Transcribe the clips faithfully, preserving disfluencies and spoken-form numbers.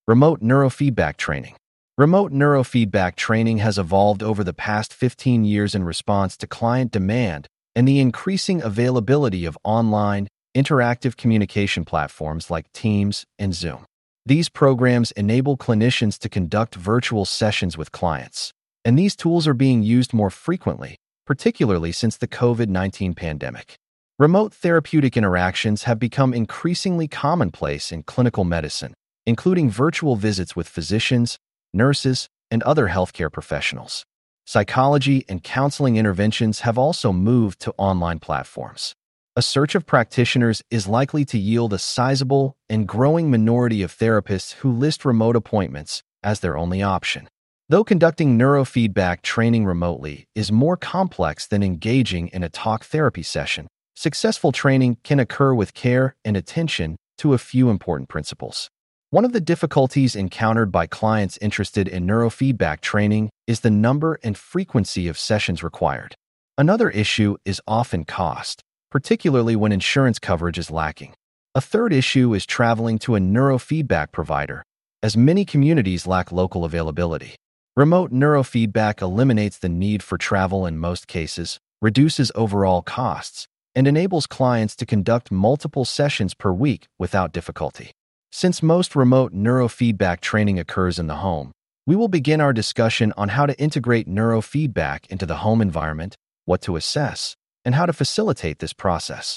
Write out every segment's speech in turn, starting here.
Remote neurofeedback training. Remote neurofeedback training has evolved over the past fifteen years in response to client demand and the increasing availability of online, interactive communication platforms like Teams and Zoom. These programs enable clinicians to conduct virtual sessions with clients, and these tools are being used more frequently, particularly since the COVID nineteen pandemic. Remote therapeutic interactions have become increasingly commonplace in clinical medicine, including virtual visits with physicians, nurses, and other healthcare professionals. Psychology and counseling interventions have also moved to online platforms. A search of practitioners is likely to yield a sizable and growing minority of therapists who list remote appointments as their only option. Though conducting neurofeedback training remotely is more complex than engaging in a talk therapy session, successful training can occur with care and attention to a few important principles. One of the difficulties encountered by clients interested in neurofeedback training is the number and frequency of sessions required. Another issue is often cost, particularly when insurance coverage is lacking. A third issue is traveling to a neurofeedback provider, as many communities lack local availability. Remote neurofeedback eliminates the need for travel in most cases, reduces overall costs, and enables clients to conduct multiple sessions per week without difficulty. Since most remote neurofeedback training occurs in the home, we will begin our discussion on how to integrate neurofeedback into the home environment, what to assess, and how to facilitate this process.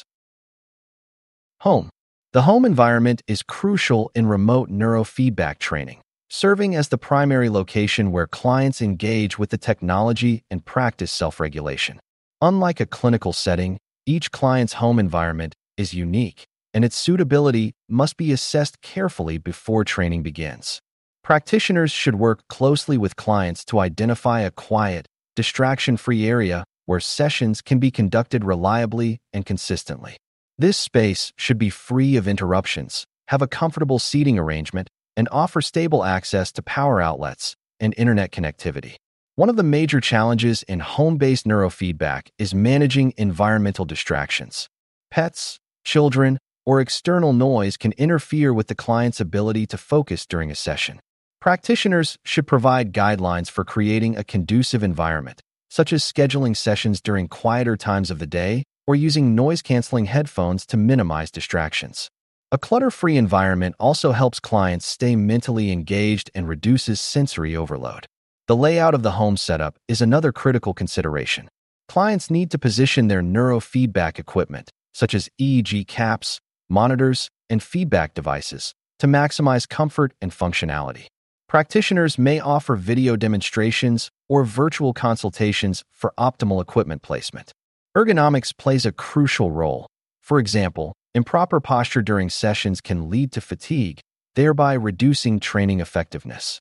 Home. The home environment is crucial in remote neurofeedback training, serving as the primary location where clients engage with the technology and practice self-regulation. Unlike a clinical setting, each client's home environment is unique, and its suitability must be assessed carefully before training begins. Practitioners should work closely with clients to identify a quiet, distraction-free area where sessions can be conducted reliably and consistently. This space should be free of interruptions, have a comfortable seating arrangement, and offer stable access to power outlets and internet connectivity. One of the major challenges in home-based neurofeedback is managing environmental distractions. Pets, children, or external noise can interfere with the client's ability to focus during a session. Practitioners should provide guidelines for creating a conducive environment, such as scheduling sessions during quieter times of the day or using noise-canceling headphones to minimize distractions. A clutter-free environment also helps clients stay mentally engaged and reduces sensory overload. The layout of the home setup is another critical consideration. Clients need to position their neurofeedback equipment, such as E E G caps, monitors, and feedback devices, to maximize comfort and functionality. Practitioners may offer video demonstrations or virtual consultations for optimal equipment placement. Ergonomics plays a crucial role. For example, improper posture during sessions can lead to fatigue, thereby reducing training effectiveness.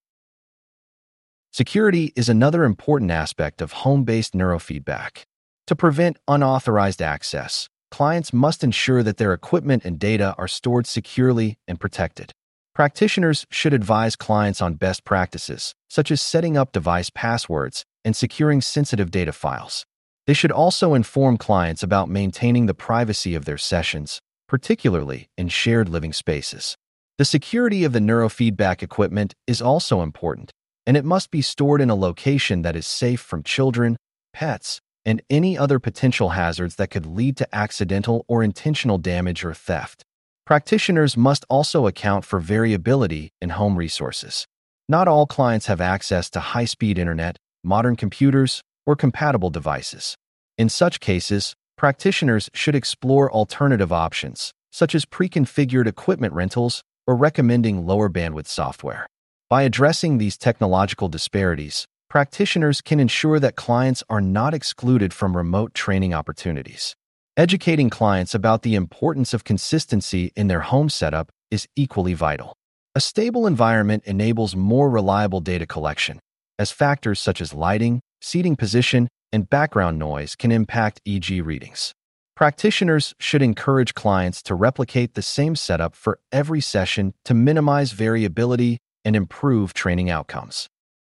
Security is another important aspect of home-based neurofeedback. To prevent unauthorized access, clients must ensure that their equipment and data are stored securely and protected. Practitioners should advise clients on best practices, such as setting up device passwords and securing sensitive data files. They should also inform clients about maintaining the privacy of their sessions, particularly in shared living spaces. The security of the neurofeedback equipment is also important, and it must be stored in a location that is safe from children, pets, and any other potential hazards that could lead to accidental or intentional damage or theft. Practitioners must also account for variability in home resources. Not all clients have access to high-speed internet, modern computers, or compatible devices. In such cases, practitioners should explore alternative options, such as pre-configured equipment rentals or recommending lower bandwidth software. By addressing these technological disparities, practitioners can ensure that clients are not excluded from remote training opportunities. Educating clients about the importance of consistency in their home setup is equally vital. A stable environment enables more reliable data collection, as factors such as lighting, seating position, and background noise can impact E E G readings. Practitioners should encourage clients to replicate the same setup for every session to minimize variability and improve training outcomes.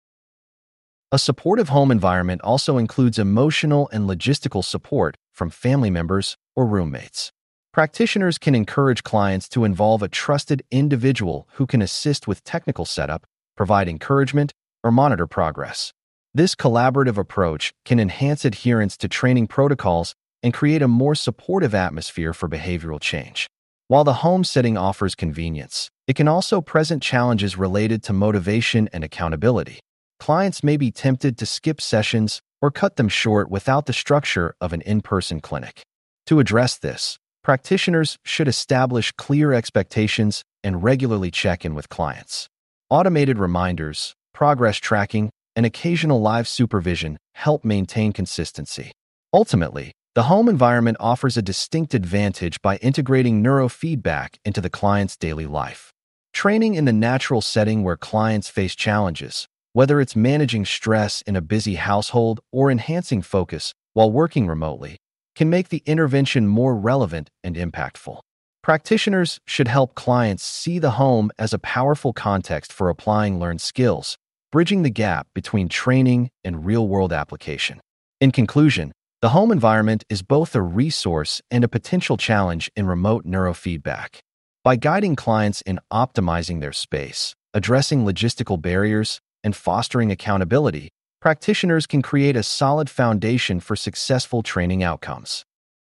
A supportive home environment also includes emotional and logistical support from family members or roommates. Practitioners can encourage clients to involve a trusted individual who can assist with technical setup, provide encouragement, or monitor progress. This collaborative approach can enhance adherence to training protocols and create a more supportive atmosphere for behavioral change. While the home setting offers convenience, it can also present challenges related to motivation and accountability. Clients may be tempted to skip sessions or cut them short without the structure of an in-person clinic. To address this, practitioners should establish clear expectations and regularly check in with clients. Automated reminders, progress tracking, and occasional live supervision help maintain consistency. Ultimately, the home environment offers a distinct advantage by integrating neurofeedback into the client's daily life. Training in the natural setting where clients face challenges, whether it's managing stress in a busy household or enhancing focus while working remotely, can make the intervention more relevant and impactful. Practitioners should help clients see the home as a powerful context for applying learned skills, bridging the gap between training and real-world application. In conclusion, the home environment is both a resource and a potential challenge in remote neurofeedback. By guiding clients in optimizing their space, addressing logistical barriers, and fostering accountability, practitioners can create a solid foundation for successful training outcomes.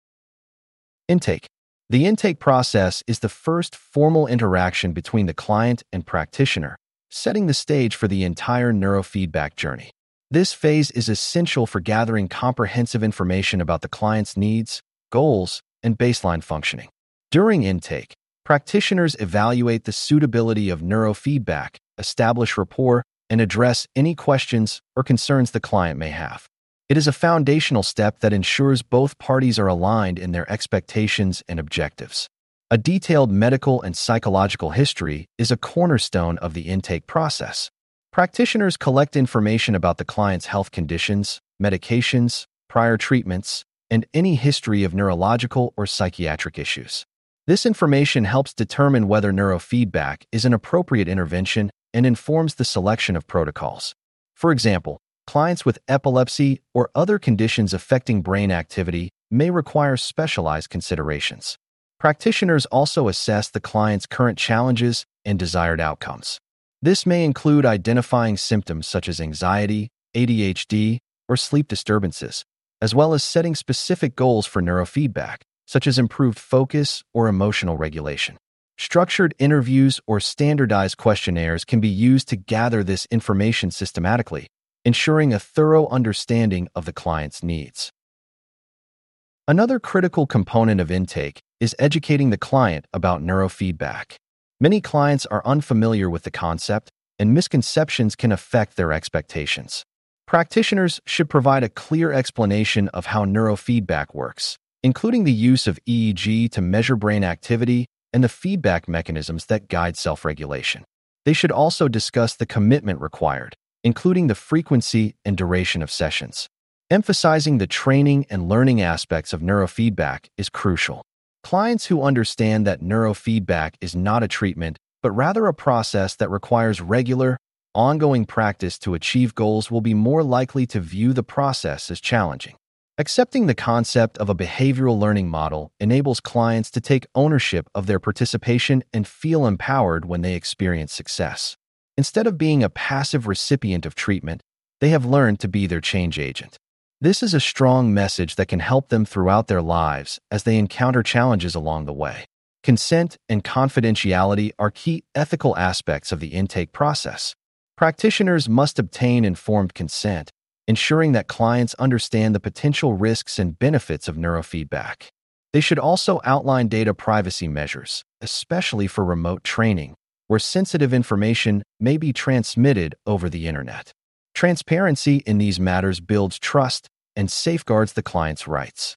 Intake. The intake process is the first formal interaction between the client and practitioner, setting the stage for the entire neurofeedback journey. This phase is essential for gathering comprehensive information about the client's needs, goals, and baseline functioning. During intake, practitioners evaluate the suitability of neurofeedback, establish rapport, and address any questions or concerns the client may have. It is a foundational step that ensures both parties are aligned in their expectations and objectives. A detailed medical and psychological history is a cornerstone of the intake process. Practitioners collect information about the client's health conditions, medications, prior treatments, and any history of neurological or psychiatric issues. This information helps determine whether neurofeedback is an appropriate intervention and informs the selection of protocols. For example, clients with epilepsy or other conditions affecting brain activity may require specialized considerations. Practitioners also assess the client's current challenges and desired outcomes. This may include identifying symptoms such as anxiety, A D H D, or sleep disturbances, as well as setting specific goals for neurofeedback, such as improved focus or emotional regulation. Structured interviews or standardized questionnaires can be used to gather this information systematically, ensuring a thorough understanding of the client's needs. Another critical component of intake is educating the client about neurofeedback. Many clients are unfamiliar with the concept, and misconceptions can affect their expectations. Practitioners should provide a clear explanation of how neurofeedback works, including the use of E E G to measure brain activity and the feedback mechanisms that guide self-regulation. They should also discuss the commitment required, including the frequency and duration of sessions. Emphasizing the training and learning aspects of neurofeedback is crucial. Clients who understand that neurofeedback is not a treatment, but rather a process that requires regular, ongoing practice to achieve goals will be more likely to view the process as challenging. Accepting the concept of a behavioral learning model enables clients to take ownership of their participation and feel empowered when they experience success. Instead of being a passive recipient of treatment, they have learned to be their change agent. This is a strong message that can help them throughout their lives as they encounter challenges along the way. Consent and confidentiality are key ethical aspects of the intake process. Practitioners must obtain informed consent, ensuring that clients understand the potential risks and benefits of neurofeedback. They should also outline data privacy measures, especially for remote training, where sensitive information may be transmitted over the internet. Transparency in these matters builds trust and safeguards the client's rights.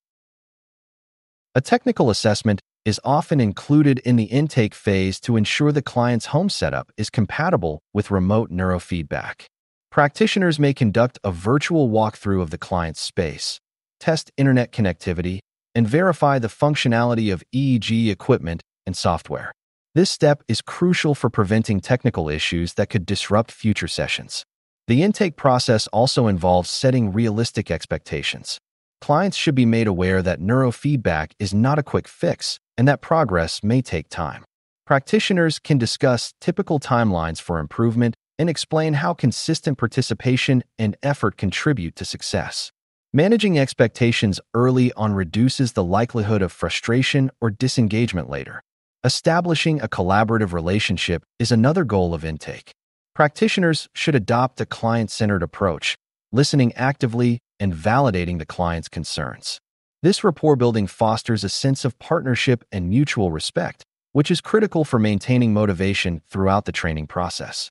A technical assessment is often included in the intake phase to ensure the client's home setup is compatible with remote neurofeedback. Practitioners may conduct a virtual walkthrough of the client's space, test internet connectivity, and verify the functionality of E E G equipment and software. This step is crucial for preventing technical issues that could disrupt future sessions. The intake process also involves setting realistic expectations. Clients should be made aware that neurofeedback is not a quick fix, and that progress may take time. Practitioners can discuss typical timelines for improvement and explain how consistent participation and effort contribute to success. Managing expectations early on reduces the likelihood of frustration or disengagement later. Establishing a collaborative relationship is another goal of intake. Practitioners should adopt a client-centered approach, listening actively and validating the client's concerns. This rapport building fosters a sense of partnership and mutual respect, which is critical for maintaining motivation throughout the training process.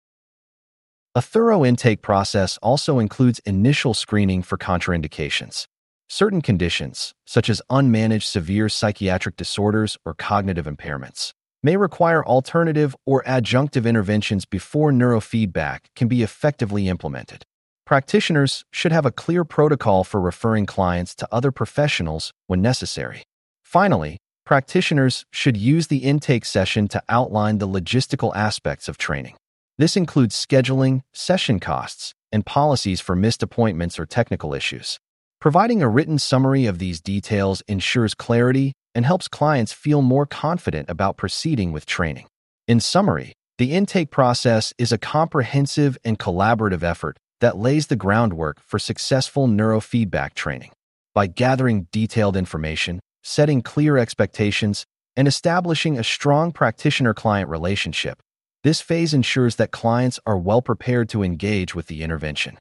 A thorough intake process also includes initial screening for contraindications. Certain conditions, such as unmanaged severe psychiatric disorders or cognitive impairments, may require alternative or adjunctive interventions before neurofeedback can be effectively implemented. Practitioners should have a clear protocol for referring clients to other professionals when necessary. Finally, practitioners should use the intake session to outline the logistical aspects of training. This includes scheduling, session costs, and policies for missed appointments or technical issues. Providing a written summary of these details ensures clarity and helps clients feel more confident about proceeding with training. In summary, the intake process is a comprehensive and collaborative effort that lays the groundwork for successful neurofeedback training. By gathering detailed information, setting clear expectations, and establishing a strong practitioner-client relationship, this phase ensures that clients are well prepared to engage with the intervention.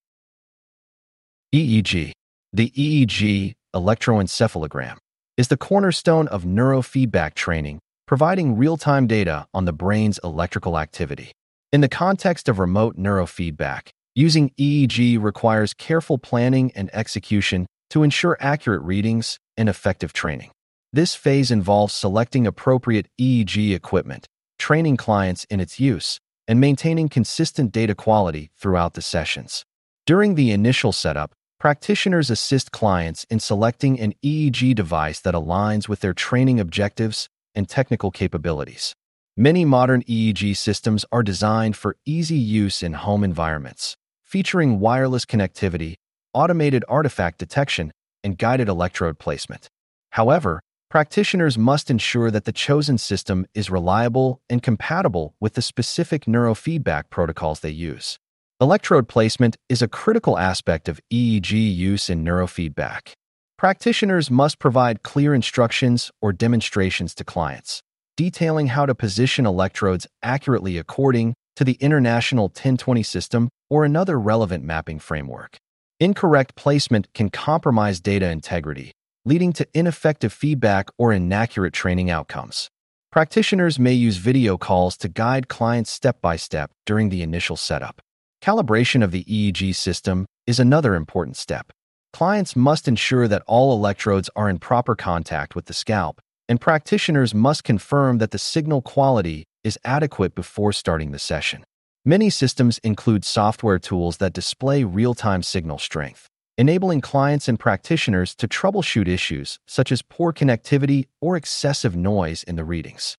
E E G. The E E G, electroencephalogram, is the cornerstone of neurofeedback training, providing real-time data on the brain's electrical activity. In the context of remote neurofeedback, using E E G requires careful planning and execution to ensure accurate readings and effective training. This phase involves selecting appropriate E E G equipment, training clients in its use, and maintaining consistent data quality throughout the sessions. During the initial setup, practitioners assist clients in selecting an E E G device that aligns with their training objectives and technical capabilities. Many modern E E G systems are designed for easy use in home environments, featuring wireless connectivity, automated artifact detection, and guided electrode placement. However, practitioners must ensure that the chosen system is reliable and compatible with the specific neurofeedback protocols they use. Electrode placement is a critical aspect of E E G use in neurofeedback. Practitioners must provide clear instructions or demonstrations to clients, detailing how to position electrodes accurately according to the International ten twenty system or another relevant mapping framework. Incorrect placement can compromise data integrity, leading to ineffective feedback or inaccurate training outcomes. Practitioners may use video calls to guide clients step by step during the initial setup. Calibration of the E E G system is another important step. Clients must ensure that all electrodes are in proper contact with the scalp, and practitioners must confirm that the signal quality is adequate before starting the session. Many systems include software tools that display real-time signal strength, enabling clients and practitioners to troubleshoot issues such as poor connectivity or excessive noise in the readings.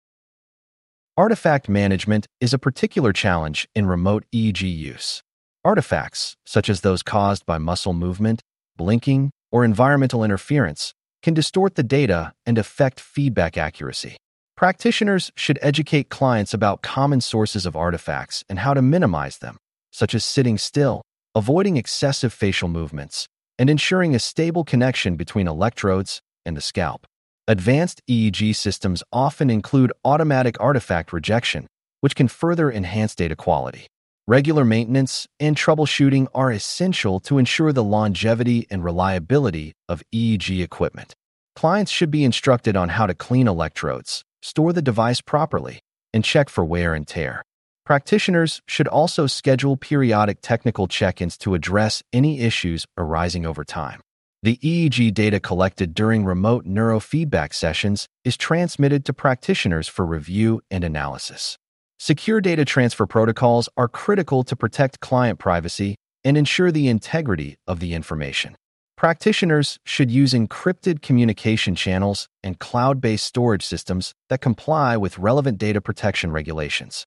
Artifact management is a particular challenge in remote E E G use. Artifacts, such as those caused by muscle movement, blinking, or environmental interference, can distort the data and affect feedback accuracy. Practitioners should educate clients about common sources of artifacts and how to minimize them, such as sitting still, avoiding excessive facial movements, and ensuring a stable connection between electrodes and the scalp. Advanced E E G systems often include automatic artifact rejection, which can further enhance data quality. Regular maintenance and troubleshooting are essential to ensure the longevity and reliability of E E G equipment. Clients should be instructed on how to clean electrodes, store the device properly, and check for wear and tear. Practitioners should also schedule periodic technical check-ins to address any issues arising over time. The E E G data collected during remote neurofeedback sessions is transmitted to practitioners for review and analysis. Secure data transfer protocols are critical to protect client privacy and ensure the integrity of the information. Practitioners should use encrypted communication channels and cloud-based storage systems that comply with relevant data protection regulations.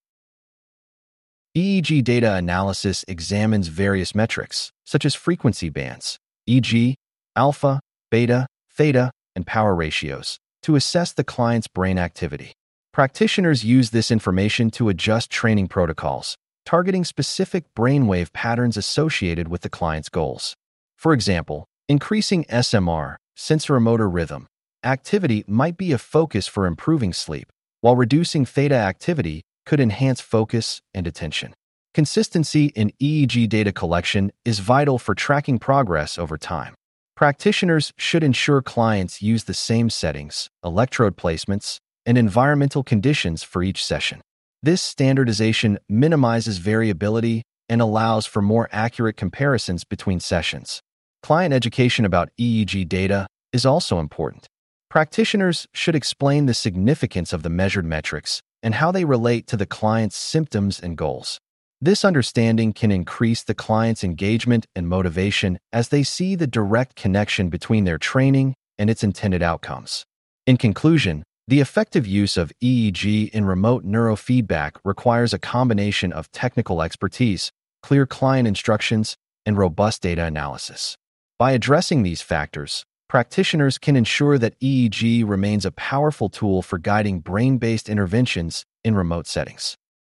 E E G data analysis examines various metrics, such as frequency bands, for example, alpha, beta, theta, and power ratios, to assess the client's brain activity. Practitioners use this information to adjust training protocols, targeting specific brainwave patterns associated with the client's goals. For example, increasing S M R, sensorimotor rhythm, activity might be a focus for improving sleep, while reducing theta activity could enhance focus and attention. Consistency in E E G data collection is vital for tracking progress over time. Practitioners should ensure clients use the same settings, electrode placements, and environmental conditions for each session. This standardization minimizes variability and allows for more accurate comparisons between sessions. Client education about E E G data is also important. Practitioners should explain the significance of the measured metrics and how they relate to the client's symptoms and goals. This understanding can increase the client's engagement and motivation as they see the direct connection between their training and its intended outcomes. In conclusion, the effective use of E E G in remote neurofeedback requires a combination of technical expertise, clear client instructions, and robust data analysis. By addressing these factors, practitioners can ensure that E E G remains a powerful tool for guiding brain-based interventions in remote settings.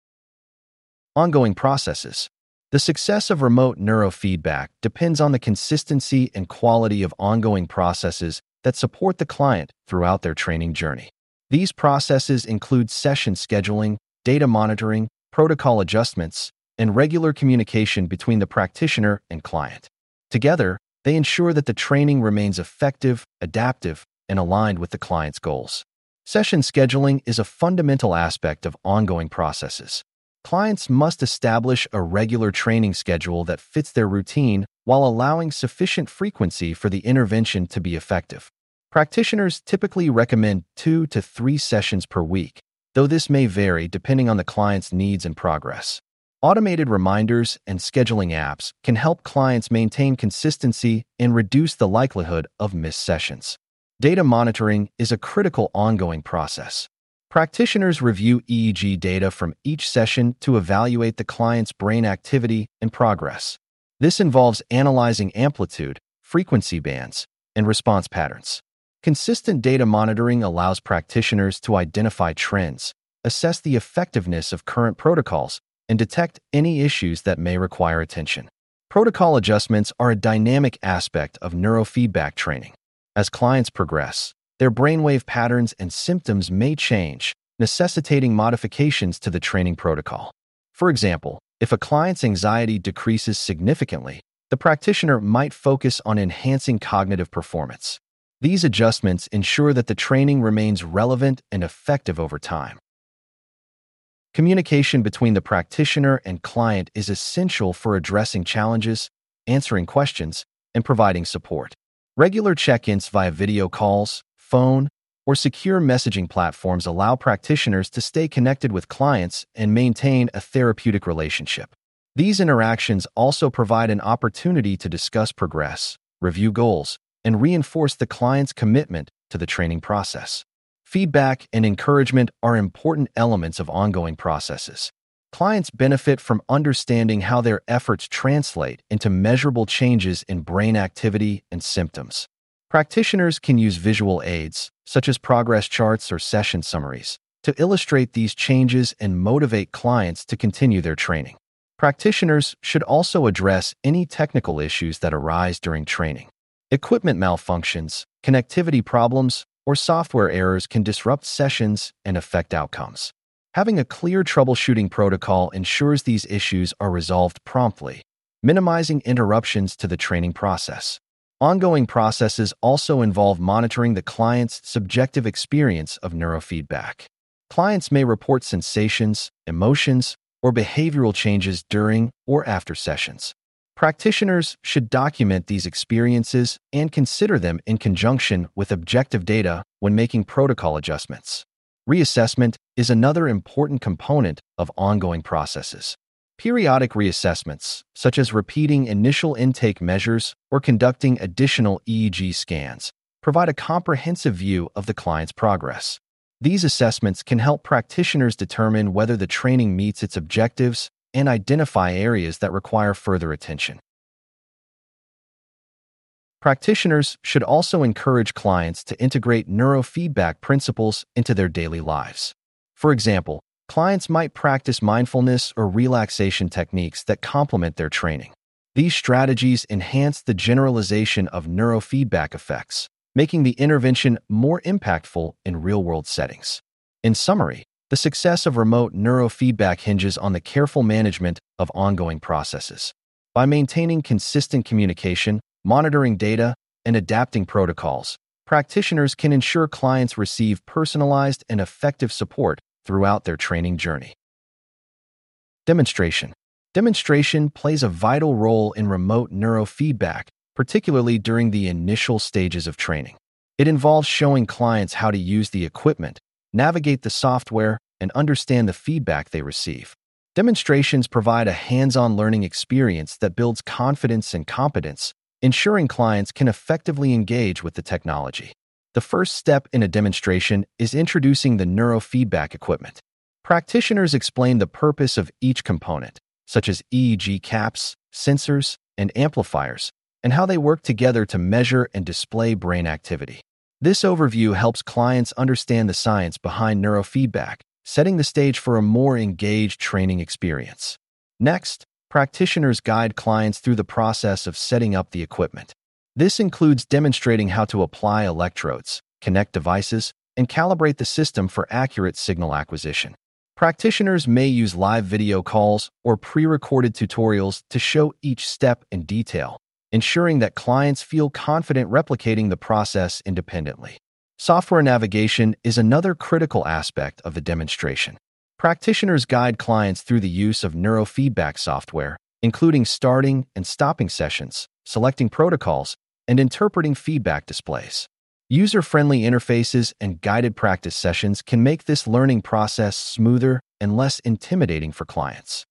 Ongoing processes. The success of remote neurofeedback depends on the consistency and quality of ongoing processes that support the client throughout their training journey. These processes include session scheduling, data monitoring, protocol adjustments, and regular communication between the practitioner and client. Together, they ensure that the training remains effective, adaptive, and aligned with the client's goals. Session scheduling is a fundamental aspect of ongoing processes. Clients must establish a regular training schedule that fits their routine while allowing sufficient frequency for the intervention to be effective. Practitioners typically recommend two to three sessions per week, though this may vary depending on the client's needs and progress. Automated reminders and scheduling apps can help clients maintain consistency and reduce the likelihood of missed sessions. Data monitoring is a critical ongoing process. Practitioners review E E G data from each session to evaluate the client's brain activity and progress. This involves analyzing amplitude, frequency bands, and response patterns. Consistent data monitoring allows practitioners to identify trends, assess the effectiveness of current protocols, and detect any issues that may require attention. Protocol adjustments are a dynamic aspect of neurofeedback training. As clients progress, their brainwave patterns and symptoms may change, necessitating modifications to the training protocol. For example, if a client's anxiety decreases significantly, the practitioner might focus on enhancing cognitive performance. These adjustments ensure that the training remains relevant and effective over time. Communication between the practitioner and client is essential for addressing challenges, answering questions, and providing support. Regular check-ins via video calls, phone, or secure messaging platforms allow practitioners to stay connected with clients and maintain a therapeutic relationship. These interactions also provide an opportunity to discuss progress, review goals, and reinforce the client's commitment to the training process. Feedback and encouragement are important elements of ongoing processes. Clients benefit from understanding how their efforts translate into measurable changes in brain activity and symptoms. Practitioners can use visual aids, such as progress charts or session summaries, to illustrate these changes and motivate clients to continue their training. Practitioners should also address any technical issues that arise during training. Equipment malfunctions, connectivity problems, or software errors can disrupt sessions and affect outcomes. Having a clear troubleshooting protocol ensures these issues are resolved promptly, minimizing interruptions to the training process. Ongoing processes also involve monitoring the client's subjective experience of neurofeedback. Clients may report sensations, emotions, or behavioral changes during or after sessions. Practitioners should document these experiences and consider them in conjunction with objective data when making protocol adjustments. Reassessment is another important component of ongoing processes. Periodic reassessments, such as repeating initial intake measures or conducting additional E E G scans, provide a comprehensive view of the client's progress. These assessments can help practitioners determine whether the training meets its objectives and identify areas that require further attention. Practitioners should also encourage clients to integrate neurofeedback principles into their daily lives. For example, clients might practice mindfulness or relaxation techniques that complement their training. These strategies enhance the generalization of neurofeedback effects, making the intervention more impactful in real-world settings. In summary, the success of remote neurofeedback hinges on the careful management of ongoing processes. By maintaining consistent communication, monitoring data, and adapting protocols, practitioners can ensure clients receive personalized and effective support throughout their training journey. Demonstration. Demonstration plays a vital role in remote neurofeedback, particularly during the initial stages of training. It involves showing clients how to use the equipment, navigate the software, and understand the feedback they receive. Demonstrations provide a hands-on learning experience that builds confidence and competence, ensuring clients can effectively engage with the technology. The first step in a demonstration is introducing the neurofeedback equipment. Practitioners explain the purpose of each component, such as E E G caps, sensors, and amplifiers, and how they work together to measure and display brain activity. This overview helps clients understand the science behind neurofeedback, setting the stage for a more engaged training experience. Next, practitioners guide clients through the process of setting up the equipment. This includes demonstrating how to apply electrodes, connect devices, and calibrate the system for accurate signal acquisition. Practitioners may use live video calls or pre-recorded tutorials to show each step in detail, ensuring that clients feel confident replicating the process independently. Software navigation is another critical aspect of the demonstration. Practitioners guide clients through the use of neurofeedback software, including starting and stopping sessions, selecting protocols, and interpreting feedback displays. User-friendly interfaces and guided practice sessions can make this learning process smoother and less intimidating for clients.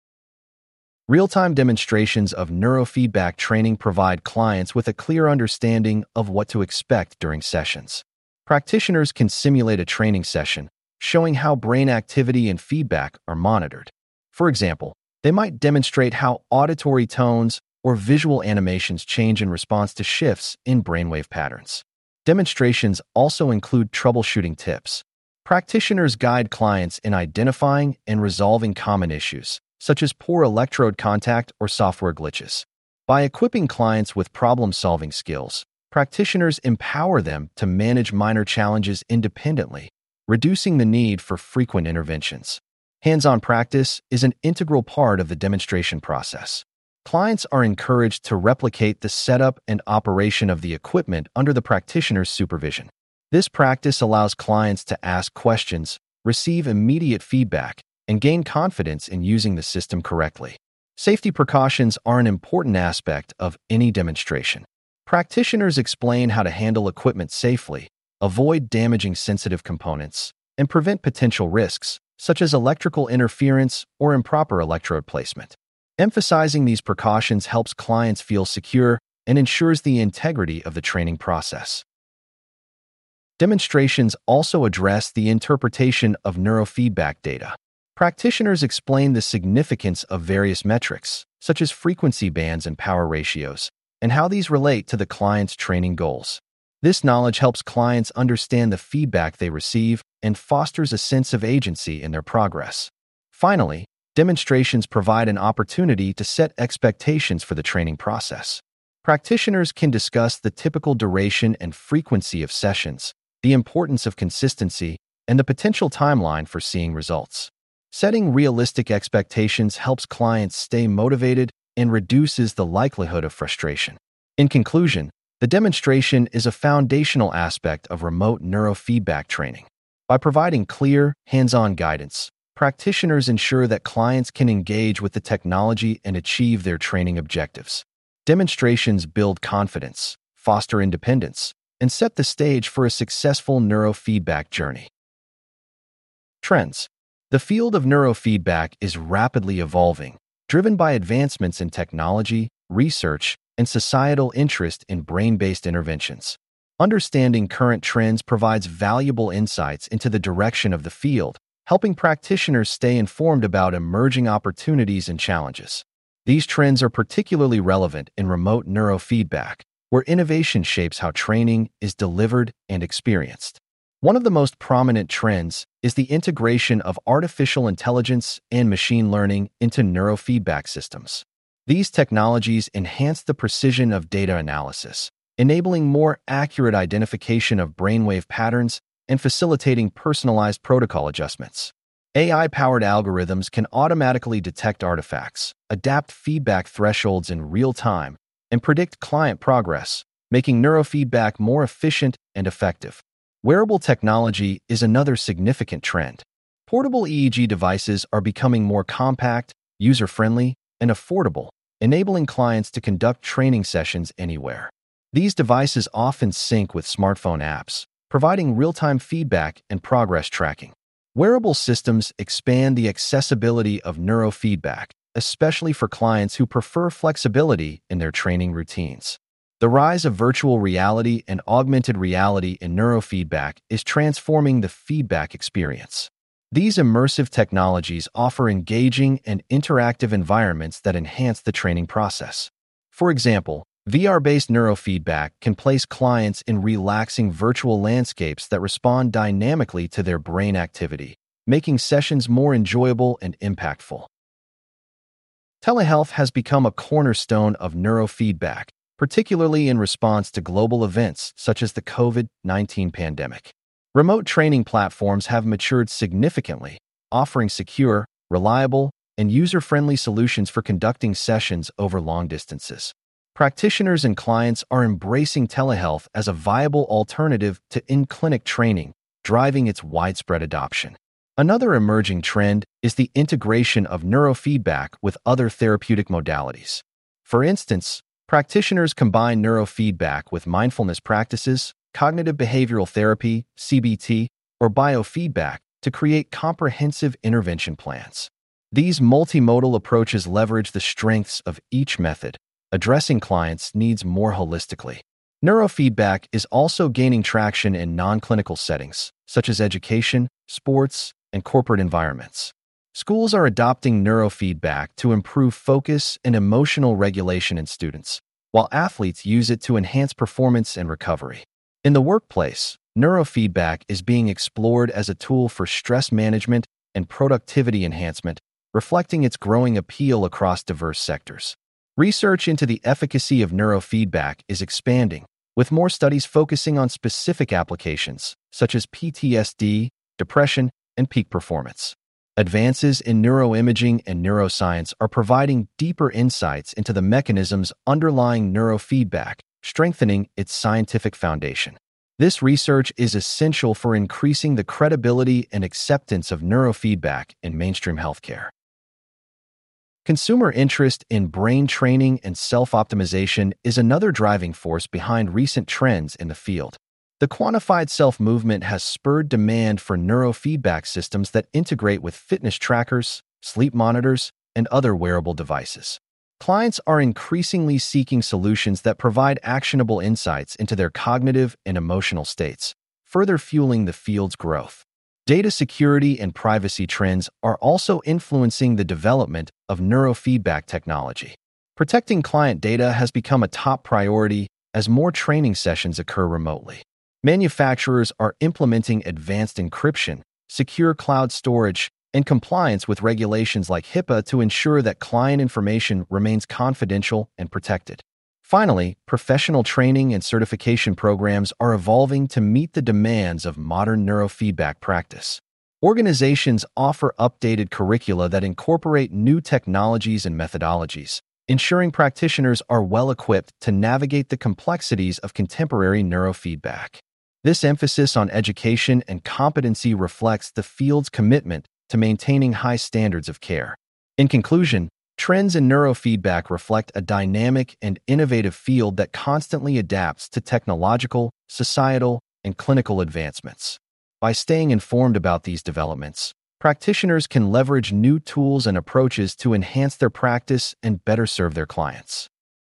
Real-time demonstrations of neurofeedback training provide clients with a clear understanding of what to expect during sessions. Practitioners can simulate a training session, showing how brain activity and feedback are monitored. For example, they might demonstrate how auditory tones or visual animations change in response to shifts in brainwave patterns. Demonstrations also include troubleshooting tips. Practitioners guide clients in identifying and resolving common issues, such as poor electrode contact or software glitches. By equipping clients with problem-solving skills, practitioners empower them to manage minor challenges independently, reducing the need for frequent interventions. Hands-on practice is an integral part of the demonstration process. Clients are encouraged to replicate the setup and operation of the equipment under the practitioner's supervision. This practice allows clients to ask questions, receive immediate feedback, and gain confidence in using the system correctly. Safety precautions are an important aspect of any demonstration. Practitioners explain how to handle equipment safely, avoid damaging sensitive components, and prevent potential risks, such as electrical interference or improper electrode placement. Emphasizing these precautions helps clients feel secure and ensures the integrity of the training process. Demonstrations also address the interpretation of neurofeedback data. Practitioners explain the significance of various metrics, such as frequency bands and power ratios, and how these relate to the client's training goals. This knowledge helps clients understand the feedback they receive and fosters a sense of agency in their progress. Finally, demonstrations provide an opportunity to set expectations for the training process. Practitioners can discuss the typical duration and frequency of sessions, the importance of consistency, and the potential timeline for seeing results. Setting realistic expectations helps clients stay motivated and reduces the likelihood of frustration. In conclusion, the demonstration is a foundational aspect of remote neurofeedback training. By providing clear, hands-on guidance, practitioners ensure that clients can engage with the technology and achieve their training objectives. Demonstrations build confidence, foster independence, and set the stage for a successful neurofeedback journey. Trends. The field of neurofeedback is rapidly evolving, driven by advancements in technology, research, and societal interest in brain-based interventions. Understanding current trends provides valuable insights into the direction of the field, helping practitioners stay informed about emerging opportunities and challenges. These trends are particularly relevant in remote neurofeedback, where innovation shapes how training is delivered and experienced. One of the most prominent trends is the integration of artificial intelligence and machine learning into neurofeedback systems. These technologies enhance the precision of data analysis, enabling more accurate identification of brainwave patterns and facilitating personalized protocol adjustments. A I-powered algorithms can automatically detect artifacts, adapt feedback thresholds in real time, and predict client progress, making neurofeedback more efficient and effective. Wearable technology is another significant trend. Portable E E G devices are becoming more compact, user-friendly, and affordable, enabling clients to conduct training sessions anywhere. These devices often sync with smartphone apps, providing real-time feedback and progress tracking. Wearable systems expand the accessibility of neurofeedback, especially for clients who prefer flexibility in their training routines. The rise of virtual reality and augmented reality in neurofeedback is transforming the feedback experience. These immersive technologies offer engaging and interactive environments that enhance the training process. For example, V R-based neurofeedback can place clients in relaxing virtual landscapes that respond dynamically to their brain activity, making sessions more enjoyable and impactful. Telehealth has become a cornerstone of neurofeedback, particularly in response to global events such as the COVID nineteen pandemic. Remote training platforms have matured significantly, offering secure, reliable, and user-friendly solutions for conducting sessions over long distances. Practitioners and clients are embracing telehealth as a viable alternative to in-clinic training, driving its widespread adoption. Another emerging trend is the integration of neurofeedback with other therapeutic modalities. For instance, practitioners combine neurofeedback with mindfulness practices, cognitive behavioral therapy, C B T, or biofeedback to create comprehensive intervention plans. These multimodal approaches leverage the strengths of each method, addressing clients' needs more holistically. Neurofeedback is also gaining traction in non-clinical settings, such as education, sports, and corporate environments. Schools are adopting neurofeedback to improve focus and emotional regulation in students, while athletes use it to enhance performance and recovery. In the workplace, neurofeedback is being explored as a tool for stress management and productivity enhancement, reflecting its growing appeal across diverse sectors. Research into the efficacy of neurofeedback is expanding, with more studies focusing on specific applications, such as P T S D, depression, and peak performance. Advances in neuroimaging and neuroscience are providing deeper insights into the mechanisms underlying neurofeedback, strengthening its scientific foundation. This research is essential for increasing the credibility and acceptance of neurofeedback in mainstream healthcare. Consumer interest in brain training and self-optimization is another driving force behind recent trends in the field. The quantified self movement has spurred demand for neurofeedback systems that integrate with fitness trackers, sleep monitors, and other wearable devices. Clients are increasingly seeking solutions that provide actionable insights into their cognitive and emotional states, further fueling the field's growth. Data security and privacy trends are also influencing the development of neurofeedback technology. Protecting client data has become a top priority as more training sessions occur remotely. Manufacturers are implementing advanced encryption, secure cloud storage, and compliance with regulations like HIPAA to ensure that client information remains confidential and protected. Finally, professional training and certification programs are evolving to meet the demands of modern neurofeedback practice. Organizations offer updated curricula that incorporate new technologies and methodologies, ensuring practitioners are well-equipped to navigate the complexities of contemporary neurofeedback. This emphasis on education and competency reflects the field's commitment to maintaining high standards of care. In conclusion, trends in neurofeedback reflect a dynamic and innovative field that constantly adapts to technological, societal, and clinical advancements. By staying informed about these developments, practitioners can leverage new tools and approaches to enhance their practice and better serve their clients.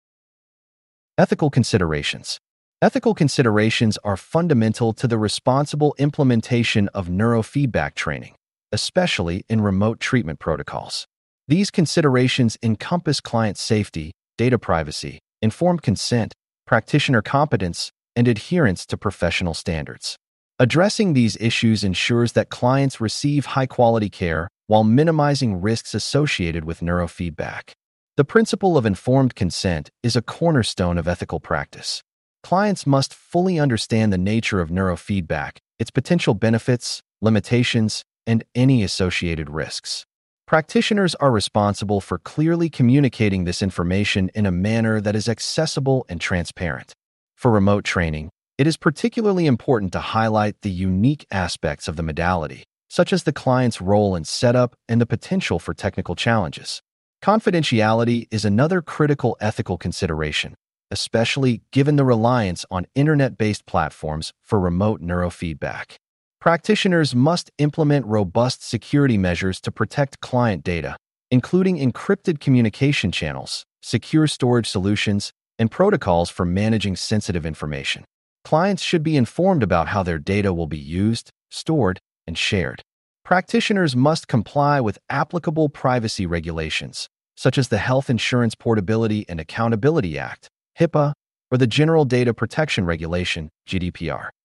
Ethical considerations. Ethical considerations are fundamental to the responsible implementation of neurofeedback training, especially in remote treatment protocols. These considerations encompass client safety, data privacy, informed consent, practitioner competence, and adherence to professional standards. Addressing these issues ensures that clients receive high-quality care while minimizing risks associated with neurofeedback. The principle of informed consent is a cornerstone of ethical practice. Clients must fully understand the nature of neurofeedback, its potential benefits, limitations, and any associated risks. Practitioners are responsible for clearly communicating this information in a manner that is accessible and transparent. For remote training, it is particularly important to highlight the unique aspects of the modality, such as the client's role in setup and the potential for technical challenges. Confidentiality is another critical ethical consideration, especially given the reliance on internet-based platforms for remote neurofeedback. Practitioners must implement robust security measures to protect client data, including encrypted communication channels, secure storage solutions, and protocols for managing sensitive information. Clients should be informed about how their data will be used, stored, and shared. Practitioners must comply with applicable privacy regulations, such as the Health Insurance Portability and Accountability Act, HIPAA, or the General Data Protection Regulation, G D P R.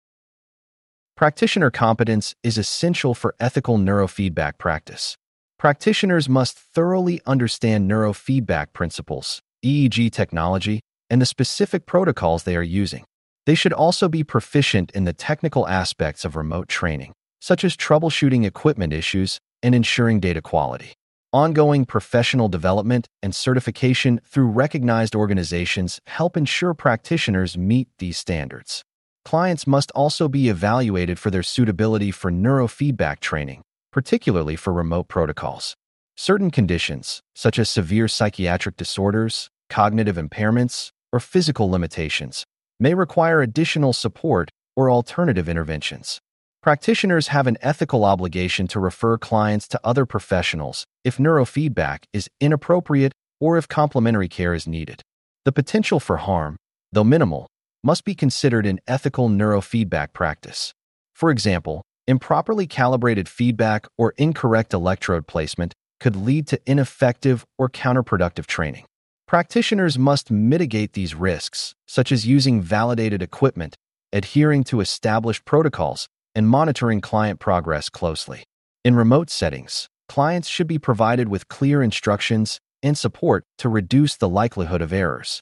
Practitioner competence is essential for ethical neurofeedback practice. Practitioners must thoroughly understand neurofeedback principles, E E G technology, and the specific protocols they are using. They should also be proficient in the technical aspects of remote training, such as troubleshooting equipment issues and ensuring data quality. Ongoing professional development and certification through recognized organizations help ensure practitioners meet these standards. Clients must also be evaluated for their suitability for neurofeedback training, particularly for remote protocols. Certain conditions, such as severe psychiatric disorders, cognitive impairments, or physical limitations, may require additional support or alternative interventions. Practitioners have an ethical obligation to refer clients to other professionals if neurofeedback is inappropriate or if complementary care is needed. The potential for harm, though minimal, must be considered in ethical neurofeedback practice. For example, improperly calibrated feedback or incorrect electrode placement could lead to ineffective or counterproductive training. Practitioners must mitigate these risks, such as using validated equipment, adhering to established protocols, and monitoring client progress closely. In remote settings, clients should be provided with clear instructions and support to reduce the likelihood of errors.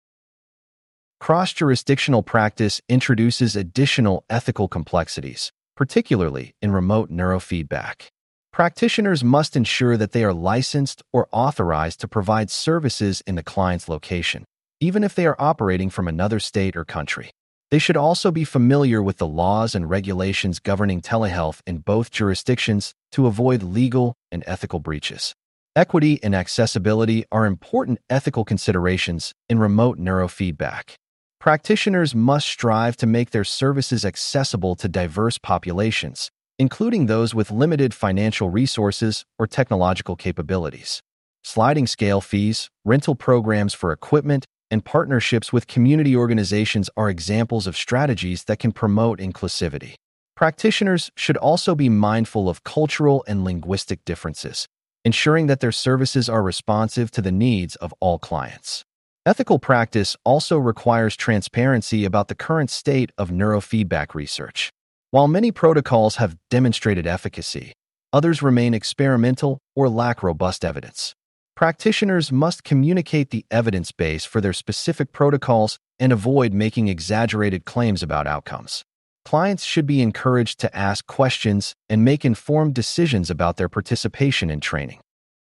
Cross-jurisdictional practice introduces additional ethical complexities, particularly in remote neurofeedback. Practitioners must ensure that they are licensed or authorized to provide services in the client's location, even if they are operating from another state or country. They should also be familiar with the laws and regulations governing telehealth in both jurisdictions to avoid legal and ethical breaches. Equity and accessibility are important ethical considerations in remote neurofeedback. Practitioners must strive to make their services accessible to diverse populations, including those with limited financial resources or technological capabilities. Sliding scale fees, rental programs for equipment, and partnerships with community organizations are examples of strategies that can promote inclusivity. Practitioners should also be mindful of cultural and linguistic differences, ensuring that their services are responsive to the needs of all clients. Ethical practice also requires transparency about the current state of neurofeedback research. While many protocols have demonstrated efficacy, others remain experimental or lack robust evidence. Practitioners must communicate the evidence base for their specific protocols and avoid making exaggerated claims about outcomes. Clients should be encouraged to ask questions and make informed decisions about their participation in training.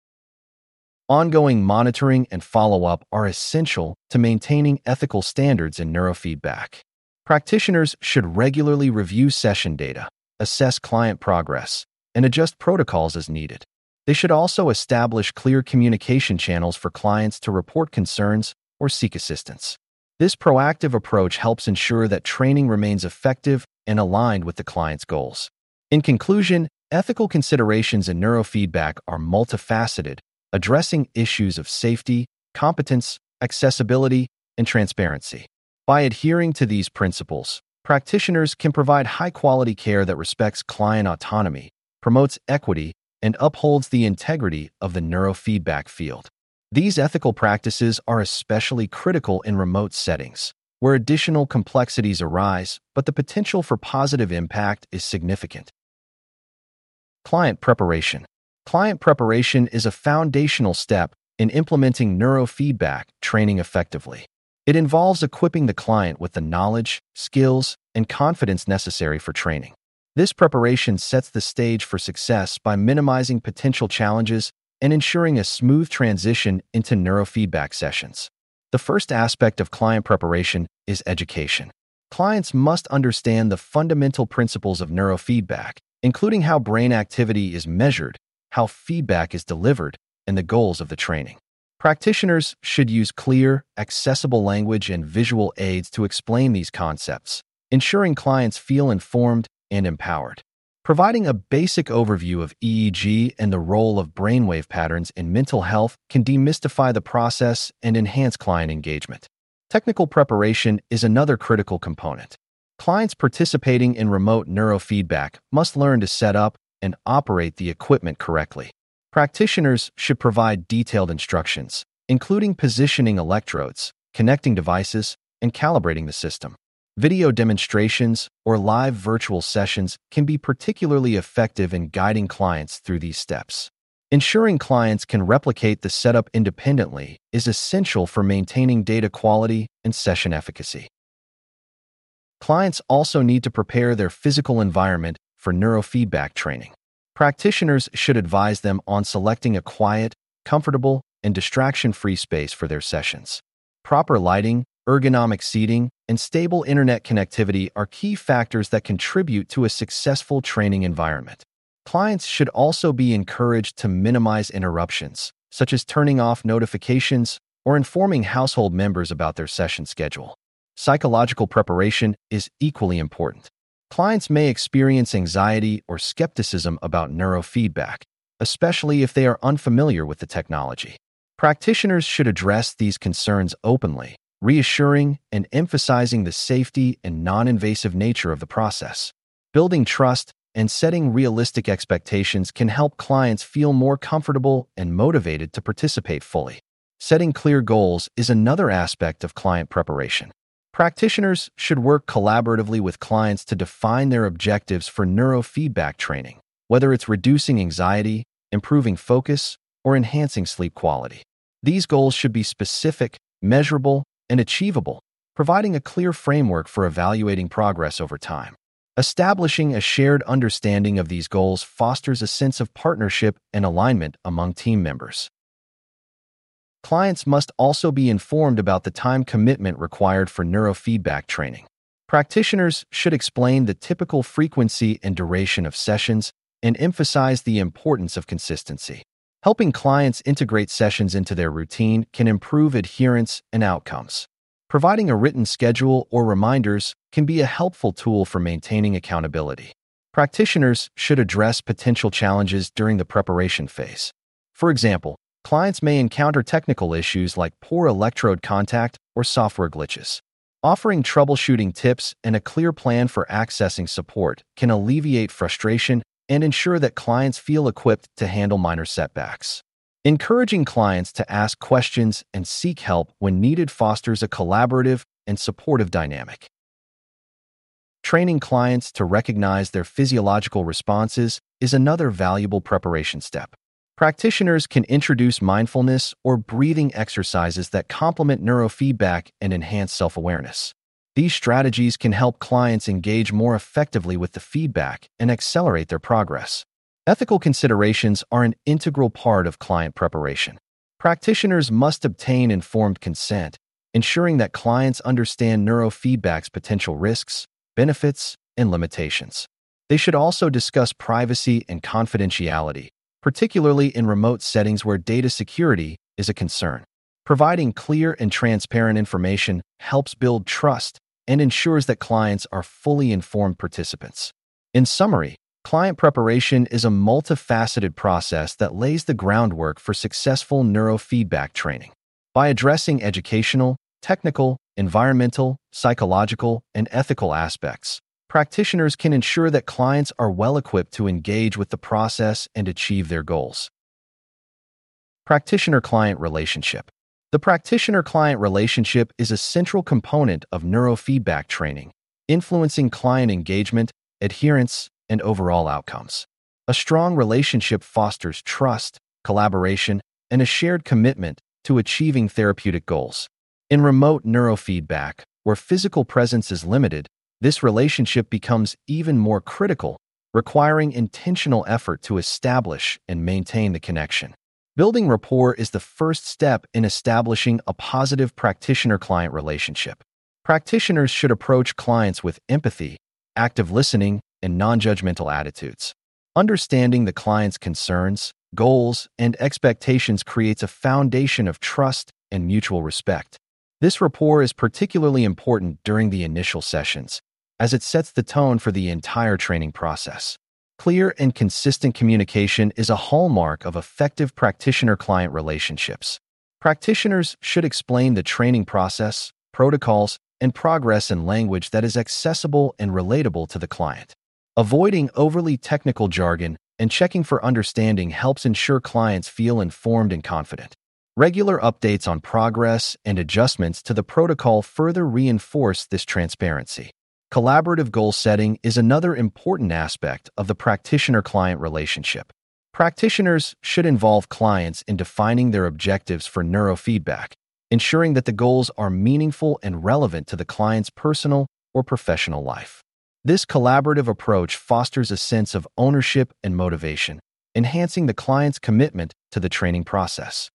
Ongoing monitoring and follow-up are essential to maintaining ethical standards in neurofeedback. Practitioners should regularly review session data, assess client progress, and adjust protocols as needed. They should also establish clear communication channels for clients to report concerns or seek assistance. This proactive approach helps ensure that training remains effective and aligned with the client's goals. In conclusion, ethical considerations in neurofeedback are multifaceted, addressing issues of safety, competence, accessibility, and transparency. By adhering to these principles, practitioners can provide high-quality care that respects client autonomy, promotes equity, and upholds the integrity of the neurofeedback field. These ethical practices are especially critical in remote settings, where additional complexities arise, but the potential for positive impact is significant. Client preparation. Client preparation is a foundational step in implementing neurofeedback training effectively. It involves equipping the client with the knowledge, skills, and confidence necessary for training. This preparation sets the stage for success by minimizing potential challenges and ensuring a smooth transition into neurofeedback sessions. The first aspect of client preparation is education. Clients must understand the fundamental principles of neurofeedback, including how brain activity is measured, how feedback is delivered, and the goals of the training. Practitioners should use clear, accessible language and visual aids to explain these concepts, ensuring clients feel informed and empowered. Providing a basic overview of E E G and the role of brainwave patterns in mental health can demystify the process and enhance client engagement. Technical preparation is another critical component. Clients participating in remote neurofeedback must learn to set up and operate the equipment correctly. Practitioners should provide detailed instructions, including positioning electrodes, connecting devices, and calibrating the system. Video demonstrations or live virtual sessions can be particularly effective in guiding clients through these steps. Ensuring clients can replicate the setup independently is essential for maintaining data quality and session efficacy. Clients also need to prepare their physical environment for neurofeedback training. Practitioners should advise them on selecting a quiet, comfortable, and distraction-free space for their sessions. Proper lighting, ergonomic seating, and stable internet connectivity are key factors that contribute to a successful training environment. Clients should also be encouraged to minimize interruptions, such as turning off notifications or informing household members about their session schedule. Psychological preparation is equally important. Clients may experience anxiety or skepticism about neurofeedback, especially if they are unfamiliar with the technology. Practitioners should address these concerns openly, reassuring and emphasizing the safety and non-invasive nature of the process. Building trust and setting realistic expectations can help clients feel more comfortable and motivated to participate fully. Setting clear goals is another aspect of client preparation. Practitioners should work collaboratively with clients to define their objectives for neurofeedback training, whether it's reducing anxiety, improving focus, or enhancing sleep quality. These goals should be specific, measurable, and achievable, providing a clear framework for evaluating progress over time. Establishing a shared understanding of these goals fosters a sense of partnership and alignment among team members. Clients must also be informed about the time commitment required for neurofeedback training. Practitioners should explain the typical frequency and duration of sessions and emphasize the importance of consistency. Helping clients integrate sessions into their routine can improve adherence and outcomes. Providing a written schedule or reminders can be a helpful tool for maintaining accountability. Practitioners should address potential challenges during the preparation phase. For example, clients may encounter technical issues like poor electrode contact or software glitches. Offering troubleshooting tips and a clear plan for accessing support can alleviate frustration and ensure that clients feel equipped to handle minor setbacks. Encouraging clients to ask questions and seek help when needed fosters a collaborative and supportive dynamic. Training clients to recognize their physiological responses is another valuable preparation step. Practitioners can introduce mindfulness or breathing exercises that complement neurofeedback and enhance self-awareness. These strategies can help clients engage more effectively with the feedback and accelerate their progress. Ethical considerations are an integral part of client preparation. Practitioners must obtain informed consent, ensuring that clients understand neurofeedback's potential risks, benefits, and limitations. They should also discuss privacy and confidentiality, particularly in remote settings where data security is a concern. Providing clear and transparent information helps build trust and ensures that clients are fully informed participants. In summary, client preparation is a multifaceted process that lays the groundwork for successful neurofeedback training. By addressing educational, technical, environmental, psychological, and ethical aspects, practitioners can ensure that clients are well equipped to engage with the process and achieve their goals. Practitioner-client relationship. The practitioner-client relationship is a central component of neurofeedback training, influencing client engagement, adherence, and overall outcomes. A strong relationship fosters trust, collaboration, and a shared commitment to achieving therapeutic goals. In remote neurofeedback, where physical presence is limited, this relationship becomes even more critical, requiring intentional effort to establish and maintain the connection. Building rapport is the first step in establishing a positive practitioner-client relationship. Practitioners should approach clients with empathy, active listening, and non-judgmental attitudes. Understanding the client's concerns, goals, and expectations creates a foundation of trust and mutual respect. This rapport is particularly important during the initial sessions, as it sets the tone for the entire training process. Clear and consistent communication is a hallmark of effective practitioner-client relationships. Practitioners should explain the training process, protocols, and progress in language that is accessible and relatable to the client. Avoiding overly technical jargon and checking for understanding helps ensure clients feel informed and confident. Regular updates on progress and adjustments to the protocol further reinforce this transparency. Collaborative goal setting is another important aspect of the practitioner-client relationship. Practitioners should involve clients in defining their objectives for neurofeedback, ensuring that the goals are meaningful and relevant to the client's personal or professional life. This collaborative approach fosters a sense of ownership and motivation, enhancing the client's commitment to the training process.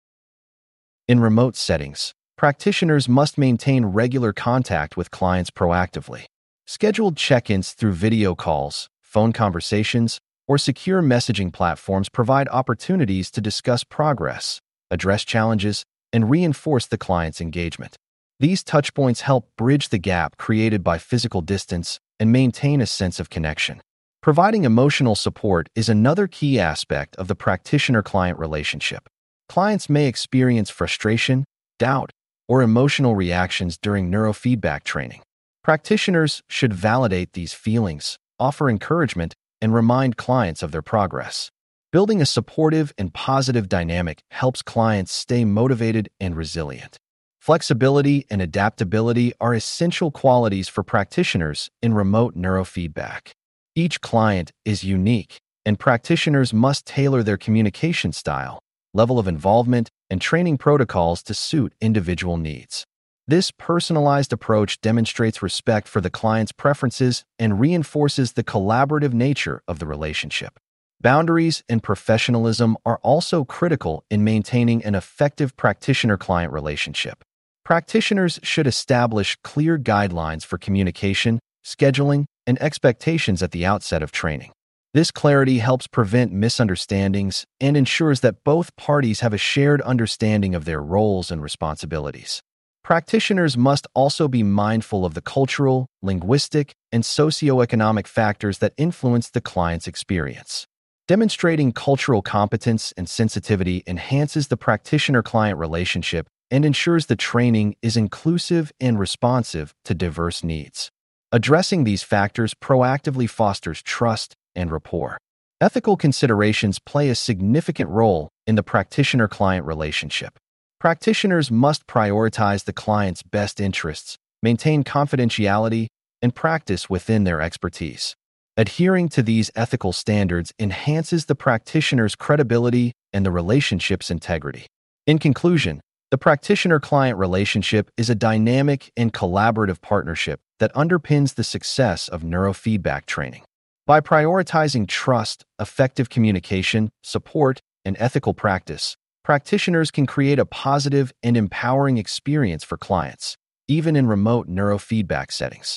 In remote settings, practitioners must maintain regular contact with clients proactively. Scheduled check-ins through video calls, phone conversations, or secure messaging platforms provide opportunities to discuss progress, address challenges, and reinforce the client's engagement. These touchpoints help bridge the gap created by physical distance and maintain a sense of connection. Providing emotional support is another key aspect of the practitioner-client relationship. Clients may experience frustration, doubt, or emotional reactions during neurofeedback training. Practitioners should validate these feelings, offer encouragement, and remind clients of their progress. Building a supportive and positive dynamic helps clients stay motivated and resilient. Flexibility and adaptability are essential qualities for practitioners in remote neurofeedback. Each client is unique, and practitioners must tailor their communication style, level of involvement, and training protocols to suit individual needs. This personalized approach demonstrates respect for the client's preferences and reinforces the collaborative nature of the relationship. Boundaries and professionalism are also critical in maintaining an effective practitioner-client relationship. Practitioners should establish clear guidelines for communication, scheduling, and expectations at the outset of training. This clarity helps prevent misunderstandings and ensures that both parties have a shared understanding of their roles and responsibilities. Practitioners must also be mindful of the cultural, linguistic, and socioeconomic factors that influence the client's experience. Demonstrating cultural competence and sensitivity enhances the practitioner-client relationship and ensures the training is inclusive and responsive to diverse needs. Addressing these factors proactively fosters trust and rapport. Ethical considerations play a significant role in the practitioner-client relationship. Practitioners must prioritize the client's best interests, maintain confidentiality, and practice within their expertise. Adhering to these ethical standards enhances the practitioner's credibility and the relationship's integrity. In conclusion, the practitioner-client relationship is a dynamic and collaborative partnership that underpins the success of neurofeedback training. By prioritizing trust, effective communication, support, and ethical practice, practitioners can create a positive and empowering experience for clients, even in remote neurofeedback settings.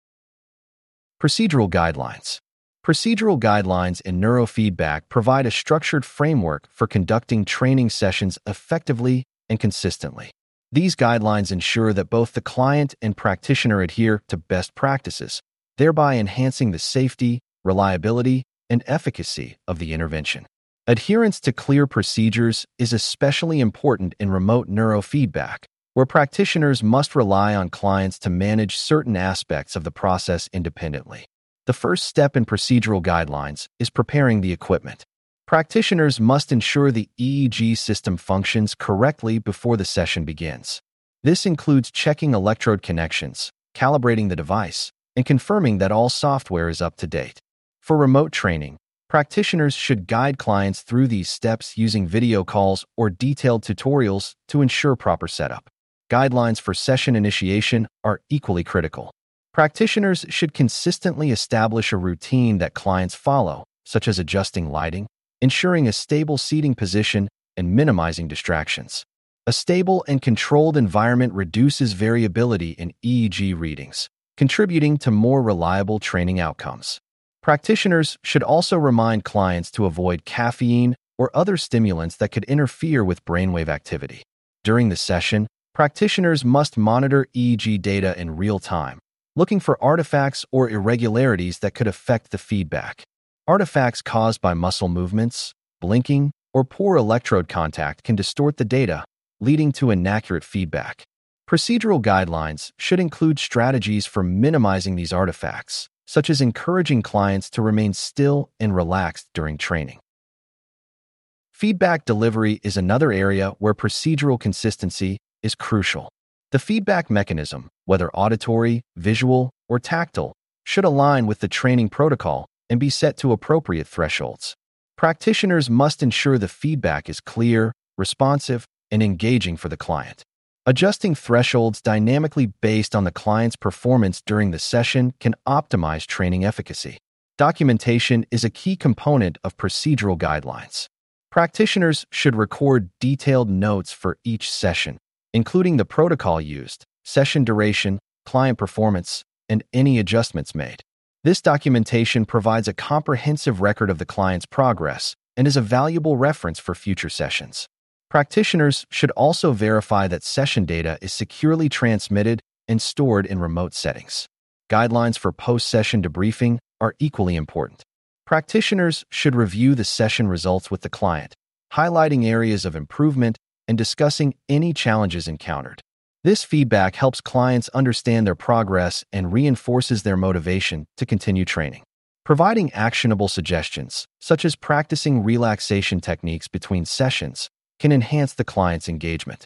Procedural guidelines. Procedural guidelines in neurofeedback provide a structured framework for conducting training sessions effectively and consistently. These guidelines ensure that both the client and practitioner adhere to best practices, thereby enhancing the safety, reliability, and efficacy of the intervention. Adherence to clear procedures is especially important in remote neurofeedback, where practitioners must rely on clients to manage certain aspects of the process independently. The first step in procedural guidelines is preparing the equipment. Practitioners must ensure the E E G system functions correctly before the session begins. This includes checking electrode connections, calibrating the device, and confirming that all software is up to date. For remote training, practitioners should guide clients through these steps using video calls or detailed tutorials to ensure proper setup. Guidelines for session initiation are equally critical. Practitioners should consistently establish a routine that clients follow, such as adjusting lighting, ensuring a stable seating position, and minimizing distractions. A stable and controlled environment reduces variability in E E G readings, contributing to more reliable training outcomes. Practitioners should also remind clients to avoid caffeine or other stimulants that could interfere with brainwave activity. During the session, practitioners must monitor E E G data in real time, looking for artifacts or irregularities that could affect the feedback. Artifacts caused by muscle movements, blinking, or poor electrode contact can distort the data, leading to inaccurate feedback. Procedural guidelines should include strategies for minimizing these artifacts, such as encouraging clients to remain still and relaxed during training. Feedback delivery is another area where procedural consistency is crucial. The feedback mechanism, whether auditory, visual, or tactile, should align with the training protocol and be set to appropriate thresholds. Practitioners must ensure the feedback is clear, responsive, and engaging for the client. Adjusting thresholds dynamically based on the client's performance during the session can optimize training efficacy. Documentation is a key component of procedural guidelines. Practitioners should record detailed notes for each session, including the protocol used, session duration, client performance, and any adjustments made. This documentation provides a comprehensive record of the client's progress and is a valuable reference for future sessions. Practitioners should also verify that session data is securely transmitted and stored in remote settings. Guidelines for post-session debriefing are equally important. Practitioners should review the session results with the client, highlighting areas of improvement and discussing any challenges encountered. This feedback helps clients understand their progress and reinforces their motivation to continue training. Providing actionable suggestions, such as practicing relaxation techniques between sessions, can enhance the client's engagement.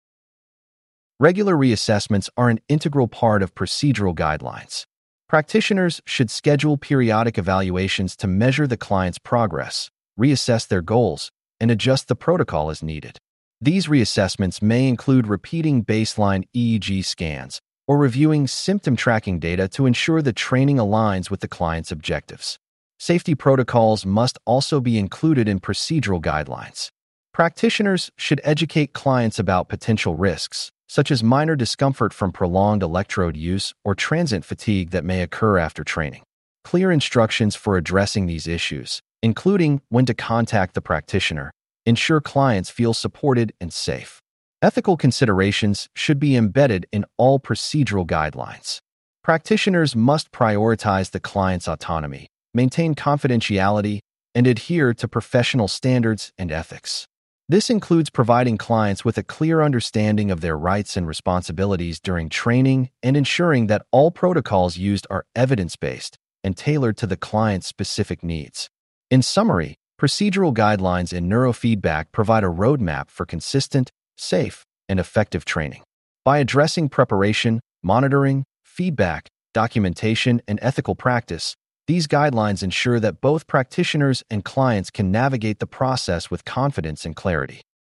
Regular reassessments are an integral part of procedural guidelines. Practitioners should schedule periodic evaluations to measure the client's progress, reassess their goals, and adjust the protocol as needed. These reassessments may include repeating baseline E E G scans or reviewing symptom tracking data to ensure the training aligns with the client's objectives. Safety protocols must also be included in procedural guidelines. Practitioners should educate clients about potential risks, such as minor discomfort from prolonged electrode use or transient fatigue that may occur after training. Clear instructions for addressing these issues, including when to contact the practitioner, ensure clients feel supported and safe. Ethical considerations should be embedded in all procedural guidelines. Practitioners must prioritize the client's autonomy, maintain confidentiality, and adhere to professional standards and ethics. This includes providing clients with a clear understanding of their rights and responsibilities during training and ensuring that all protocols used are evidence-based and tailored to the client's specific needs. In summary, procedural guidelines in neurofeedback provide a roadmap for consistent, safe, and effective training. By addressing preparation, monitoring, feedback, documentation, and ethical practice, these guidelines ensure that both practitioners and clients can navigate the process with confidence and clarity.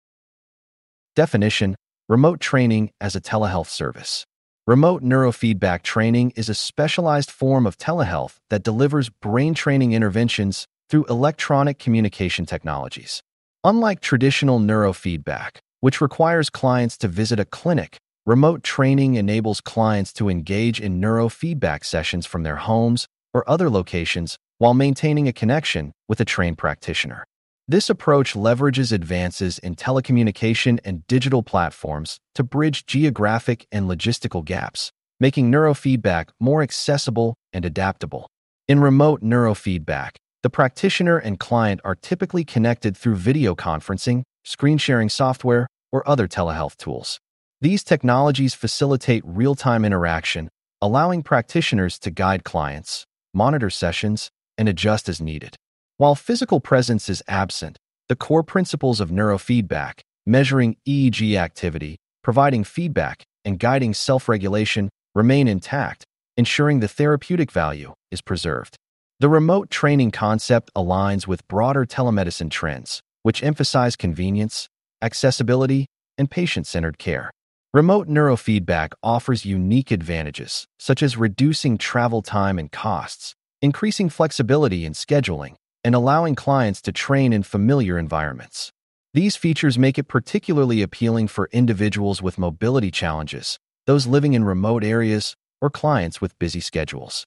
Definition: remote training as a telehealth service. Remote neurofeedback training is a specialized form of telehealth that delivers brain training interventions through electronic communication technologies. Unlike traditional neurofeedback, which requires clients to visit a clinic, remote training enables clients to engage in neurofeedback sessions from their homes or other locations while maintaining a connection with a trained practitioner. This approach leverages advances in telecommunication and digital platforms to bridge geographic and logistical gaps, making neurofeedback more accessible and adaptable. In remote neurofeedback, the practitioner and client are typically connected through video conferencing, screen sharing software, or other telehealth tools. These technologies facilitate real-time interaction, allowing practitioners to guide clients, monitor sessions, and adjust as needed. While physical presence is absent, the core principles of neurofeedback, measuring E E G activity, providing feedback, and guiding self-regulation remain intact, ensuring the therapeutic value is preserved. The remote training concept aligns with broader telemedicine trends, which emphasize convenience, accessibility, and patient-centered care. Remote neurofeedback offers unique advantages, such as reducing travel time and costs, increasing flexibility in scheduling, and allowing clients to train in familiar environments. These features make it particularly appealing for individuals with mobility challenges, those living in remote areas, or clients with busy schedules.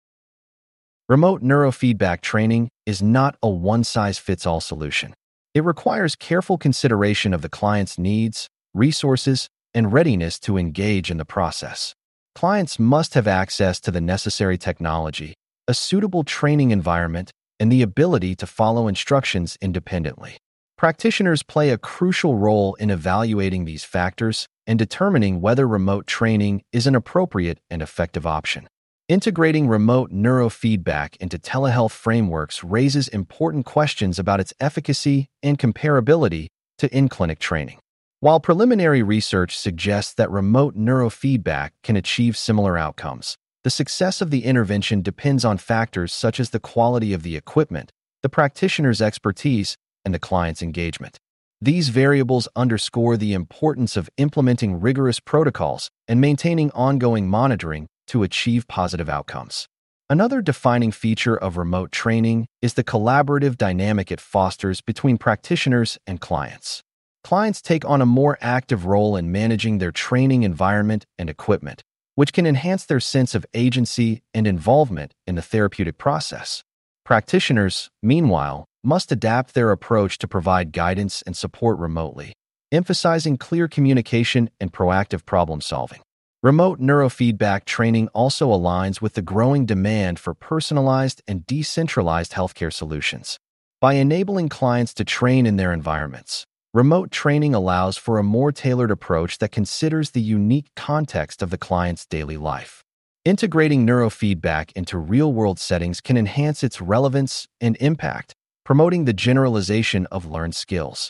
Remote neurofeedback training is not a one-size-fits-all solution. It requires careful consideration of the client's needs, resources, and readiness to engage in the process. Clients must have access to the necessary technology, a suitable training environment, and the ability to follow instructions independently. Practitioners play a crucial role in evaluating these factors and determining whether remote training is an appropriate and effective option. Integrating remote neurofeedback into telehealth frameworks raises important questions about its efficacy and comparability to in-clinic training. While preliminary research suggests that remote neurofeedback can achieve similar outcomes, the success of the intervention depends on factors such as the quality of the equipment, the practitioner's expertise, and the client's engagement. These variables underscore the importance of implementing rigorous protocols and maintaining ongoing monitoring to achieve positive outcomes. Another defining feature of remote training is the collaborative dynamic it fosters between practitioners and clients. Clients take on a more active role in managing their training environment and equipment, which can enhance their sense of agency and involvement in the therapeutic process. Practitioners, meanwhile, must adapt their approach to provide guidance and support remotely, emphasizing clear communication and proactive problem-solving. Remote neurofeedback training also aligns with the growing demand for personalized and decentralized healthcare solutions. By enabling clients to train in their environments, remote training allows for a more tailored approach that considers the unique context of the client's daily life. Integrating neurofeedback into real-world settings can enhance its relevance and impact, promoting the generalization of learned skills.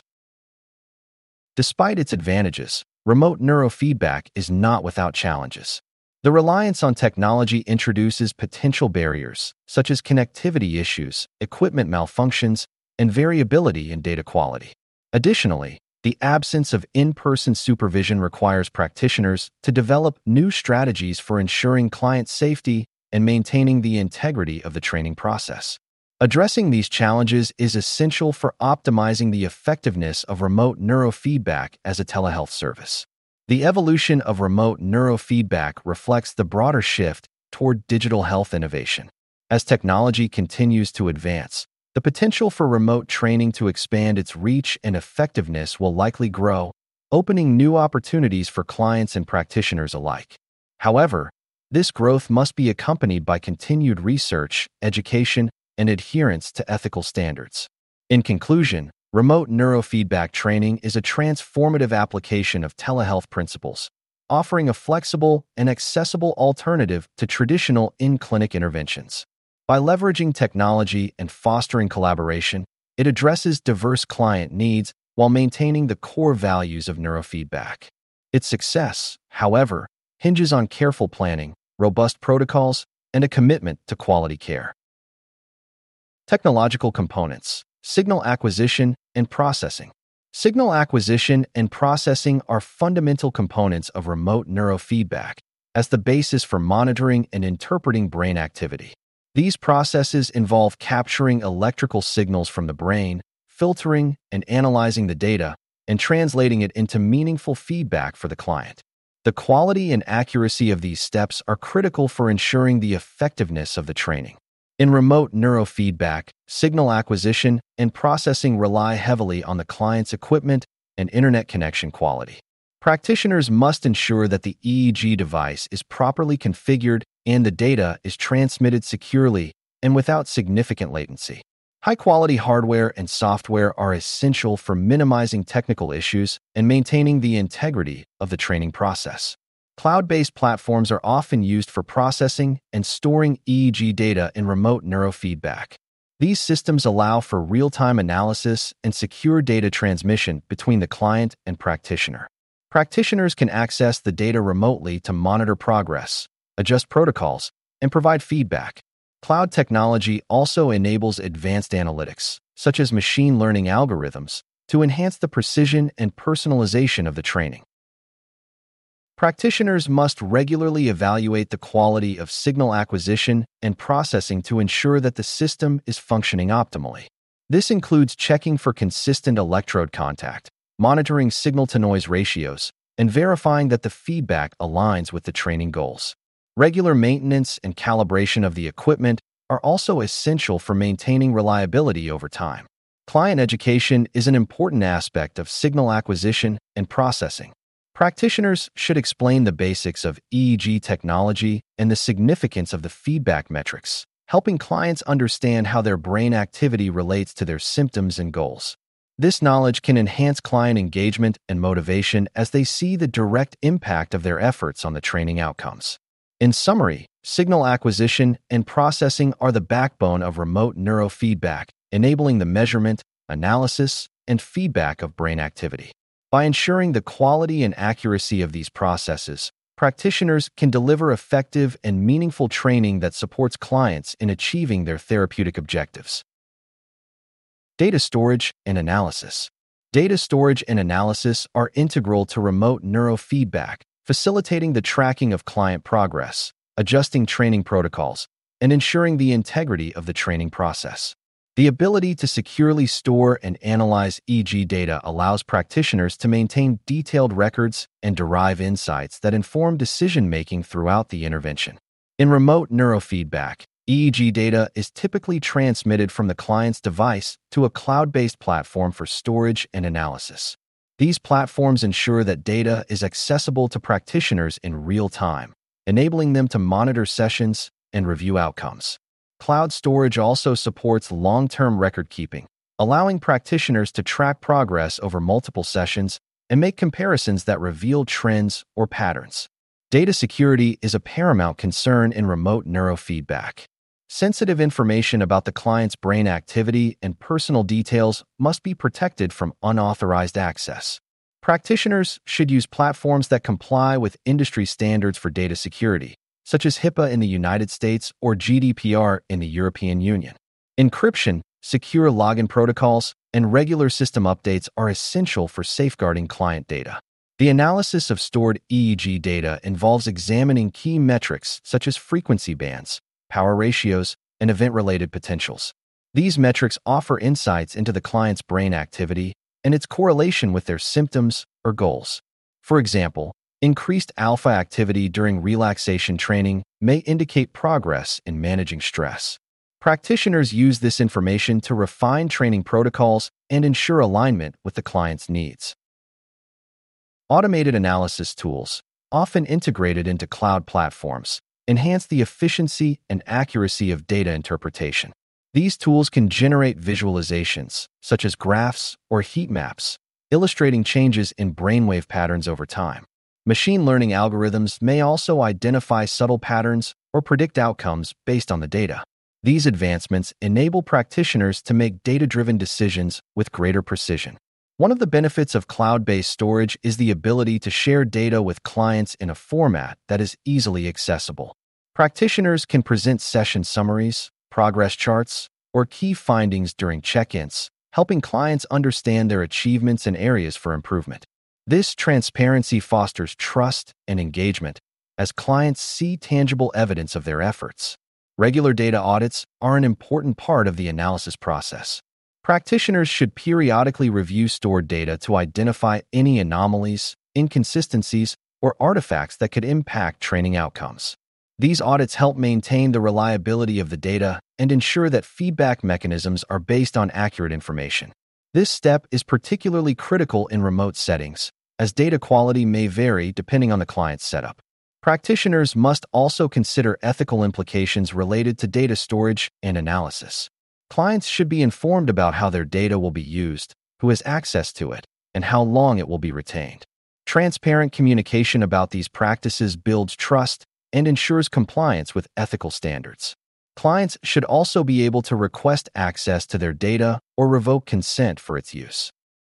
Despite its advantages, remote neurofeedback is not without challenges. The reliance on technology introduces potential barriers, such as connectivity issues, equipment malfunctions, and variability in data quality. Additionally, the absence of in-person supervision requires practitioners to develop new strategies for ensuring client safety and maintaining the integrity of the training process. Addressing these challenges is essential for optimizing the effectiveness of remote neurofeedback as a telehealth service. The evolution of remote neurofeedback reflects the broader shift toward digital health innovation. As technology continues to advance, the potential for remote training to expand its reach and effectiveness will likely grow, opening new opportunities for clients and practitioners alike. However, this growth must be accompanied by continued research, education, and adherence to ethical standards. In conclusion, remote neurofeedback training is a transformative application of telehealth principles, offering a flexible and accessible alternative to traditional in-clinic interventions. By leveraging technology and fostering collaboration, it addresses diverse client needs while maintaining the core values of neurofeedback. Its success, however, hinges on careful planning, robust protocols, and a commitment to quality care. Technological components, signal acquisition, and processing. Signal acquisition and processing are fundamental components of remote neurofeedback as the basis for monitoring and interpreting brain activity. These processes involve capturing electrical signals from the brain, filtering and analyzing the data, and translating it into meaningful feedback for the client. The quality and accuracy of these steps are critical for ensuring the effectiveness of the training. In remote neurofeedback, signal acquisition and processing rely heavily on the client's equipment and internet connection quality. Practitioners must ensure that the E E G device is properly configured and the data is transmitted securely and without significant latency. High-quality hardware and software are essential for minimizing technical issues and maintaining the integrity of the training process. Cloud-based platforms are often used for processing and storing E E G data in remote neurofeedback. These systems allow for real-time analysis and secure data transmission between the client and practitioner. Practitioners can access the data remotely to monitor progress, adjust protocols, and provide feedback. Cloud technology also enables advanced analytics, such as machine learning algorithms, to enhance the precision and personalization of the training. Practitioners must regularly evaluate the quality of signal acquisition and processing to ensure that the system is functioning optimally. This includes checking for consistent electrode contact, monitoring signal-to-noise ratios, and verifying that the feedback aligns with the training goals. Regular maintenance and calibration of the equipment are also essential for maintaining reliability over time. Client education is an important aspect of signal acquisition and processing. Practitioners should explain the basics of E E G technology and the significance of the feedback metrics, helping clients understand how their brain activity relates to their symptoms and goals. This knowledge can enhance client engagement and motivation as they see the direct impact of their efforts on the training outcomes. In summary, signal acquisition and processing are the backbone of remote neurofeedback, enabling the measurement, analysis, and feedback of brain activity. By ensuring the quality and accuracy of these processes, practitioners can deliver effective and meaningful training that supports clients in achieving their therapeutic objectives. Data storage and analysis. Data storage and analysis are integral to remote neurofeedback, facilitating the tracking of client progress, adjusting training protocols, and ensuring the integrity of the training process. The ability to securely store and analyze E E G data allows practitioners to maintain detailed records and derive insights that inform decision-making throughout the intervention. In remote neurofeedback, E E G data is typically transmitted from the client's device to a cloud-based platform for storage and analysis. These platforms ensure that data is accessible to practitioners in real time, enabling them to monitor sessions and review outcomes. Cloud storage also supports long-term record-keeping, allowing practitioners to track progress over multiple sessions and make comparisons that reveal trends or patterns. Data security is a paramount concern in remote neurofeedback. Sensitive information about the client's brain activity and personal details must be protected from unauthorized access. Practitioners should use platforms that comply with industry standards for data security, such as HIPAA in the United States or G D P R in the European Union. Encryption, secure login protocols, and regular system updates are essential for safeguarding client data. The analysis of stored E E G data involves examining key metrics such as frequency bands, power ratios, and event-related potentials. These metrics offer insights into the client's brain activity and its correlation with their symptoms or goals. For example, increased alpha activity during relaxation training may indicate progress in managing stress. Practitioners use this information to refine training protocols and ensure alignment with the client's needs. Automated analysis tools, often integrated into cloud platforms, enhance the efficiency and accuracy of data interpretation. These tools can generate visualizations, such as graphs or heat maps, illustrating changes in brainwave patterns over time. Machine learning algorithms may also identify subtle patterns or predict outcomes based on the data. These advancements enable practitioners to make data-driven decisions with greater precision. One of the benefits of cloud-based storage is the ability to share data with clients in a format that is easily accessible. Practitioners can present session summaries, progress charts, or key findings during check-ins, helping clients understand their achievements and areas for improvement. This transparency fosters trust and engagement as clients see tangible evidence of their efforts. Regular data audits are an important part of the analysis process. Practitioners should periodically review stored data to identify any anomalies, inconsistencies, or artifacts that could impact training outcomes. These audits help maintain the reliability of the data and ensure that feedback mechanisms are based on accurate information. This step is particularly critical in remote settings, as data quality may vary depending on the client's setup. Practitioners must also consider ethical implications related to data storage and analysis. Clients should be informed about how their data will be used, who has access to it, and how long it will be retained. Transparent communication about these practices builds trust and ensures compliance with ethical standards. Clients should also be able to request access to their data or revoke consent for its use.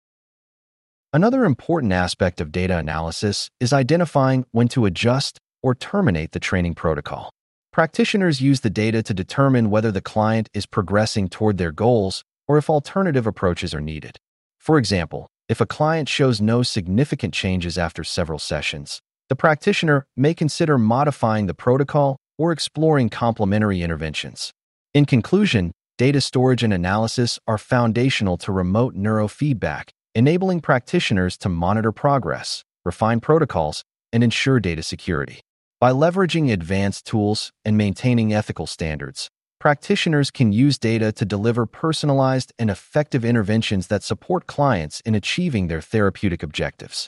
Another important aspect of data analysis is identifying when to adjust or terminate the training protocol. Practitioners use the data to determine whether the client is progressing toward their goals or if alternative approaches are needed. For example, if a client shows no significant changes after several sessions, the practitioner may consider modifying the protocol or exploring complementary interventions. In conclusion, data storage and analysis are foundational to remote neurofeedback, enabling practitioners to monitor progress, refine protocols, and ensure data security. By leveraging advanced tools and maintaining ethical standards, practitioners can use data to deliver personalized and effective interventions that support clients in achieving their therapeutic objectives.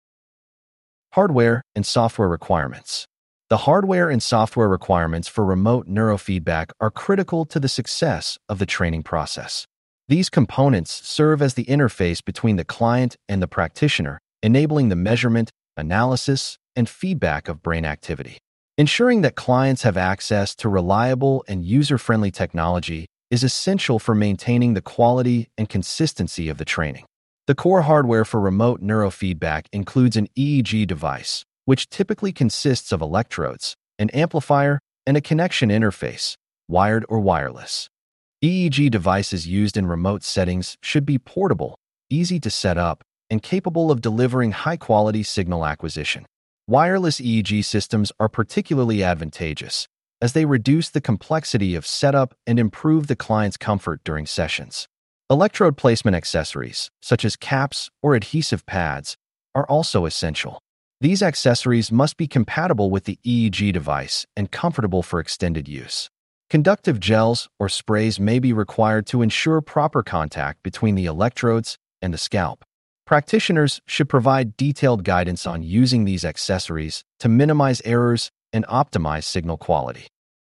Hardware and software requirements. The hardware and software requirements for remote neurofeedback are critical to the success of the training process. These components serve as the interface between the client and the practitioner, enabling the measurement, analysis, and feedback of brain activity. Ensuring that clients have access to reliable and user-friendly technology is essential for maintaining the quality and consistency of the training. The core hardware for remote neurofeedback includes an E E G device, which typically consists of electrodes, an amplifier, and a connection interface, wired or wireless. E E G devices used in remote settings should be portable, easy to set up, and capable of delivering high-quality signal acquisition. Wireless E E G systems are particularly advantageous, as they reduce the complexity of setup and improve the client's comfort during sessions. Electrode placement accessories, such as caps or adhesive pads, are also essential. These accessories must be compatible with the E E G device and comfortable for extended use. Conductive gels or sprays may be required to ensure proper contact between the electrodes and the scalp. Practitioners should provide detailed guidance on using these accessories to minimize errors and optimize signal quality.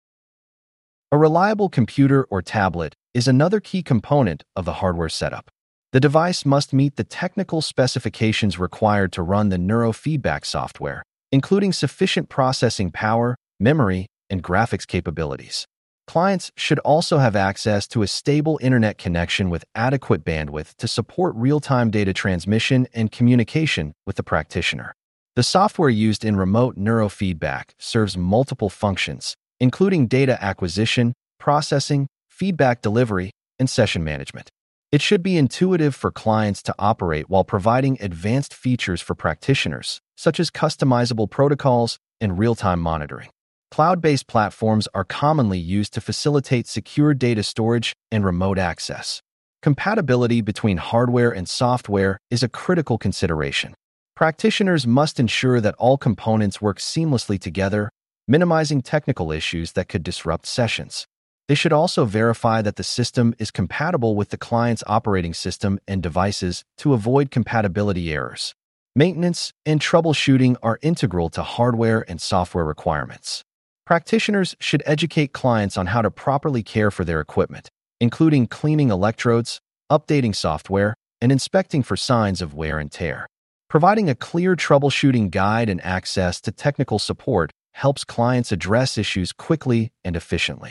A reliable computer or tablet is another key component of the hardware setup. The device must meet the technical specifications required to run the neurofeedback software, including sufficient processing power, memory, and graphics capabilities. Clients should also have access to a stable internet connection with adequate bandwidth to support real-time data transmission and communication with the practitioner. The software used in remote neurofeedback serves multiple functions, including data acquisition, processing, feedback delivery, and session management. It should be intuitive for clients to operate while providing advanced features for practitioners, such as customizable protocols and real-time monitoring. Cloud-based platforms are commonly used to facilitate secure data storage and remote access. Compatibility between hardware and software is a critical consideration. Practitioners must ensure that all components work seamlessly together, minimizing technical issues that could disrupt sessions. They should also verify that the system is compatible with the client's operating system and devices to avoid compatibility errors. Maintenance and troubleshooting are integral to hardware and software requirements. Practitioners should educate clients on how to properly care for their equipment, including cleaning electrodes, updating software, and inspecting for signs of wear and tear. Providing a clear troubleshooting guide and access to technical support helps clients address issues quickly and efficiently.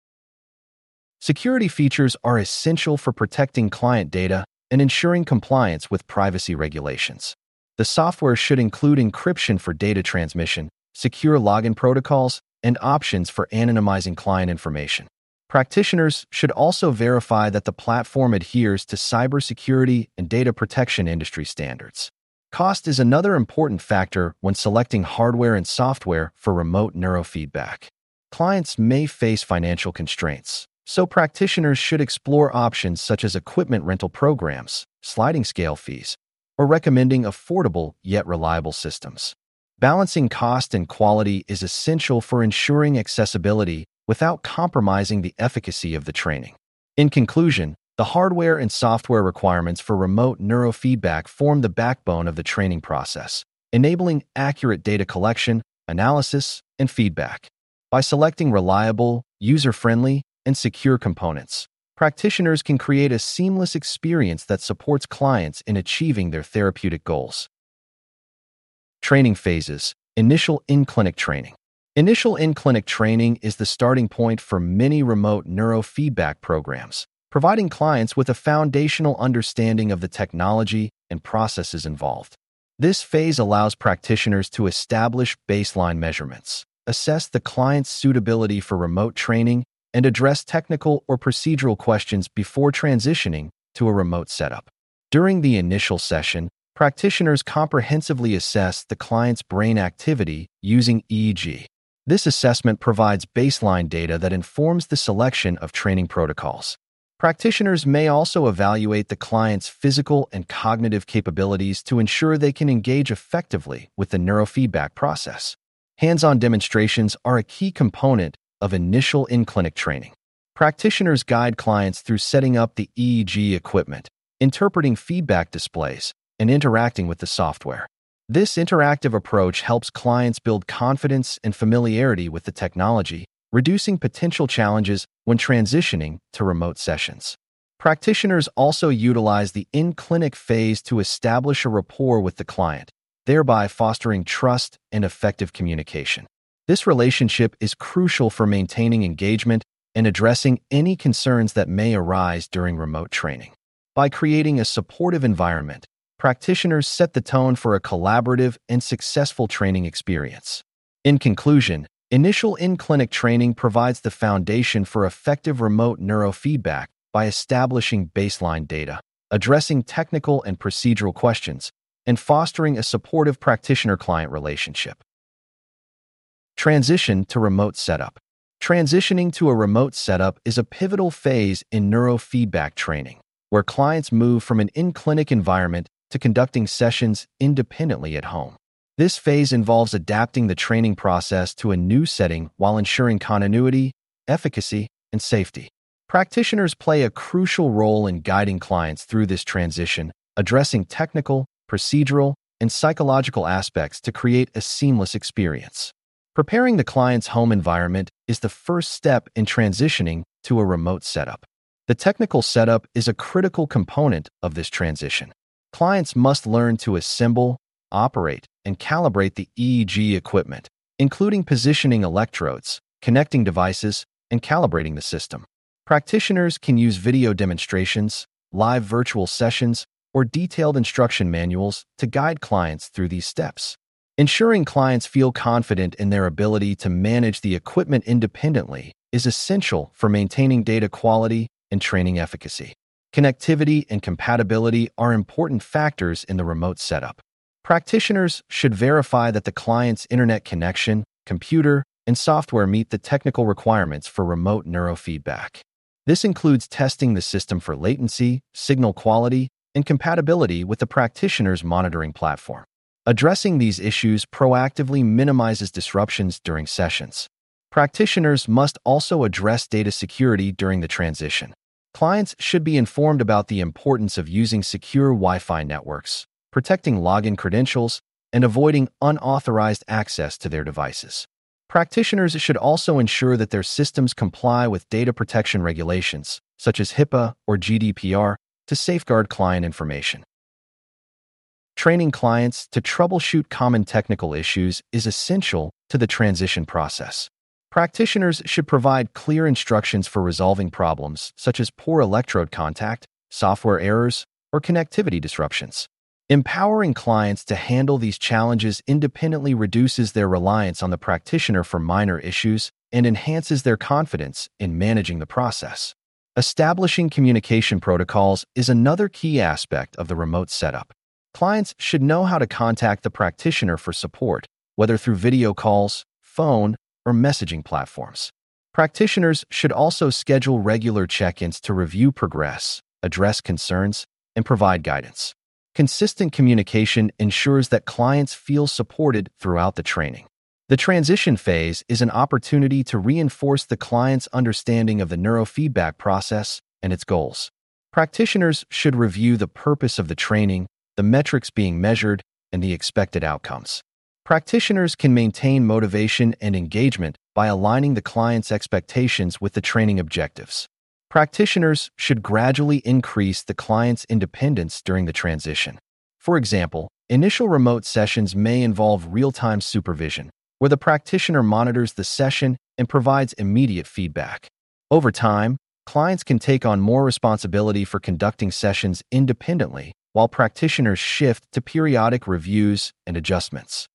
Security features are essential for protecting client data and ensuring compliance with privacy regulations. The software should include encryption for data transmission, secure login protocols, and options for anonymizing client information. Practitioners should also verify that the platform adheres to cybersecurity and data protection industry standards. Cost is another important factor when selecting hardware and software for remote neurofeedback. Clients may face financial constraints, so practitioners should explore options such as equipment rental programs, sliding scale fees, or recommending affordable yet reliable systems. Balancing cost and quality is essential for ensuring accessibility without compromising the efficacy of the training. In conclusion, the hardware and software requirements for remote neurofeedback form the backbone of the training process, enabling accurate data collection, analysis, and feedback. By selecting reliable, user-friendly, and secure components, practitioners can create a seamless experience that supports clients in achieving their therapeutic goals. Training phases. Initial in-clinic training. Initial in-clinic training is the starting point for many remote neurofeedback programs, providing clients with a foundational understanding of the technology and processes involved. This phase allows practitioners to establish baseline measurements, assess the client's suitability for remote training, and address technical or procedural questions before transitioning to a remote setup. During the initial session, practitioners comprehensively assess the client's brain activity using E E G. This assessment provides baseline data that informs the selection of training protocols. Practitioners may also evaluate the client's physical and cognitive capabilities to ensure they can engage effectively with the neurofeedback process. Hands-on demonstrations are a key component of initial in-clinic training. Practitioners guide clients through setting up the E E G equipment, interpreting feedback displays, and interacting with the software. This interactive approach helps clients build confidence and familiarity with the technology, reducing potential challenges when transitioning to remote sessions. Practitioners also utilize the in-clinic phase to establish a rapport with the client, thereby fostering trust and effective communication. This relationship is crucial for maintaining engagement and addressing any concerns that may arise during remote training. By creating a supportive environment, practitioners set the tone for a collaborative and successful training experience. In conclusion, initial in-clinic training provides the foundation for effective remote neurofeedback by establishing baseline data, addressing technical and procedural questions, and fostering a supportive practitioner-client relationship. Transition to remote setup. Transitioning to a remote setup is a pivotal phase in neurofeedback training, where clients move from an in-clinic environment to conducting sessions independently at home. This phase involves adapting the training process to a new setting while ensuring continuity, efficacy, and safety. Practitioners play a crucial role in guiding clients through this transition, addressing technical, procedural, and psychological aspects to create a seamless experience. Preparing the client's home environment is the first step in transitioning to a remote setup. The technical setup is a critical component of this transition. Clients must learn to assemble, operate, and calibrate the E E G equipment, including positioning electrodes, connecting devices, and calibrating the system. Practitioners can use video demonstrations, live virtual sessions, or detailed instruction manuals to guide clients through these steps. Ensuring clients feel confident in their ability to manage the equipment independently is essential for maintaining data quality and training efficacy. Connectivity and compatibility are important factors in the remote setup. Practitioners should verify that the client's internet connection, computer, and software meet the technical requirements for remote neurofeedback. This includes testing the system for latency, signal quality, and compatibility with the practitioner's monitoring platform. Addressing these issues proactively minimizes disruptions during sessions. Practitioners must also address data security during the transition. Clients should be informed about the importance of using secure Wi-Fi networks, protecting login credentials, and avoiding unauthorized access to their devices. Practitioners should also ensure that their systems comply with data protection regulations, such as HIPAA or G D P R, to safeguard client information. Training clients to troubleshoot common technical issues is essential to the transition process. Practitioners should provide clear instructions for resolving problems such as poor electrode contact, software errors, or connectivity disruptions. Empowering clients to handle these challenges independently reduces their reliance on the practitioner for minor issues and enhances their confidence in managing the process. Establishing communication protocols is another key aspect of the remote setup. Clients should know how to contact the practitioner for support, whether through video calls, phone, or messaging platforms. Practitioners should also schedule regular check-ins to review progress, address concerns, and provide guidance. Consistent communication ensures that clients feel supported throughout the training. The transition phase is an opportunity to reinforce the client's understanding of the neurofeedback process and its goals. Practitioners should review the purpose of the training, the metrics being measured, and the expected outcomes. Practitioners can maintain motivation and engagement by aligning the client's expectations with the training objectives. Practitioners should gradually increase the client's independence during the transition. For example, initial remote sessions may involve real-time supervision, where the practitioner monitors the session and provides immediate feedback. Over time, clients can take on more responsibility for conducting sessions independently, while practitioners shift to periodic reviews and adjustments.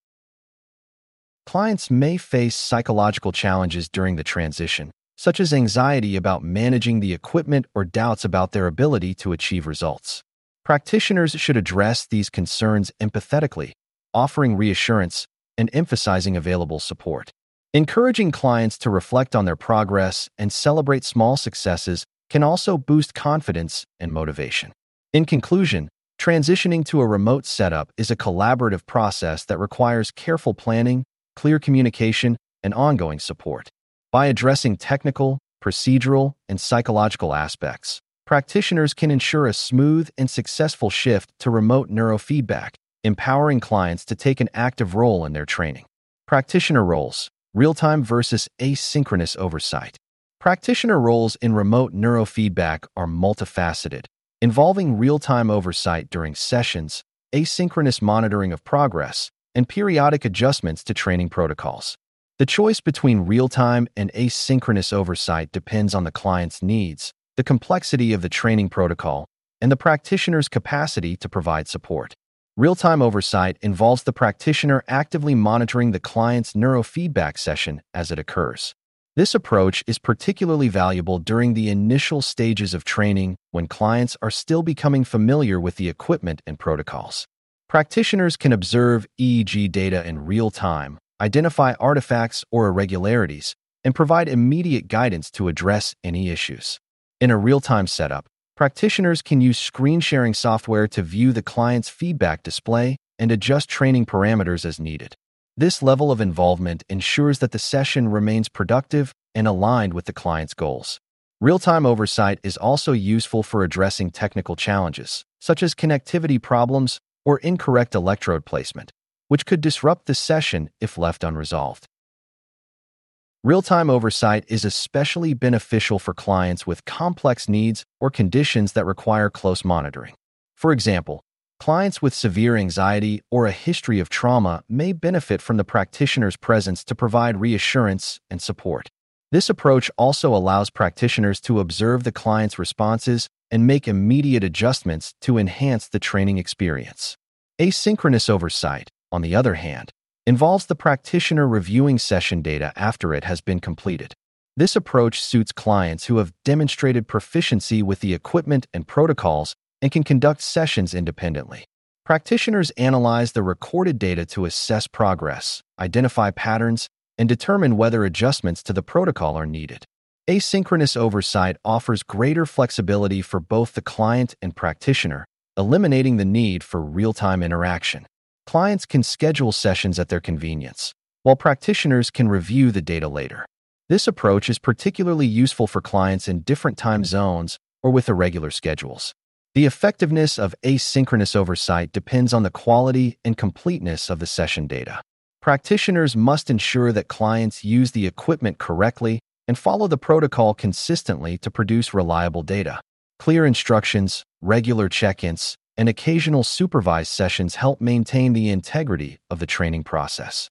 Clients may face psychological challenges during the transition, such as anxiety about managing the equipment or doubts about their ability to achieve results. Practitioners should address these concerns empathetically, offering reassurance and emphasizing available support. Encouraging clients to reflect on their progress and celebrate small successes can also boost confidence and motivation. In conclusion, transitioning to a remote setup is a collaborative process that requires careful planning, clear communication, and ongoing support. By addressing technical, procedural, and psychological aspects, practitioners can ensure a smooth and successful shift to remote neurofeedback, empowering clients to take an active role in their training. Practitioner roles: real-time versus asynchronous oversight. Practitioner roles in remote neurofeedback are multifaceted, involving real-time oversight during sessions, asynchronous monitoring of progress, and periodic adjustments to training protocols. The choice between real-time and asynchronous oversight depends on the client's needs, the complexity of the training protocol, and the practitioner's capacity to provide support. Real-time oversight involves the practitioner actively monitoring the client's neurofeedback session as it occurs. This approach is particularly valuable during the initial stages of training when clients are still becoming familiar with the equipment and protocols. Practitioners can observe E E G data in real time, identify artifacts or irregularities, and provide immediate guidance to address any issues. In a real-time setup, practitioners can use screen-sharing software to view the client's feedback display and adjust training parameters as needed. This level of involvement ensures that the session remains productive and aligned with the client's goals. Real-time oversight is also useful for addressing technical challenges, such as connectivity problems or incorrect electrode placement, which could disrupt the session if left unresolved. Real-time oversight is especially beneficial for clients with complex needs or conditions that require close monitoring. For example, clients with severe anxiety or a history of trauma may benefit from the practitioner's presence to provide reassurance and support. This approach also allows practitioners to observe the client's responses and make immediate adjustments to enhance the training experience. Asynchronous oversight, on the other hand, involves the practitioner reviewing session data after it has been completed. This approach suits clients who have demonstrated proficiency with the equipment and protocols and can conduct sessions independently. Practitioners analyze the recorded data to assess progress, identify patterns, and determine whether adjustments to the protocol are needed. Asynchronous oversight offers greater flexibility for both the client and practitioner, eliminating the need for real-time interaction. Clients can schedule sessions at their convenience, while practitioners can review the data later. This approach is particularly useful for clients in different time zones or with irregular schedules. The effectiveness of asynchronous oversight depends on the quality and completeness of the session data. Practitioners must ensure that clients use the equipment correctly and follow the protocol consistently to produce reliable data. Clear instructions, regular check-ins, and occasional supervised sessions help maintain the integrity of the training process.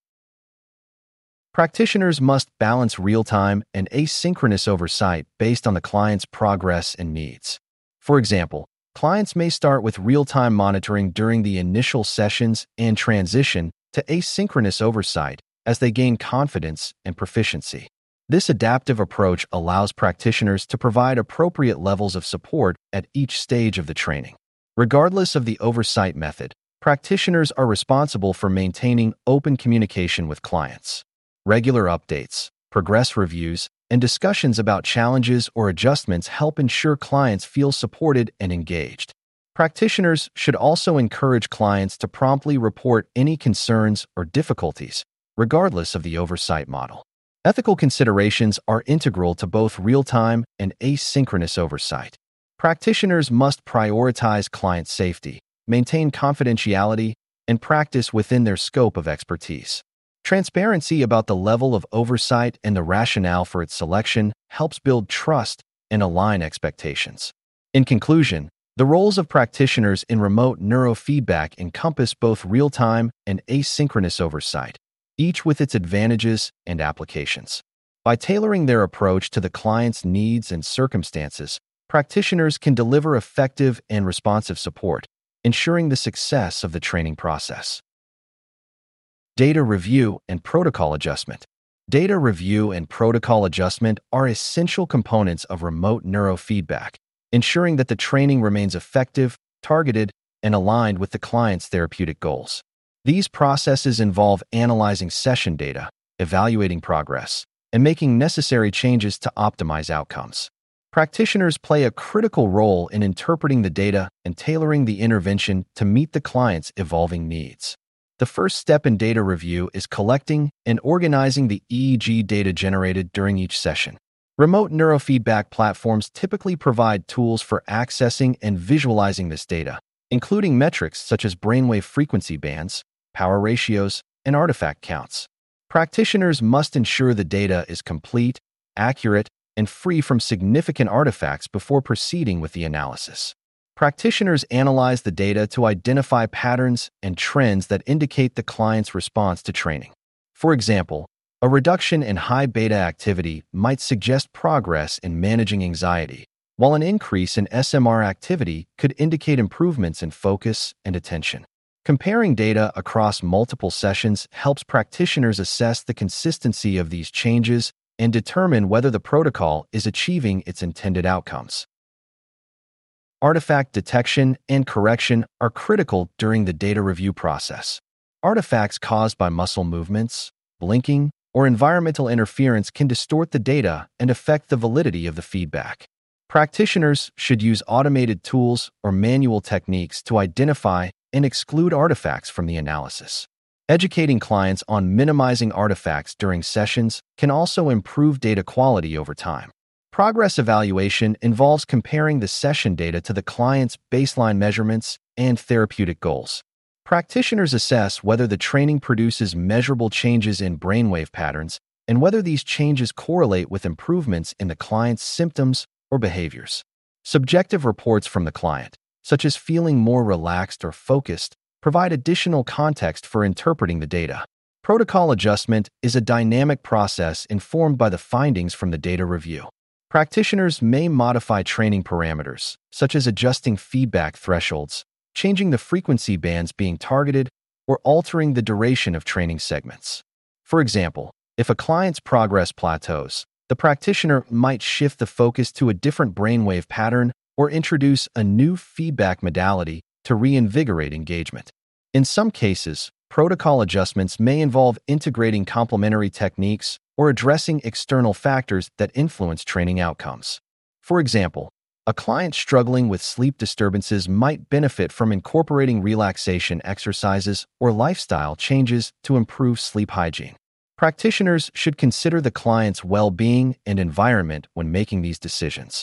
Practitioners must balance real-time and asynchronous oversight based on the client's progress and needs. For example, clients may start with real-time monitoring during the initial sessions and transition to asynchronous oversight as they gain confidence and proficiency. This adaptive approach allows practitioners to provide appropriate levels of support at each stage of the training. Regardless of the oversight method, practitioners are responsible for maintaining open communication with clients. Regular updates, progress reviews, and discussions about challenges or adjustments help ensure clients feel supported and engaged. Practitioners should also encourage clients to promptly report any concerns or difficulties, regardless of the oversight model. Ethical considerations are integral to both real-time and asynchronous oversight. Practitioners must prioritize client safety, maintain confidentiality, and practice within their scope of expertise. Transparency about the level of oversight and the rationale for its selection helps build trust and align expectations. In conclusion, the roles of practitioners in remote neurofeedback encompass both real-time and asynchronous oversight, each with its advantages and applications. By tailoring their approach to the client's needs and circumstances, practitioners can deliver effective and responsive support, ensuring the success of the training process. Data review and protocol adjustment. Data review and protocol adjustment are essential components of remote neurofeedback, ensuring that the training remains effective, targeted, and aligned with the client's therapeutic goals. These processes involve analyzing session data, evaluating progress, and making necessary changes to optimize outcomes. Practitioners play a critical role in interpreting the data and tailoring the intervention to meet the client's evolving needs. The first step in data review is collecting and organizing the E E G data generated during each session. Remote neurofeedback platforms typically provide tools for accessing and visualizing this data, including metrics such as brainwave frequency bands, power ratios, and artifact counts. Practitioners must ensure the data is complete, accurate, and free from significant artifacts before proceeding with the analysis. Practitioners analyze the data to identify patterns and trends that indicate the client's response to training. For example, a reduction in high beta activity might suggest progress in managing anxiety, while an increase in S M R activity could indicate improvements in focus and attention. Comparing data across multiple sessions helps practitioners assess the consistency of these changes and determine whether the protocol is achieving its intended outcomes. Artifact detection and correction are critical during the data review process. Artifacts caused by muscle movements, blinking, or environmental interference can distort the data and affect the validity of the feedback. Practitioners should use automated tools or manual techniques to identify and exclude artifacts from the analysis. Educating clients on minimizing artifacts during sessions can also improve data quality over time. Progress evaluation involves comparing the session data to the client's baseline measurements and therapeutic goals. Practitioners assess whether the training produces measurable changes in brainwave patterns and whether these changes correlate with improvements in the client's symptoms or behaviors. Subjective reports from the client, such as feeling more relaxed or focused, provide additional context for interpreting the data. Protocol adjustment is a dynamic process informed by the findings from the data review. Practitioners may modify training parameters, such as adjusting feedback thresholds, changing the frequency bands being targeted, or altering the duration of training segments. For example, if a client's progress plateaus, the practitioner might shift the focus to a different brainwave pattern or introduce a new feedback modality to reinvigorate engagement. In some cases, protocol adjustments may involve integrating complementary techniques or addressing external factors that influence training outcomes. For example, a client struggling with sleep disturbances might benefit from incorporating relaxation exercises or lifestyle changes to improve sleep hygiene. Practitioners should consider the client's well-being and environment when making these decisions.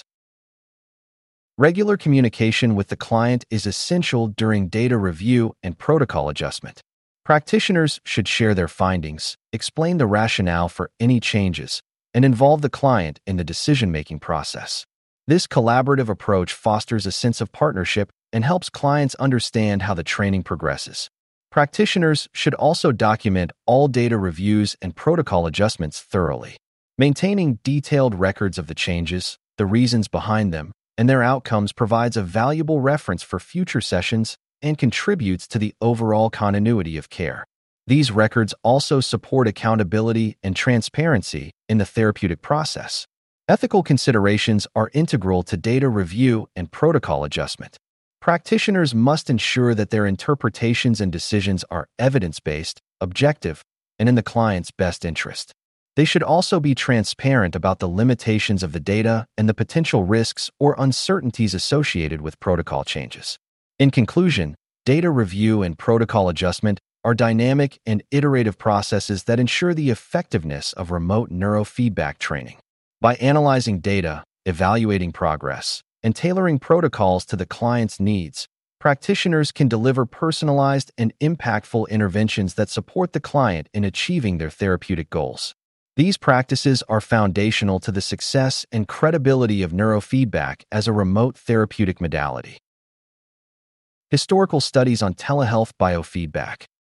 Regular communication with the client is essential during data review and protocol adjustment. Practitioners should share their findings, explain the rationale for any changes, and involve the client in the decision-making process. This collaborative approach fosters a sense of partnership and helps clients understand how the training progresses. Practitioners should also document all data reviews and protocol adjustments thoroughly. Maintaining detailed records of the changes, the reasons behind them, and their outcomes provides a valuable reference for future sessions and contributes to the overall continuity of care. These records also support accountability and transparency in the therapeutic process. Ethical considerations are integral to data review and protocol adjustment. Practitioners must ensure that their interpretations and decisions are evidence-based, objective, and in the client's best interest. They should also be transparent about the limitations of the data and the potential risks or uncertainties associated with protocol changes. In conclusion, data review and protocol adjustment are dynamic and iterative processes that ensure the effectiveness of remote neurofeedback training. By analyzing data, evaluating progress, and tailoring protocols to the client's needs, practitioners can deliver personalized and impactful interventions that support the client in achieving their therapeutic goals. These practices are foundational to the success and credibility of neurofeedback as a remote therapeutic modality. Historical studies on telehealth biofeedback.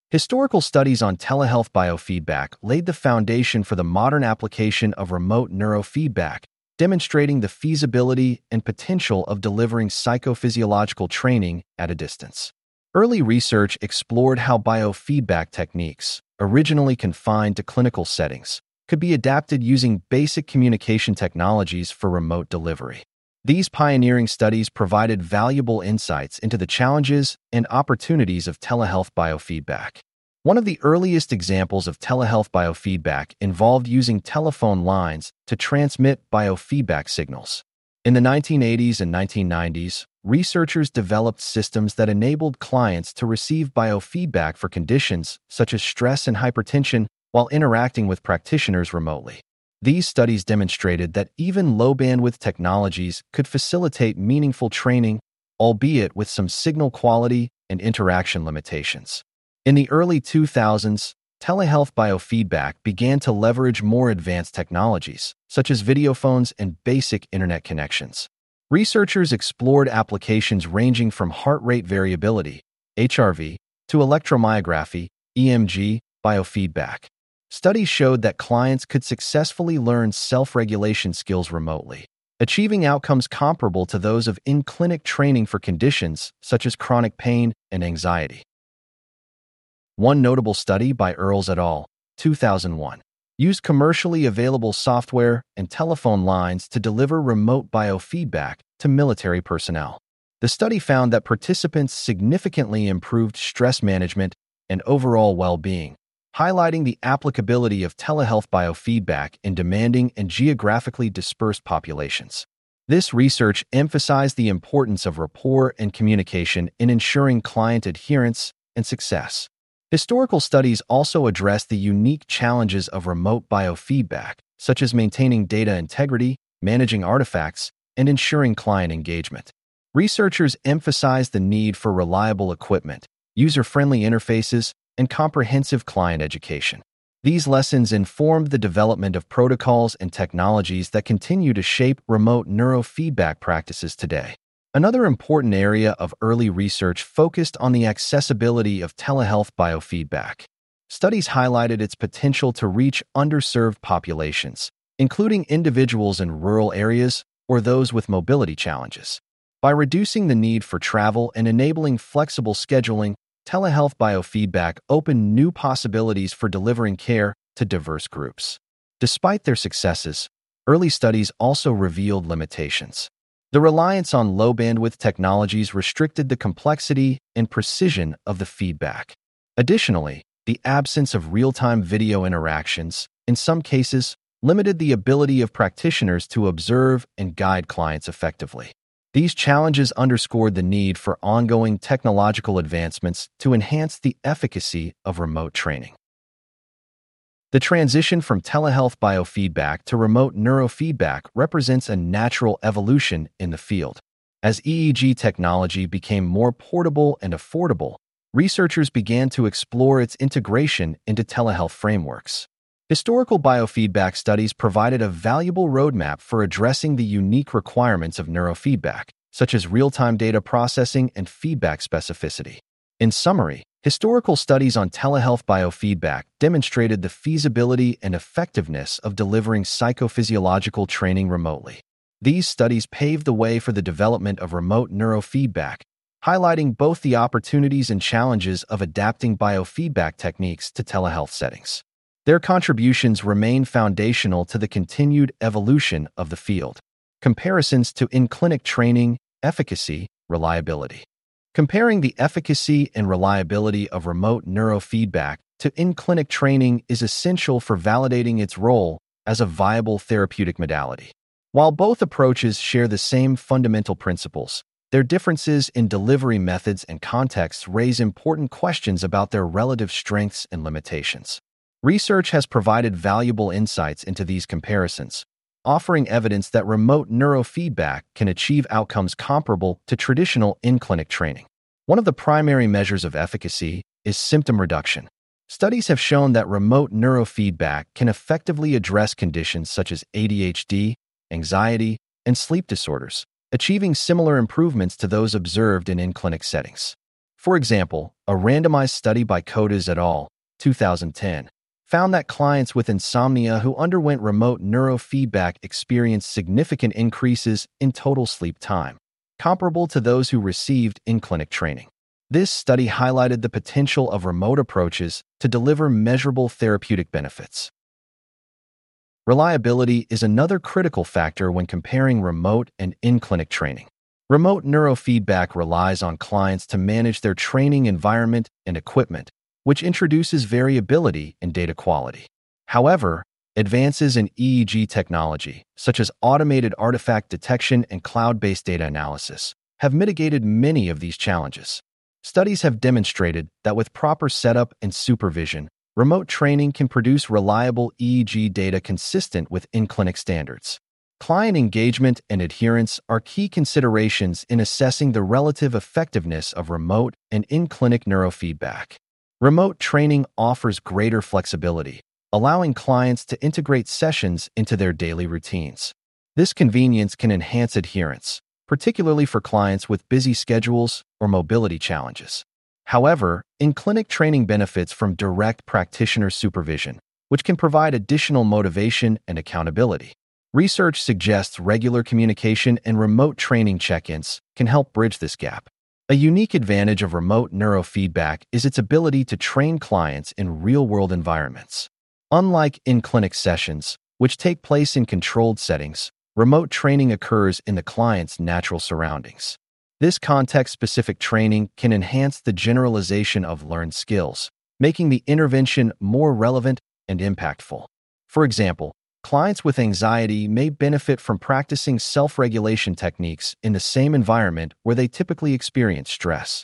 Historical studies on telehealth biofeedback laid the foundation for the modern application of remote neurofeedback, demonstrating the feasibility and potential of delivering psychophysiological training at a distance. Early research explored how biofeedback techniques, originally confined to clinical settings, could be adapted using basic communication technologies for remote delivery. These pioneering studies provided valuable insights into the challenges and opportunities of telehealth biofeedback. One of the earliest examples of telehealth biofeedback involved using telephone lines to transmit biofeedback signals. In the nineteen eighties and nineteen nineties, researchers developed systems that enabled clients to receive biofeedback for conditions such as stress and hypertension while interacting with practitioners remotely. These studies demonstrated that even low-bandwidth technologies could facilitate meaningful training, albeit with some signal quality and interaction limitations. In the early two thousands, telehealth biofeedback began to leverage more advanced technologies, such as video phones and basic internet connections. Researchers explored applications ranging from heart rate variability, H R V, to electromyography, E M G, biofeedback. Studies showed that clients could successfully learn self-regulation skills remotely, achieving outcomes comparable to those of in-clinic training for conditions such as chronic pain and anxiety. One notable study by Earls et al., two thousand one, used commercially available software and telephone lines to deliver remote biofeedback to military personnel. The study found that participants significantly improved stress management and overall well-being, highlighting the applicability of telehealth biofeedback in demanding and geographically dispersed populations. This research emphasized the importance of rapport and communication in ensuring client adherence and success. Historical studies also address the unique challenges of remote biofeedback, such as maintaining data integrity, managing artifacts, and ensuring client engagement. Researchers emphasized the need for reliable equipment, user-friendly interfaces, and comprehensive client education. These lessons informed the development of protocols and technologies that continue to shape remote neurofeedback practices today. Another important area of early research focused on the accessibility of telehealth biofeedback. Studies highlighted its potential to reach underserved populations, including individuals in rural areas or those with mobility challenges. By reducing the need for travel and enabling flexible scheduling, telehealth biofeedback opened new possibilities for delivering care to diverse groups. Despite their successes, early studies also revealed limitations. The reliance on low-bandwidth technologies restricted the complexity and precision of the feedback. Additionally, the absence of real-time video interactions, in some cases, limited the ability of practitioners to observe and guide clients effectively. These challenges underscored the need for ongoing technological advancements to enhance the efficacy of remote training. The transition from telehealth biofeedback to remote neurofeedback represents a natural evolution in the field. As E E G technology became more portable and affordable, researchers began to explore its integration into telehealth frameworks. Historical biofeedback studies provided a valuable roadmap for addressing the unique requirements of neurofeedback, such as real-time data processing and feedback specificity. In summary, historical studies on telehealth biofeedback demonstrated the feasibility and effectiveness of delivering psychophysiological training remotely. These studies paved the way for the development of remote neurofeedback, highlighting both the opportunities and challenges of adapting biofeedback techniques to telehealth settings. Their contributions remain foundational to the continued evolution of the field. Comparisons to in-clinic training, efficacy, reliability. Comparing the efficacy and reliability of remote neurofeedback to in-clinic training is essential for validating its role as a viable therapeutic modality. While both approaches share the same fundamental principles, their differences in delivery methods and contexts raise important questions about their relative strengths and limitations. Research has provided valuable insights into these comparisons, offering evidence that remote neurofeedback can achieve outcomes comparable to traditional in-clinic training. One of the primary measures of efficacy is symptom reduction. Studies have shown that remote neurofeedback can effectively address conditions such as A D H D, anxiety, and sleep disorders, achieving similar improvements to those observed in in-clinic settings. For example, a randomized study by Codas et al. two thousand ten found that clients with insomnia who underwent remote neurofeedback experienced significant increases in total sleep time, comparable to those who received in-clinic training. This study highlighted the potential of remote approaches to deliver measurable therapeutic benefits. Reliability is another critical factor when comparing remote and in-clinic training. Remote neurofeedback relies on clients to manage their training environment and equipment, which introduces variability in data quality. However, advances in E E G technology, such as automated artifact detection and cloud-based data analysis, have mitigated many of these challenges. Studies have demonstrated that with proper setup and supervision, remote training can produce reliable E E G data consistent with in-clinic standards. Client engagement and adherence are key considerations in assessing the relative effectiveness of remote and in-clinic neurofeedback. Remote training offers greater flexibility, allowing clients to integrate sessions into their daily routines. This convenience can enhance adherence, particularly for clients with busy schedules or mobility challenges. However, in-clinic training benefits from direct practitioner supervision, which can provide additional motivation and accountability. Research suggests regular communication and remote training check-ins can help bridge this gap. A unique advantage of remote neurofeedback is its ability to train clients in real-world environments. Unlike in-clinic sessions, which take place in controlled settings, remote training occurs in the client's natural surroundings. This context-specific training can enhance the generalization of learned skills, making the intervention more relevant and impactful. For example, clients with anxiety may benefit from practicing self-regulation techniques in the same environment where they typically experience stress.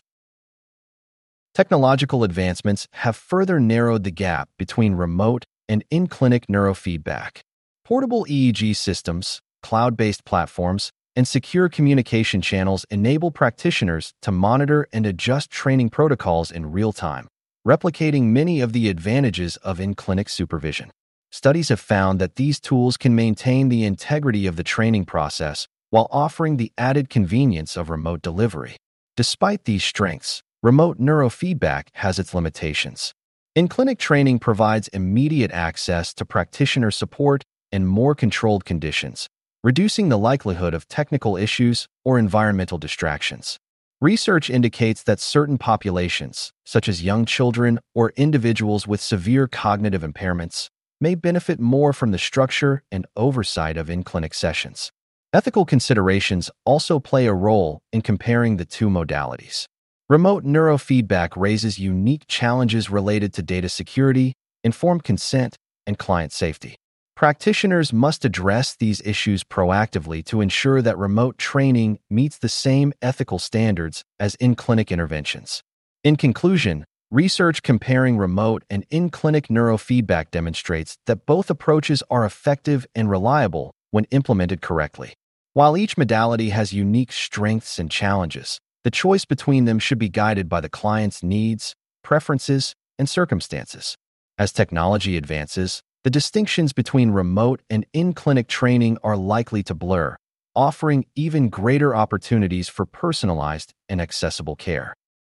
Technological advancements have further narrowed the gap between remote and in-clinic neurofeedback. Portable E E G systems, cloud-based platforms, and secure communication channels enable practitioners to monitor and adjust training protocols in real time, replicating many of the advantages of in-clinic supervision. Studies have found that these tools can maintain the integrity of the training process while offering the added convenience of remote delivery. Despite these strengths, remote neurofeedback has its limitations. In-clinic training provides immediate access to practitioner support in more controlled conditions, reducing the likelihood of technical issues or environmental distractions. Research indicates that certain populations, such as young children or individuals with severe cognitive impairments, may benefit more from the structure and oversight of in-clinic sessions. Ethical considerations also play a role in comparing the two modalities. Remote neurofeedback raises unique challenges related to data security, informed consent, and client safety. Practitioners must address these issues proactively to ensure that remote training meets the same ethical standards as in-clinic interventions. In conclusion, research comparing remote and in-clinic neurofeedback demonstrates that both approaches are effective and reliable when implemented correctly. While each modality has unique strengths and challenges, the choice between them should be guided by the client's needs, preferences, and circumstances. As technology advances, the distinctions between remote and in-clinic training are likely to blur, offering even greater opportunities for personalized and accessible care.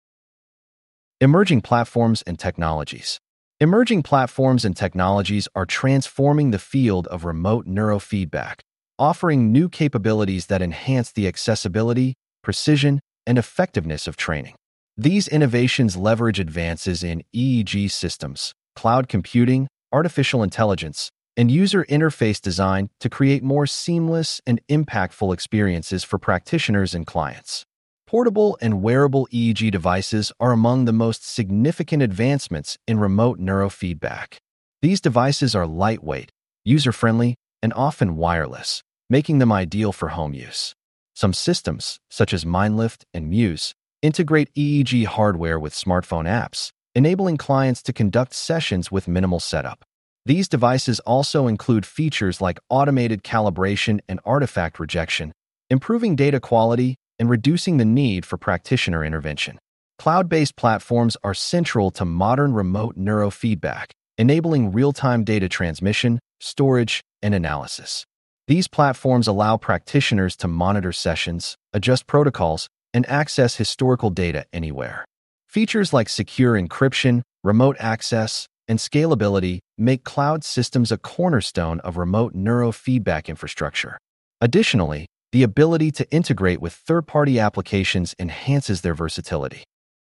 Emerging platforms and technologies. Emerging platforms and technologies are transforming the field of remote neurofeedback, offering new capabilities that enhance the accessibility, precision, and effectiveness of training. These innovations leverage advances in E E G systems, cloud computing, artificial intelligence, and user interface design to create more seamless and impactful experiences for practitioners and clients. Portable and wearable E E G devices are among the most significant advancements in remote neurofeedback. These devices are lightweight, user-friendly, and often wireless, making them ideal for home use. Some systems, such as Mindlift and Muse, integrate E E G hardware with smartphone apps, enabling clients to conduct sessions with minimal setup. These devices also include features like automated calibration and artifact rejection, improving data quality and reducing the need for practitioner intervention. Cloud-based platforms are central to modern remote neurofeedback, enabling real-time data transmission, storage, and analysis. These platforms allow practitioners to monitor sessions, adjust protocols, and access historical data anywhere. Features like secure encryption, remote access, and scalability make cloud systems a cornerstone of remote neurofeedback infrastructure. Additionally, the ability to integrate with third-party applications enhances their versatility.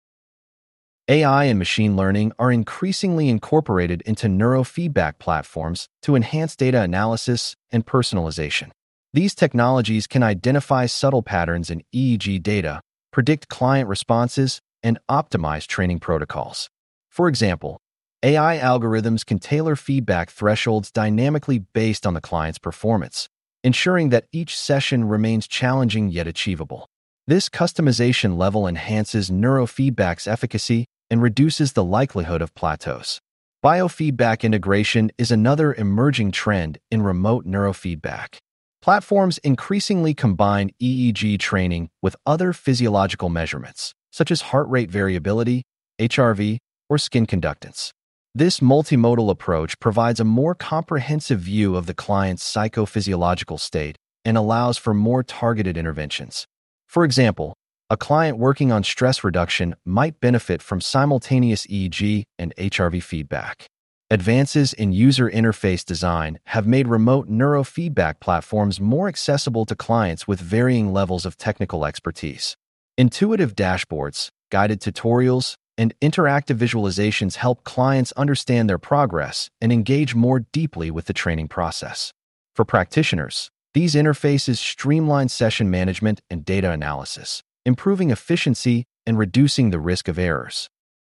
A I and machine learning are increasingly incorporated into neurofeedback platforms to enhance data analysis and personalization. These technologies can identify subtle patterns in E E G data, predict client responses, and optimize training protocols. For example, A I algorithms can tailor feedback thresholds dynamically based on the client's performance, ensuring that each session remains challenging yet achievable. This customization level enhances neurofeedback's efficacy and reduces the likelihood of plateaus. Biofeedback integration is another emerging trend in remote neurofeedback. Platforms increasingly combine E E G training with other physiological measurements, such as heart rate variability, H R V, or skin conductance. This multimodal approach provides a more comprehensive view of the client's psychophysiological state and allows for more targeted interventions. For example, a client working on stress reduction might benefit from simultaneous E E G and H R V feedback. Advances in user interface design have made remote neurofeedback platforms more accessible to clients with varying levels of technical expertise. Intuitive dashboards, guided tutorials, and interactive visualizations help clients understand their progress and engage more deeply with the training process. For practitioners, these interfaces streamline session management and data analysis, improving efficiency and reducing the risk of errors.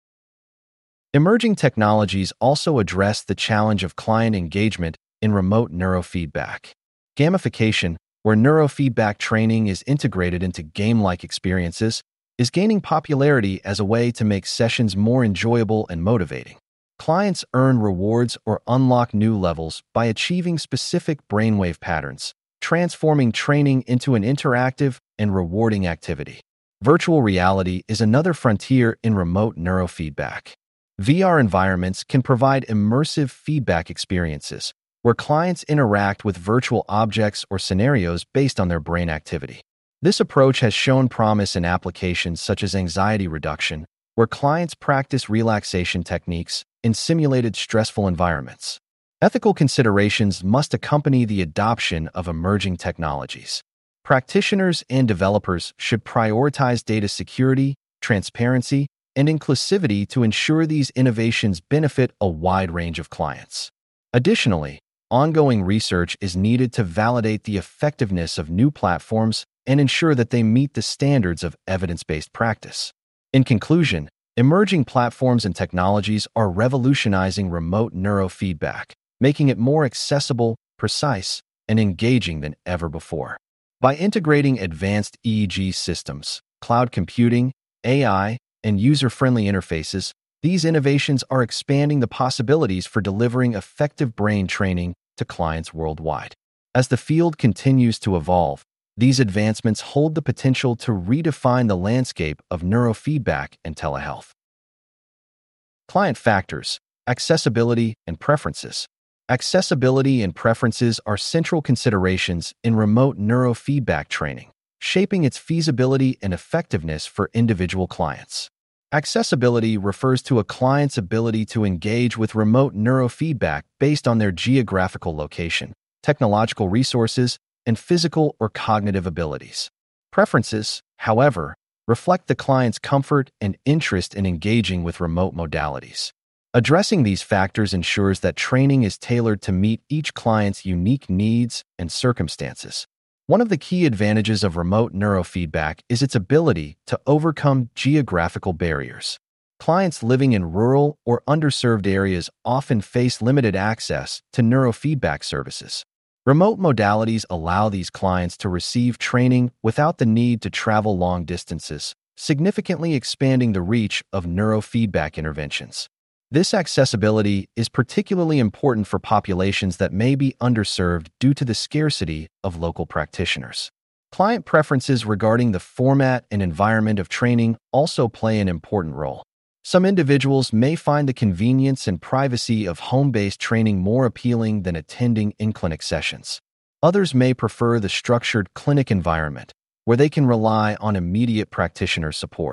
Emerging technologies also address the challenge of client engagement in remote neurofeedback. Gamification, where neurofeedback training is integrated into game-like experiences, is gaining popularity as a way to make sessions more enjoyable and motivating. Clients earn rewards or unlock new levels by achieving specific brainwave patterns, transforming training into an interactive and rewarding activity. Virtual reality is another frontier in remote neurofeedback. V R environments can provide immersive feedback experiences, where clients interact with virtual objects or scenarios based on their brain activity. This approach has shown promise in applications such as anxiety reduction, where clients practice relaxation techniques in simulated stressful environments. Ethical considerations must accompany the adoption of emerging technologies. Practitioners and developers should prioritize data security, transparency, and inclusivity to ensure these innovations benefit a wide range of clients. Additionally, ongoing research is needed to validate the effectiveness of new platforms and ensure that they meet the standards of evidence-based practice. In conclusion, emerging platforms and technologies are revolutionizing remote neurofeedback, making it more accessible, precise, and engaging than ever before. By integrating advanced E E G systems, cloud computing, A I, and user-friendly interfaces, these innovations are expanding the possibilities for delivering effective brain training to clients worldwide. As the field continues to evolve, these advancements hold the potential to redefine the landscape of neurofeedback and telehealth. Client factors, accessibility, and preferences. Accessibility and preferences are central considerations in remote neurofeedback training, shaping its feasibility and effectiveness for individual clients. Accessibility refers to a client's ability to engage with remote neurofeedback based on their geographical location, technological resources, and physical or cognitive abilities. Preferences, however, reflect the client's comfort and interest in engaging with remote modalities. Addressing these factors ensures that training is tailored to meet each client's unique needs and circumstances. One of the key advantages of remote neurofeedback is its ability to overcome geographical barriers. Clients living in rural or underserved areas often face limited access to neurofeedback services. Remote modalities allow these clients to receive training without the need to travel long distances, significantly expanding the reach of neurofeedback interventions. This accessibility is particularly important for populations that may be underserved due to the scarcity of local practitioners. Client preferences regarding the format and environment of training also play an important role. Some individuals may find the convenience and privacy of home-based training more appealing than attending in-clinic sessions. Others may prefer the structured clinic environment, where they can rely on immediate practitioner support.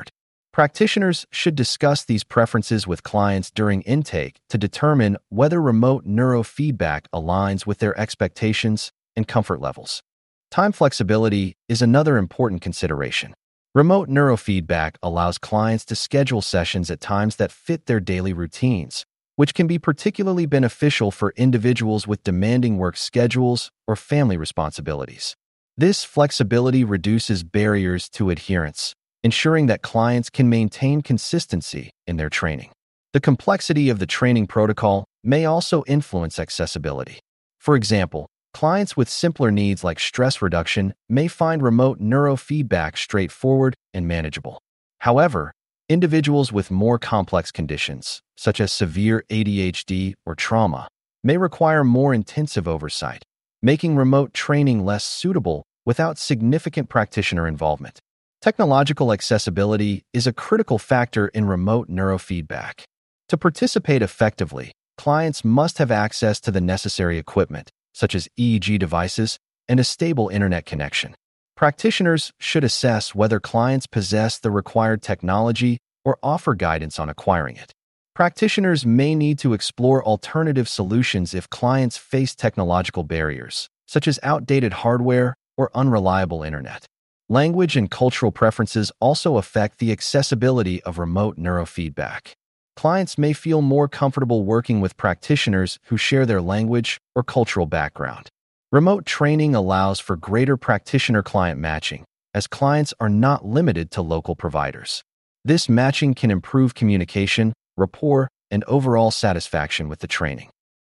Practitioners should discuss these preferences with clients during intake to determine whether remote neurofeedback aligns with their expectations and comfort levels. Time flexibility is another important consideration. Remote neurofeedback allows clients to schedule sessions at times that fit their daily routines, which can be particularly beneficial for individuals with demanding work schedules or family responsibilities. This flexibility reduces barriers to adherence, ensuring that clients can maintain consistency in their training. The complexity of the training protocol may also influence accessibility. For example, clients with simpler needs like stress reduction may find remote neurofeedback straightforward and manageable. However, individuals with more complex conditions, such as severe A D H D or trauma, may require more intensive oversight, making remote training less suitable without significant practitioner involvement. Technological accessibility is a critical factor in remote neurofeedback. To participate effectively, clients must have access to the necessary equipment, such as E E G devices, and a stable internet connection. Practitioners should assess whether clients possess the required technology or offer guidance on acquiring it. Practitioners may need to explore alternative solutions if clients face technological barriers, such as outdated hardware or unreliable internet. Language and cultural preferences also affect the accessibility of remote neurofeedback. Clients may feel more comfortable working with practitioners who share their language or cultural background. Remote training allows for greater practitioner-client matching, as clients are not limited to local providers. This matching can improve communication, rapport, and overall satisfaction with the training.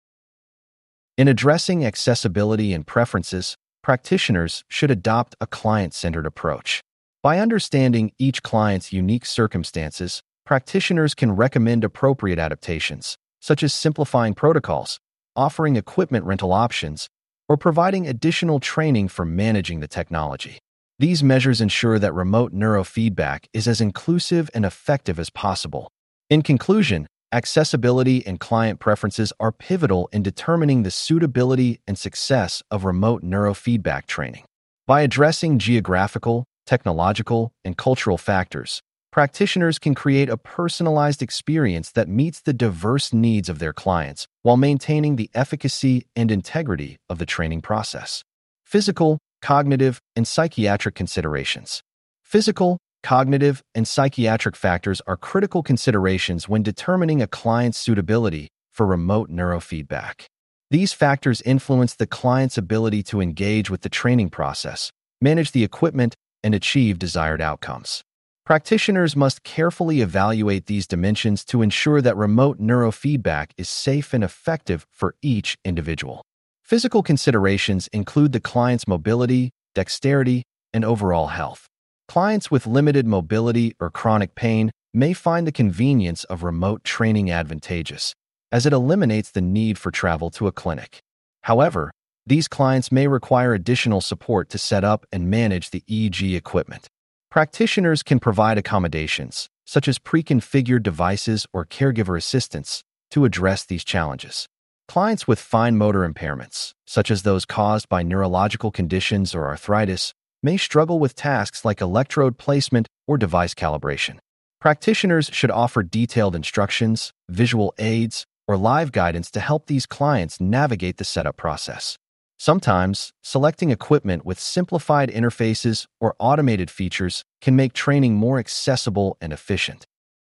In addressing accessibility and preferences, practitioners should adopt a client-centered approach. By understanding each client's unique circumstances, practitioners can recommend appropriate adaptations, such as simplifying protocols, offering equipment rental options, or providing additional training for managing the technology. These measures ensure that remote neurofeedback is as inclusive and effective as possible. In conclusion, accessibility and client preferences are pivotal in determining the suitability and success of remote neurofeedback training. By addressing geographical, technological, and cultural factors, practitioners can create a personalized experience that meets the diverse needs of their clients while maintaining the efficacy and integrity of the training process. Physical, cognitive, and psychiatric considerations. Physical, cognitive, and psychiatric factors are critical considerations when determining a client's suitability for remote neurofeedback. These factors influence the client's ability to engage with the training process, manage the equipment, and achieve desired outcomes. Practitioners must carefully evaluate these dimensions to ensure that remote neurofeedback is safe and effective for each individual. Physical considerations include the client's mobility, dexterity, and overall health. Clients with limited mobility or chronic pain may find the convenience of remote training advantageous, as it eliminates the need for travel to a clinic. However, these clients may require additional support to set up and manage the E E G equipment. Practitioners can provide accommodations, such as pre-configured devices or caregiver assistance, to address these challenges. Clients with fine motor impairments, such as those caused by neurological conditions or arthritis, may struggle with tasks like electrode placement or device calibration. Practitioners should offer detailed instructions, visual aids, or live guidance to help these clients navigate the setup process. Sometimes, selecting equipment with simplified interfaces or automated features can make training more accessible and efficient.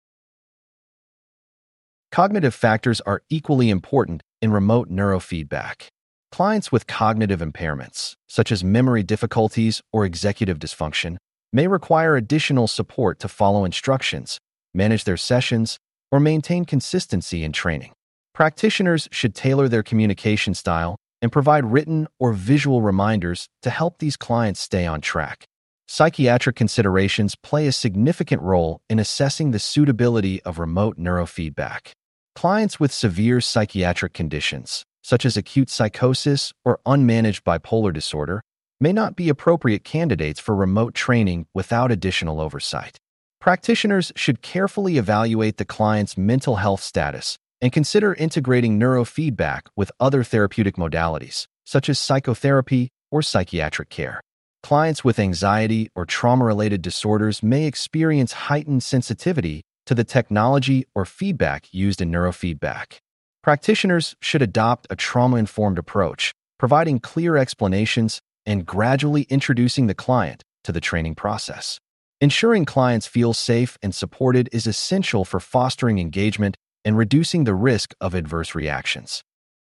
Cognitive factors are equally important in remote neurofeedback. Clients with cognitive impairments, such as memory difficulties or executive dysfunction, may require additional support to follow instructions, manage their sessions, or maintain consistency in training. Practitioners should tailor their communication style and provide written or visual reminders to help these clients stay on track. Psychiatric considerations play a significant role in assessing the suitability of remote neurofeedback. Clients with severe psychiatric conditions, such as acute psychosis or unmanaged bipolar disorder, may not be appropriate candidates for remote training without additional oversight. Practitioners should carefully evaluate the client's mental health status and consider integrating neurofeedback with other therapeutic modalities, such as psychotherapy or psychiatric care. Clients with anxiety or trauma-related disorders may experience heightened sensitivity to the technology or feedback used in neurofeedback. Practitioners should adopt a trauma-informed approach, providing clear explanations and gradually introducing the client to the training process. Ensuring clients feel safe and supported is essential for fostering engagement and reducing the risk of adverse reactions.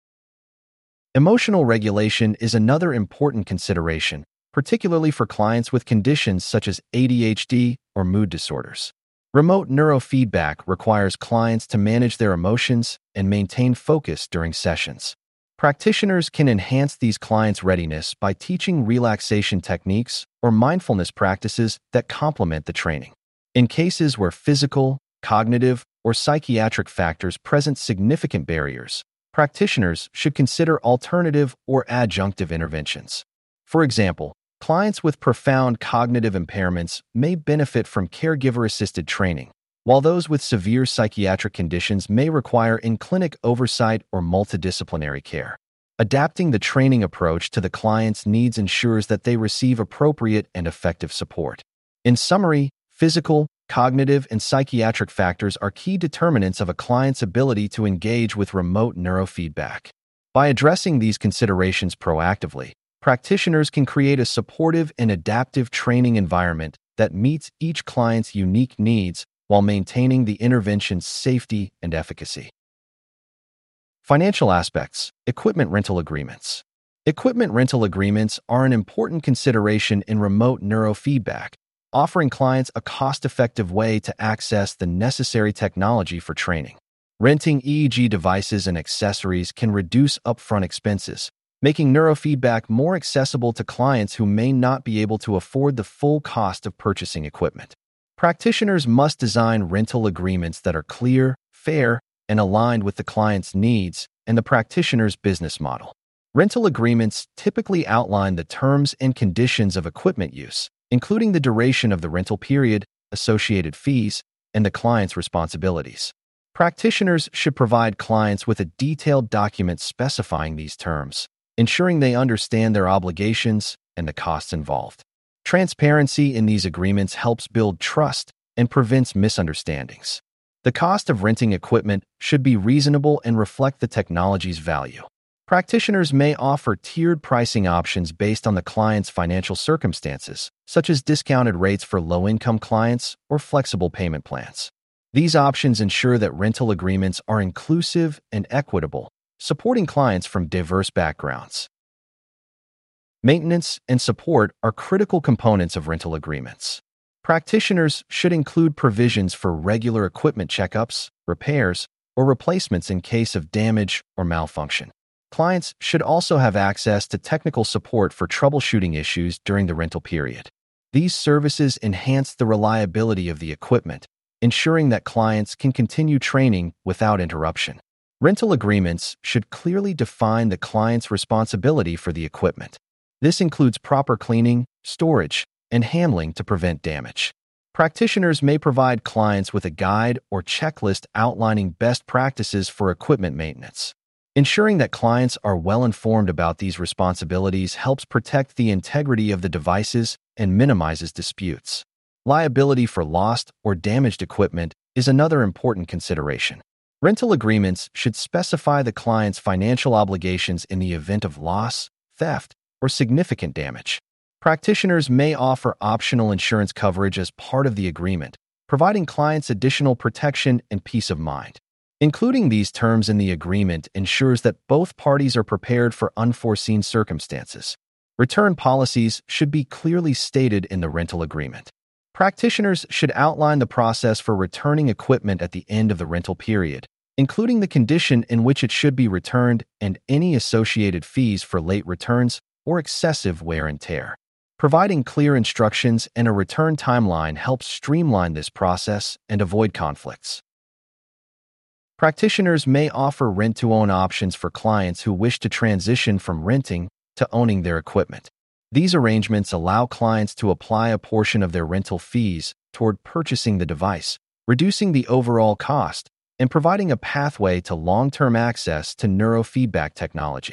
Emotional regulation is another important consideration, particularly for clients with conditions such as A D H D or mood disorders. Remote neurofeedback requires clients to manage their emotions and maintain focus during sessions. Practitioners can enhance these clients' readiness by teaching relaxation techniques or mindfulness practices that complement the training. In cases where physical, cognitive, or psychiatric factors present significant barriers, practitioners should consider alternative or adjunctive interventions. For example, clients with profound cognitive impairments may benefit from caregiver-assisted training, while those with severe psychiatric conditions may require in-clinic oversight or multidisciplinary care. Adapting the training approach to the client's needs ensures that they receive appropriate and effective support. In summary, physical, cognitive, and psychiatric factors are key determinants of a client's ability to engage with remote neurofeedback. By addressing these considerations proactively, practitioners can create a supportive and adaptive training environment that meets each client's unique needs while maintaining the intervention's safety and efficacy. Financial aspects, equipment rental agreements. Equipment rental agreements are an important consideration in remote neurofeedback, offering clients a cost-effective way to access the necessary technology for training. Renting E E G devices and accessories can reduce upfront expenses, making neurofeedback more accessible to clients who may not be able to afford the full cost of purchasing equipment. Practitioners must design rental agreements that are clear, fair, and aligned with the client's needs and the practitioner's business model. Rental agreements typically outline the terms and conditions of equipment use, including the duration of the rental period, associated fees, and the client's responsibilities. Practitioners should provide clients with a detailed document specifying these terms, ensuring they understand their obligations and the costs involved. Transparency in these agreements helps build trust and prevents misunderstandings. The cost of renting equipment should be reasonable and reflect the technology's value. Practitioners may offer tiered pricing options based on the client's financial circumstances, such as discounted rates for low-income clients or flexible payment plans. These options ensure that rental agreements are inclusive and equitable, supporting clients from diverse backgrounds. Maintenance and support are critical components of rental agreements. Practitioners should include provisions for regular equipment checkups, repairs, or replacements in case of damage or malfunction. Clients should also have access to technical support for troubleshooting issues during the rental period. These services enhance the reliability of the equipment, ensuring that clients can continue training without interruption. Rental agreements should clearly define the client's responsibility for the equipment. This includes proper cleaning, storage, and handling to prevent damage. Practitioners may provide clients with a guide or checklist outlining best practices for equipment maintenance. Ensuring that clients are well informed about these responsibilities helps protect the integrity of the devices and minimizes disputes. Liability for lost or damaged equipment is another important consideration. Rental agreements should specify the client's financial obligations in the event of loss, theft, or significant damage. Practitioners may offer optional insurance coverage as part of the agreement, providing clients additional protection and peace of mind. Including these terms in the agreement ensures that both parties are prepared for unforeseen circumstances. Return policies should be clearly stated in the rental agreement. Practitioners should outline the process for returning equipment at the end of the rental period, including the condition in which it should be returned and any associated fees for late returns or excessive wear and tear. Providing clear instructions and a return timeline helps streamline this process and avoid conflicts. Practitioners may offer rent-to-own options for clients who wish to transition from renting to owning their equipment. These arrangements allow clients to apply a portion of their rental fees toward purchasing the device, reducing the overall cost, and providing a pathway to long-term access to neurofeedback technology.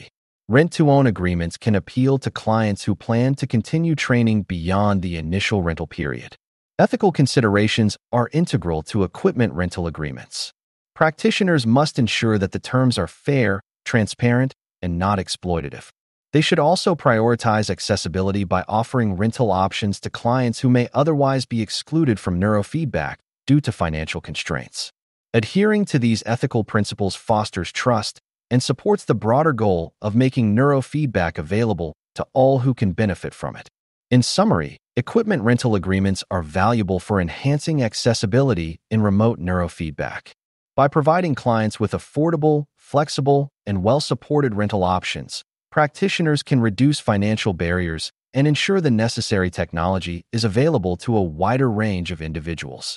Rent-to-own agreements can appeal to clients who plan to continue training beyond the initial rental period. Ethical considerations are integral to equipment rental agreements. Practitioners must ensure that the terms are fair, transparent, and not exploitative. They should also prioritize accessibility by offering rental options to clients who may otherwise be excluded from neurofeedback due to financial constraints. Adhering to these ethical principles fosters trust and supports the broader goal of making neurofeedback available to all who can benefit from it. In summary, equipment rental agreements are valuable for enhancing accessibility in remote neurofeedback. By providing clients with affordable, flexible, and well-supported rental options, practitioners can reduce financial barriers and ensure the necessary technology is available to a wider range of individuals.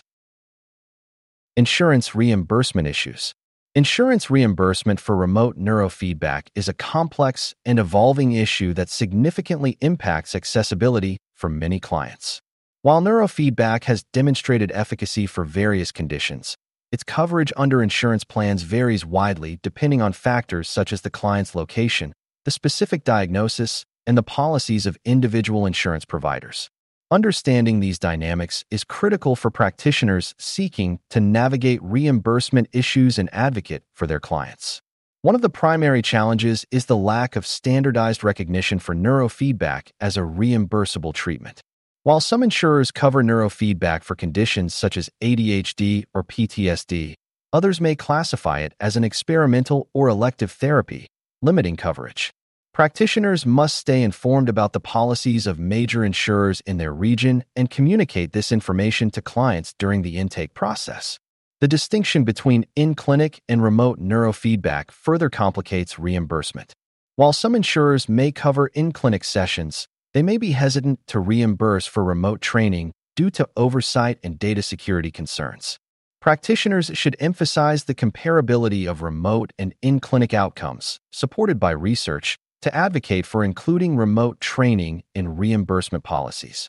Insurance reimbursement issues. Insurance reimbursement for remote neurofeedback is a complex and evolving issue that significantly impacts accessibility for many clients. While neurofeedback has demonstrated efficacy for various conditions, its coverage under insurance plans varies widely depending on factors such as the client's location, the specific diagnosis, and the policies of individual insurance providers. Understanding these dynamics is critical for practitioners seeking to navigate reimbursement issues and advocate for their clients. One of the primary challenges is the lack of standardized recognition for neurofeedback as a reimbursable treatment. While some insurers cover neurofeedback for conditions such as A D H D or P T S D, others may classify it as an experimental or elective therapy, limiting coverage. Practitioners must stay informed about the policies of major insurers in their region and communicate this information to clients during the intake process. The distinction between in-clinic and remote neurofeedback further complicates reimbursement. While some insurers may cover in-clinic sessions, they may be hesitant to reimburse for remote training due to oversight and data security concerns. Practitioners should emphasize the comparability of remote and in-clinic outcomes, supported by research, to advocate for including remote training in reimbursement policies.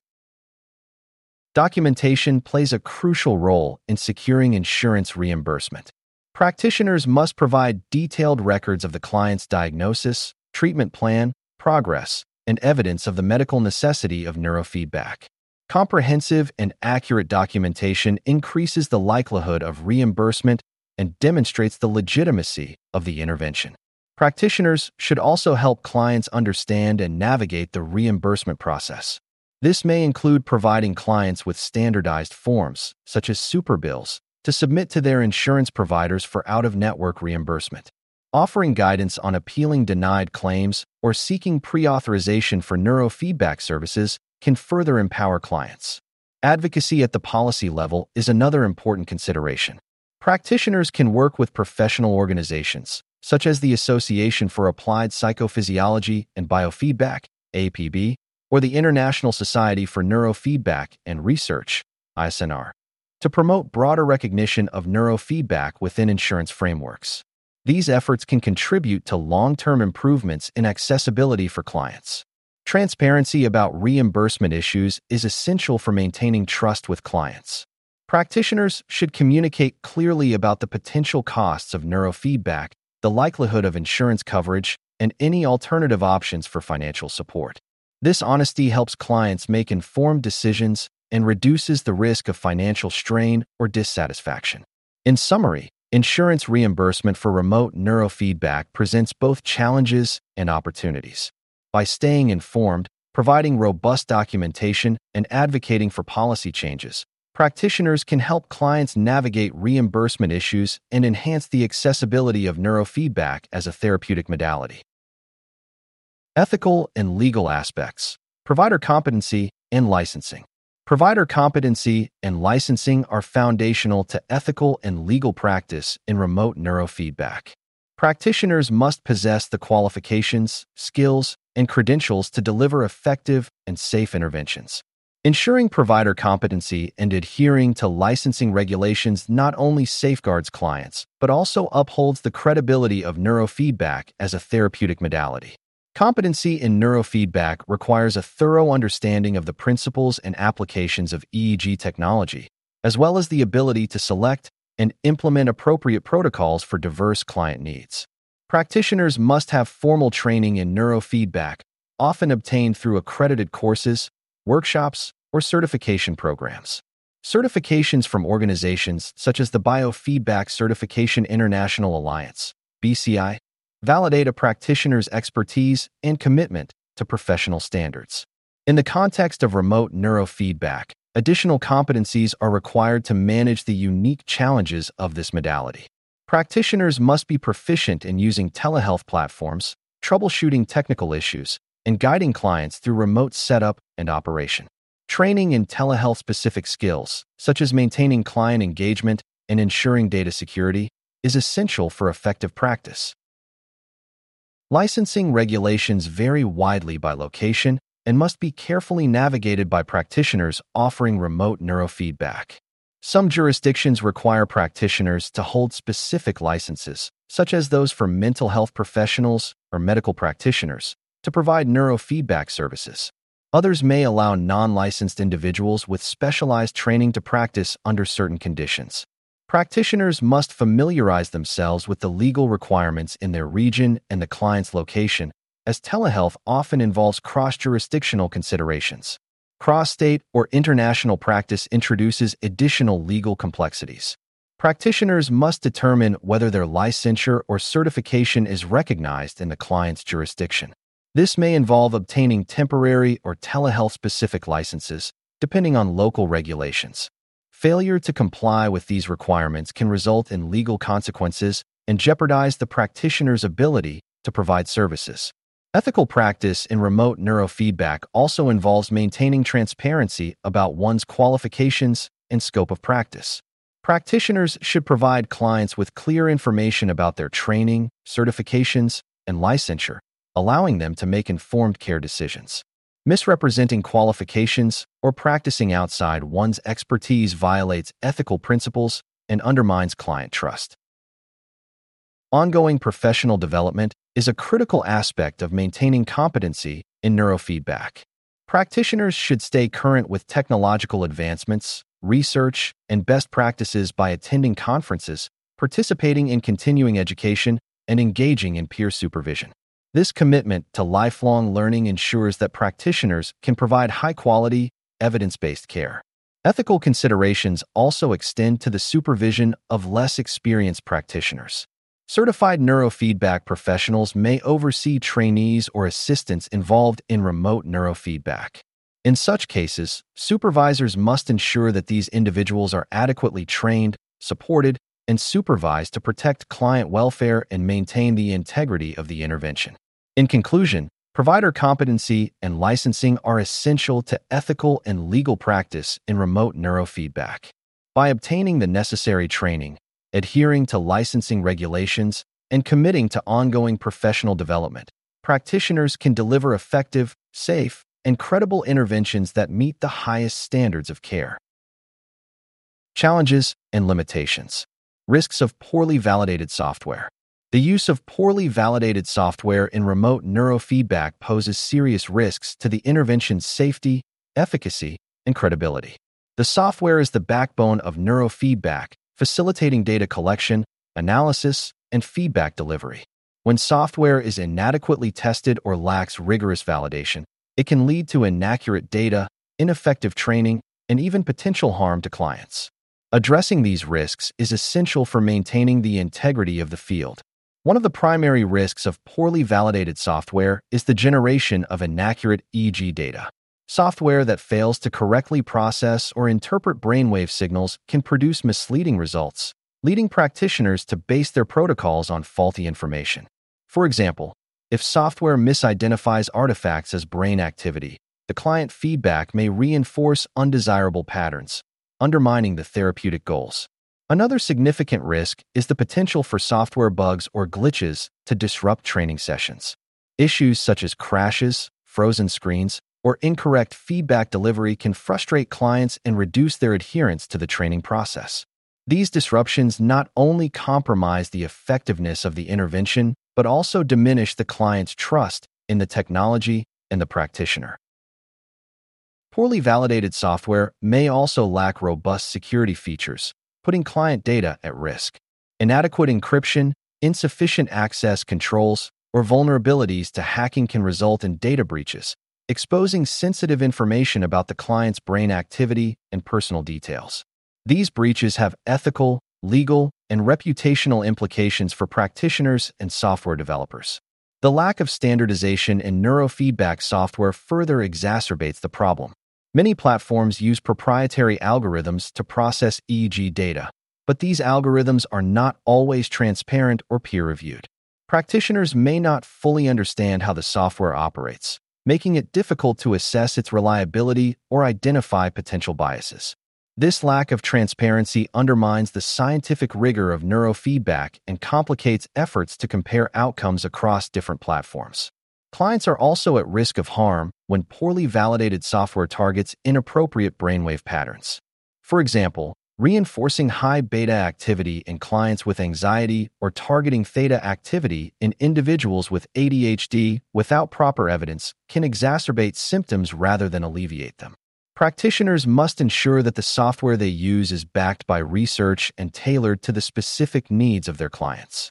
Documentation plays a crucial role in securing insurance reimbursement. Practitioners must provide detailed records of the client's diagnosis, treatment plan, progress, and evidence of the medical necessity of neurofeedback. Comprehensive and accurate documentation increases the likelihood of reimbursement and demonstrates the legitimacy of the intervention. Practitioners should also help clients understand and navigate the reimbursement process. This may include providing clients with standardized forms, such as superbills, to submit to their insurance providers for out-of-network reimbursement. Offering guidance on appealing denied claims or seeking pre-authorization for neurofeedback services can further empower clients. Advocacy at the policy level is another important consideration. Practitioners can work with professional organizations, such as the Association for Applied Psychophysiology and Biofeedback, A P B, or the International Society for Neurofeedback and Research, I S N R, to promote broader recognition of neurofeedback within insurance frameworks. These efforts can contribute to long-term improvements in accessibility for clients. Transparency about reimbursement issues is essential for maintaining trust with clients. Practitioners should communicate clearly about the potential costs of neurofeedback, the likelihood of insurance coverage, and any alternative options for financial support. This honesty helps clients make informed decisions and reduces the risk of financial strain or dissatisfaction. In summary, insurance reimbursement for remote neurofeedback presents both challenges and opportunities. By staying informed, providing robust documentation, and advocating for policy changes, practitioners can help clients navigate reimbursement issues and enhance the accessibility of neurofeedback as a therapeutic modality. Ethical and legal aspects. Provider competency and licensing. Provider competency and licensing are foundational to ethical and legal practice in remote neurofeedback. Practitioners must possess the qualifications, skills, and credentials to deliver effective and safe interventions. Ensuring provider competency and adhering to licensing regulations not only safeguards clients, but also upholds the credibility of neurofeedback as a therapeutic modality. Competency in neurofeedback requires a thorough understanding of the principles and applications of E E G technology, as well as the ability to select and implement appropriate protocols for diverse client needs. Practitioners must have formal training in neurofeedback, often obtained through accredited courses, workshops, or certification programs. Certifications from organizations such as the Biofeedback Certification International Alliance, B C I, validate a practitioner's expertise and commitment to professional standards. In the context of remote neurofeedback, additional competencies are required to manage the unique challenges of this modality. Practitioners must be proficient in using telehealth platforms, troubleshooting technical issues, and guiding clients through remote setup and operation. Training in telehealth-specific skills, such as maintaining client engagement and ensuring data security, is essential for effective practice. Licensing regulations vary widely by location and must be carefully navigated by practitioners offering remote neurofeedback. Some jurisdictions require practitioners to hold specific licenses, such as those for mental health professionals or medical practitioners, to provide neurofeedback services. Others may allow non-licensed individuals with specialized training to practice under certain conditions. Practitioners must familiarize themselves with the legal requirements in their region and the client's location, as telehealth often involves cross-jurisdictional considerations. Cross-state or international practice introduces additional legal complexities. Practitioners must determine whether their licensure or certification is recognized in the client's jurisdiction. This may involve obtaining temporary or telehealth-specific licenses, depending on local regulations. Failure to comply with these requirements can result in legal consequences and jeopardize the practitioner's ability to provide services. Ethical practice in remote neurofeedback also involves maintaining transparency about one's qualifications and scope of practice. Practitioners should provide clients with clear information about their training, certifications, and licensure, allowing them to make informed care decisions. Misrepresenting qualifications or practicing outside one's expertise violates ethical principles and undermines client trust. Ongoing professional development is a critical aspect of maintaining competency in neurofeedback. Practitioners should stay current with technological advancements, research, and best practices by attending conferences, participating in continuing education, and engaging in peer supervision. This commitment to lifelong learning ensures that practitioners can provide high-quality, evidence-based care. Ethical considerations also extend to the supervision of less experienced practitioners. Certified neurofeedback professionals may oversee trainees or assistants involved in remote neurofeedback. In such cases, supervisors must ensure that these individuals are adequately trained, supported, and supervised to protect client welfare and maintain the integrity of the intervention. In conclusion, provider competency and licensing are essential to ethical and legal practice in remote neurofeedback. By obtaining the necessary training, adhering to licensing regulations, and committing to ongoing professional development, practitioners can deliver effective, safe, and credible interventions that meet the highest standards of care. Challenges and limitations. Risks of poorly validated software. The use of poorly validated software in remote neurofeedback poses serious risks to the intervention's safety, efficacy, and credibility. The software is the backbone of neurofeedback, facilitating data collection, analysis, and feedback delivery. When software is inadequately tested or lacks rigorous validation, it can lead to inaccurate data, ineffective training, and even potential harm to clients. Addressing these risks is essential for maintaining the integrity of the field. One of the primary risks of poorly validated software is the generation of inaccurate E E G data. Software that fails to correctly process or interpret brainwave signals can produce misleading results, leading practitioners to base their protocols on faulty information. For example, if software misidentifies artifacts as brain activity, the client feedback may reinforce undesirable patterns, undermining the therapeutic goals. Another significant risk is the potential for software bugs or glitches to disrupt training sessions. Issues such as crashes, frozen screens, or incorrect feedback delivery can frustrate clients and reduce their adherence to the training process. These disruptions not only compromise the effectiveness of the intervention, but also diminish the client's trust in the technology and the practitioner. Poorly validated software may also lack robust security features, putting client data at risk. Inadequate encryption, Insufficient access controls or vulnerabilities to hacking can result in data breaches, exposing sensitive information about the client's brain activity and personal details. These breaches have ethical, legal, and reputational implications for practitioners and software developers. The lack of standardization in neurofeedback software further exacerbates the problem. Many platforms use proprietary algorithms to process E E G data, but these algorithms are not always transparent or peer-reviewed. Practitioners may not fully understand how the software operates, making it difficult to assess its reliability or identify potential biases. This lack of transparency undermines the scientific rigor of neurofeedback and complicates efforts to compare outcomes across different platforms. Clients are also at risk of harm when poorly validated software targets inappropriate brainwave patterns. For example, reinforcing high beta activity in clients with anxiety or targeting theta activity in individuals with A D H D without proper evidence can exacerbate symptoms rather than alleviate them. Practitioners must ensure that the software they use is backed by research and tailored to the specific needs of their clients.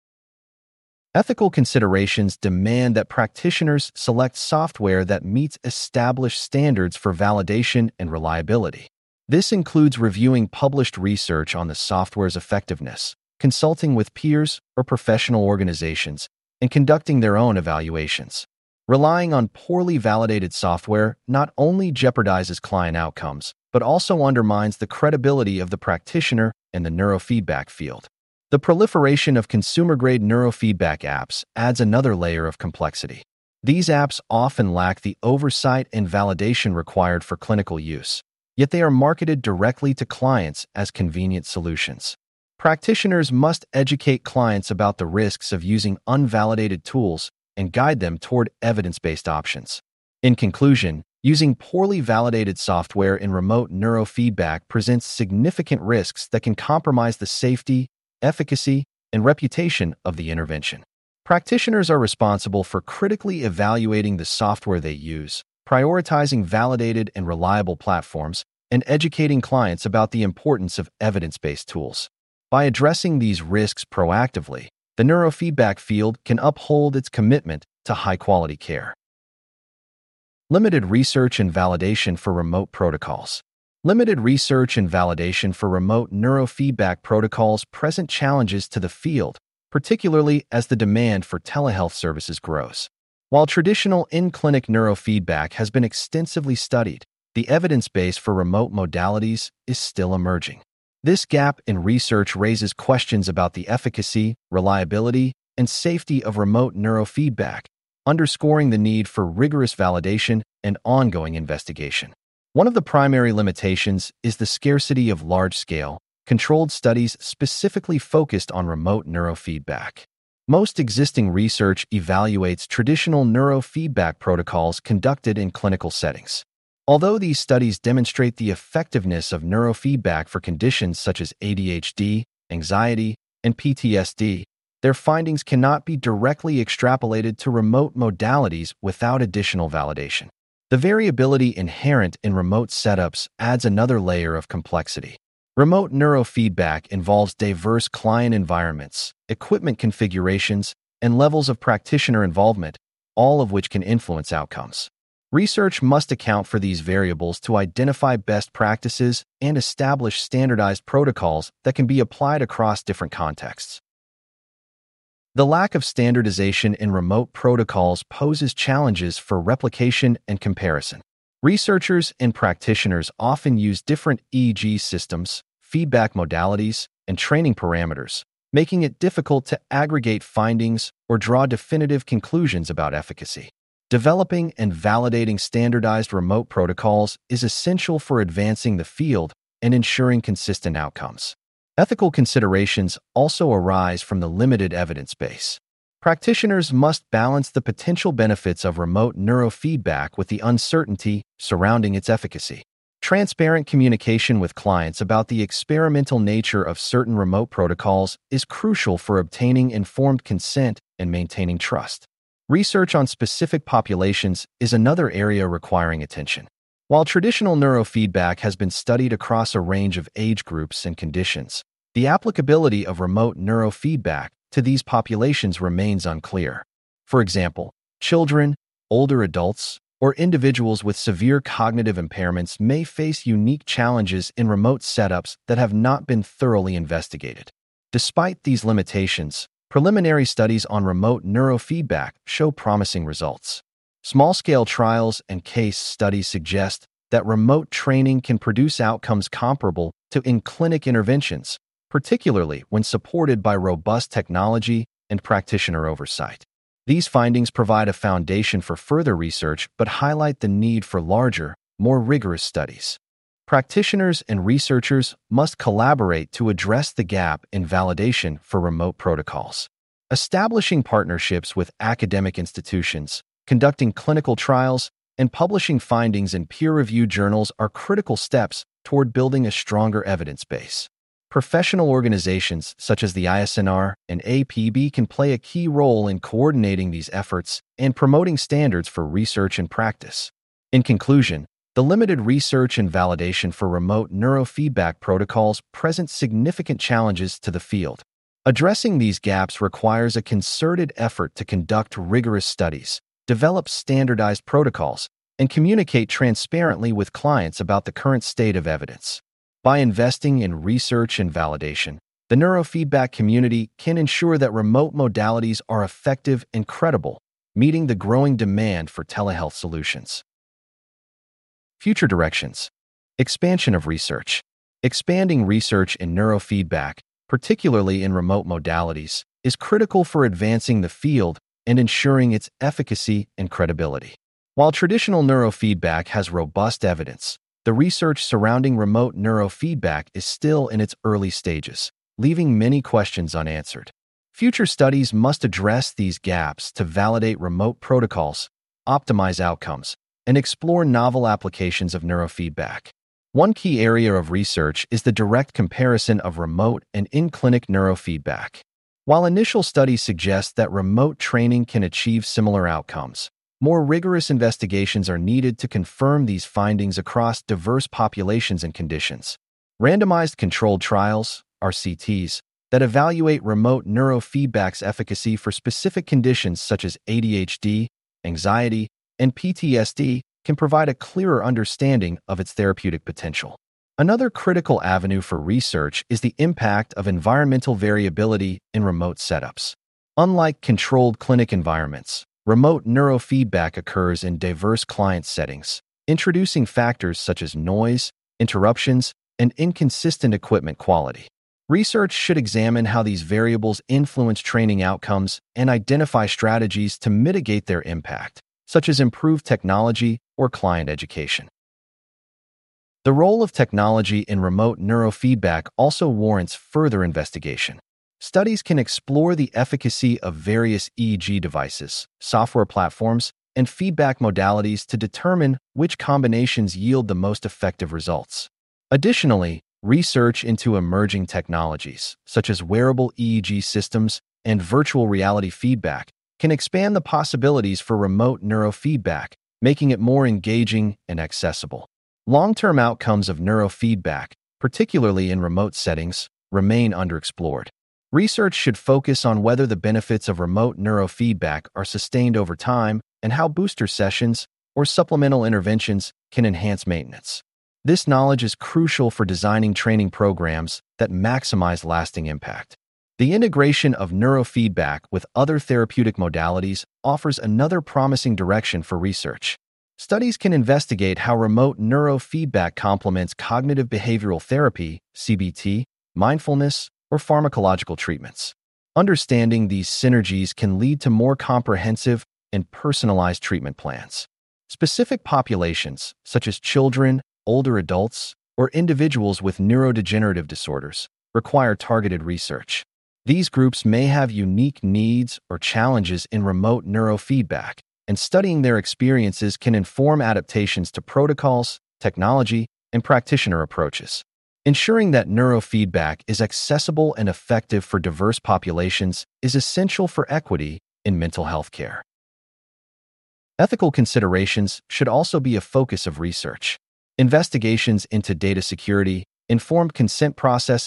Ethical considerations demand that practitioners select software that meets established standards for validation and reliability. This includes reviewing published research on the software's effectiveness, consulting with peers or professional organizations, and conducting their own evaluations. Relying on poorly validated software not only jeopardizes client outcomes, but also undermines the credibility of the practitioner and the neurofeedback field. The proliferation of consumer-grade neurofeedback apps adds another layer of complexity. These apps often lack the oversight and validation required for clinical use, yet they are marketed directly to clients as convenient solutions. Practitioners must educate clients about the risks of using unvalidated tools and guide them toward evidence-based options. In conclusion, using poorly validated software in remote neurofeedback presents significant risks that can compromise the safety, efficacy, and reputation of the intervention. Practitioners are responsible for critically evaluating the software they use, prioritizing validated and reliable platforms, and educating clients about the importance of evidence-based tools. By addressing these risks proactively, the neurofeedback field can uphold its commitment to high-quality care. Limited research and validation for remote protocols. Limited research and validation for remote neurofeedback protocols present challenges to the field, particularly as the demand for telehealth services grows. While traditional in-clinic neurofeedback has been extensively studied, the evidence base for remote modalities is still emerging. This gap in research raises questions about the efficacy, reliability, and safety of remote neurofeedback, underscoring the need for rigorous validation and ongoing investigation. One of the primary limitations is the scarcity of large-scale, controlled studies specifically focused on remote neurofeedback. Most existing research evaluates traditional neurofeedback protocols conducted in clinical settings. Although these studies demonstrate the effectiveness of neurofeedback for conditions such as A D H D, anxiety, and P T S D, their findings cannot be directly extrapolated to remote modalities without additional validation. The variability inherent in remote setups adds another layer of complexity. Remote neurofeedback involves diverse client environments, equipment configurations, and levels of practitioner involvement, all of which can influence outcomes. Research must account for these variables to identify best practices and establish standardized protocols that can be applied across different contexts. The lack of standardization in remote protocols poses challenges for replication and comparison. Researchers and practitioners often use different E E G systems, feedback modalities, and training parameters, making it difficult to aggregate findings or draw definitive conclusions about efficacy. Developing and validating standardized remote protocols is essential for advancing the field and ensuring consistent outcomes. Ethical considerations also arise from the limited evidence base. Practitioners must balance the potential benefits of remote neurofeedback with the uncertainty surrounding its efficacy. Transparent communication with clients about the experimental nature of certain remote protocols is crucial for obtaining informed consent and maintaining trust. Research on specific populations is another area requiring attention. While traditional neurofeedback has been studied across a range of age groups and conditions, the applicability of remote neurofeedback to these populations remains unclear. For example, children, older adults, or individuals with severe cognitive impairments may face unique challenges in remote setups that have not been thoroughly investigated. Despite these limitations, preliminary studies on remote neurofeedback show promising results. Small-scale trials and case studies suggest that remote training can produce outcomes comparable to in-clinic interventions, particularly when supported by robust technology and practitioner oversight. These findings provide a foundation for further research but highlight the need for larger, more rigorous studies. Practitioners and researchers must collaborate to address the gap in validation for remote protocols. Establishing partnerships with academic institutions, conducting clinical trials, and publishing findings in peer-reviewed journals are critical steps toward building a stronger evidence base. Professional organizations such as the I S N R and A P B can play a key role in coordinating these efforts and promoting standards for research and practice. In conclusion, the limited research and validation for remote neurofeedback protocols present significant challenges to the field. Addressing these gaps requires a concerted effort to conduct rigorous studies, develop standardized protocols, and communicate transparently with clients about the current state of evidence. By investing in research and validation, the neurofeedback community can ensure that remote modalities are effective and credible, meeting the growing demand for telehealth solutions. Future directions. Expansion of research. Expanding research in neurofeedback, particularly in remote modalities, is critical for advancing the field and ensuring its efficacy and credibility. While traditional neurofeedback has robust evidence, the research surrounding remote neurofeedback is still in its early stages, leaving many questions unanswered. Future studies must address these gaps to validate remote protocols, optimize outcomes, and explore novel applications of neurofeedback. One key area of research is the direct comparison of remote and in-clinic neurofeedback. While initial studies suggest that remote training can achieve similar outcomes, more rigorous investigations are needed to confirm these findings across diverse populations and conditions. Randomized controlled trials, R C Ts, that evaluate remote neurofeedback's efficacy for specific conditions such as A D H D, anxiety, and P T S D can provide a clearer understanding of its therapeutic potential. Another critical avenue for research is the impact of environmental variability in remote setups. Unlike controlled clinic environments, remote neurofeedback occurs in diverse client settings, introducing factors such as noise, interruptions, and inconsistent equipment quality. Research should examine how these variables influence training outcomes and identify strategies to mitigate their impact, such as improved technology or client education. The role of technology in remote neurofeedback also warrants further investigation. Studies can explore the efficacy of various E E G devices, software platforms, and feedback modalities to determine which combinations yield the most effective results. Additionally, research into emerging technologies, such as wearable E E G systems and virtual reality feedback, can expand the possibilities for remote neurofeedback, making it more engaging and accessible. Long-term outcomes of neurofeedback, particularly in remote settings, remain underexplored. Research should focus on whether the benefits of remote neurofeedback are sustained over time and how booster sessions or supplemental interventions can enhance maintenance. This knowledge is crucial for designing training programs that maximize lasting impact. The integration of neurofeedback with other therapeutic modalities offers another promising direction for research. Studies can investigate how remote neurofeedback complements cognitive behavioral therapy, C B T, mindfulness, or pharmacological treatments. Understanding these synergies can lead to more comprehensive and personalized treatment plans. Specific populations, such as children, older adults, or individuals with neurodegenerative disorders, require targeted research. These groups may have unique needs or challenges in remote neurofeedback, and studying their experiences can inform adaptations to protocols, technology, and practitioner approaches. Ensuring that neurofeedback is accessible and effective for diverse populations is essential for equity in mental health care. Ethical considerations should also be a focus of research. Investigations into data security, informed consent processes,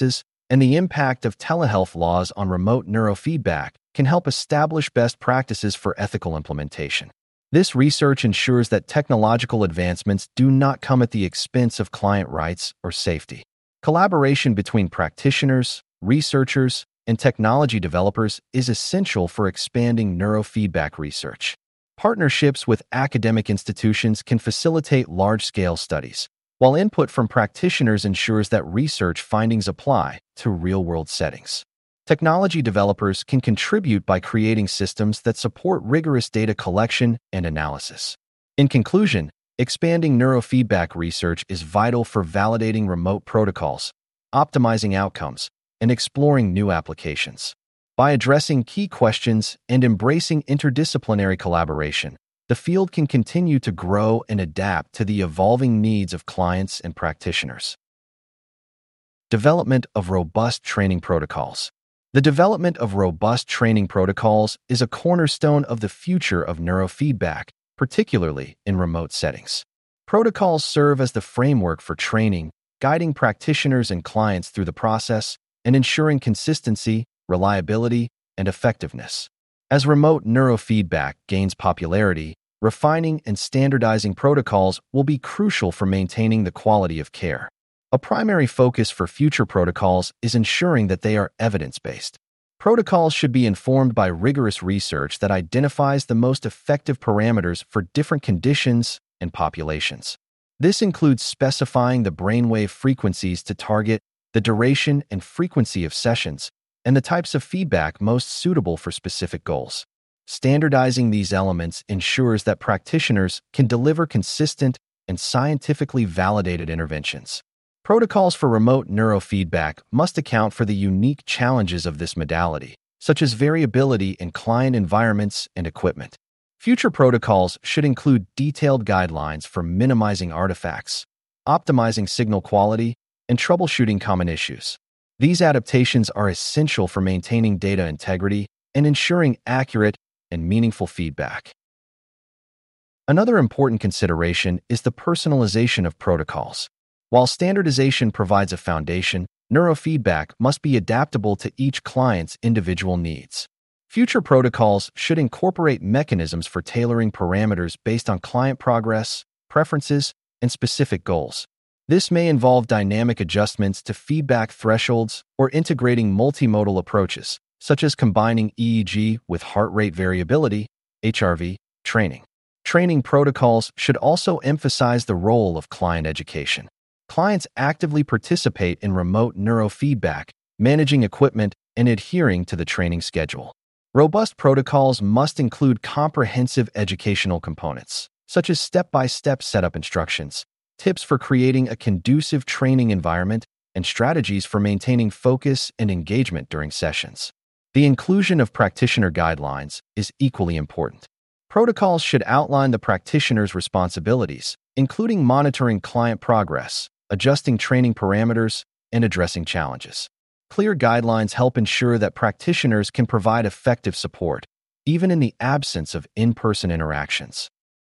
and the impact of telehealth laws on remote neurofeedback can help establish best practices for ethical implementation. This research ensures that technological advancements do not come at the expense of client rights or safety. Collaboration between practitioners, researchers, and technology developers is essential for expanding neurofeedback research. Partnerships with academic institutions can facilitate large-scale studies, while input from practitioners ensures that research findings apply to real-world settings. Technology developers can contribute by creating systems that support rigorous data collection and analysis. In conclusion, expanding neurofeedback research is vital for validating remote protocols, optimizing outcomes, and exploring new applications. By addressing key questions and embracing interdisciplinary collaboration, the field can continue to grow and adapt to the evolving needs of clients and practitioners. Development of robust training protocols. The development of robust training protocols is a cornerstone of the future of neurofeedback, particularly in remote settings. Protocols serve as the framework for training, guiding practitioners and clients through the process, and ensuring consistency, reliability, and effectiveness. As remote neurofeedback gains popularity, refining and standardizing protocols will be crucial for maintaining the quality of care. A primary focus for future protocols is ensuring that they are evidence-based. Protocols should be informed by rigorous research that identifies the most effective parameters for different conditions and populations. This includes specifying the brainwave frequencies to target, the duration and frequency of sessions, and the types of feedback most suitable for specific goals. Standardizing these elements ensures that practitioners can deliver consistent and scientifically validated interventions. Protocols for remote neurofeedback must account for the unique challenges of this modality, such as variability in client environments and equipment. Future protocols should include detailed guidelines for minimizing artifacts, optimizing signal quality, and troubleshooting common issues. These adaptations are essential for maintaining data integrity and ensuring accurate and meaningful feedback. Another important consideration is the personalization of protocols. While standardization provides a foundation, neurofeedback must be adaptable to each client's individual needs. Future protocols should incorporate mechanisms for tailoring parameters based on client progress, preferences, and specific goals. This may involve dynamic adjustments to feedback thresholds or integrating multimodal approaches, such as combining E E G with heart rate variability, H R V, training. Training protocols should also emphasize the role of client education. Clients actively participate in remote neurofeedback, managing equipment, and adhering to the training schedule. Robust protocols must include comprehensive educational components, such as step-by-step setup instructions, tips for creating a conducive training environment, and strategies for maintaining focus and engagement during sessions. The inclusion of practitioner guidelines is equally important. Protocols should outline the practitioner's responsibilities, including monitoring client progress, adjusting training parameters, and addressing challenges. Clear guidelines help ensure that practitioners can provide effective support, even in the absence of in-person interactions.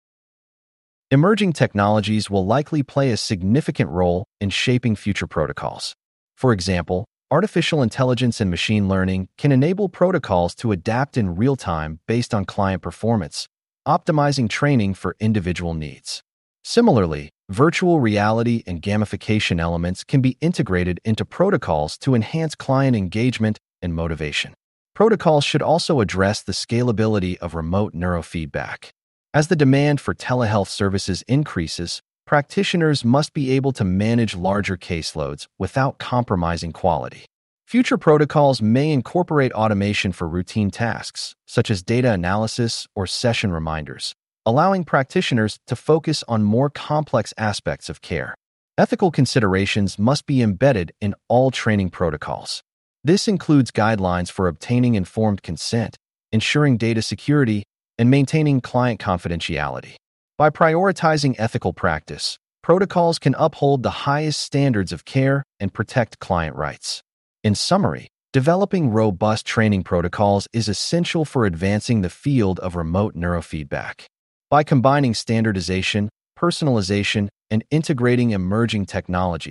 Emerging technologies will likely play a significant role in shaping future protocols. For example, artificial intelligence and machine learning can enable protocols to adapt in real time based on client performance, optimizing training for individual needs. Similarly, virtual reality and gamification elements can be integrated into protocols to enhance client engagement and motivation. Protocols should also address the scalability of remote neurofeedback. As the demand for telehealth services increases, practitioners must be able to manage larger caseloads without compromising quality. Future protocols may incorporate automation for routine tasks, such as data analysis or session reminders, allowing practitioners to focus on more complex aspects of care. Ethical considerations must be embedded in all training protocols. This includes guidelines for obtaining informed consent, ensuring data security, and maintaining client confidentiality. By prioritizing ethical practice, protocols can uphold the highest standards of care and protect client rights. In summary, developing robust training protocols is essential for advancing the field of remote neurofeedback. By combining standardization, personalization, and integrating emerging technologies,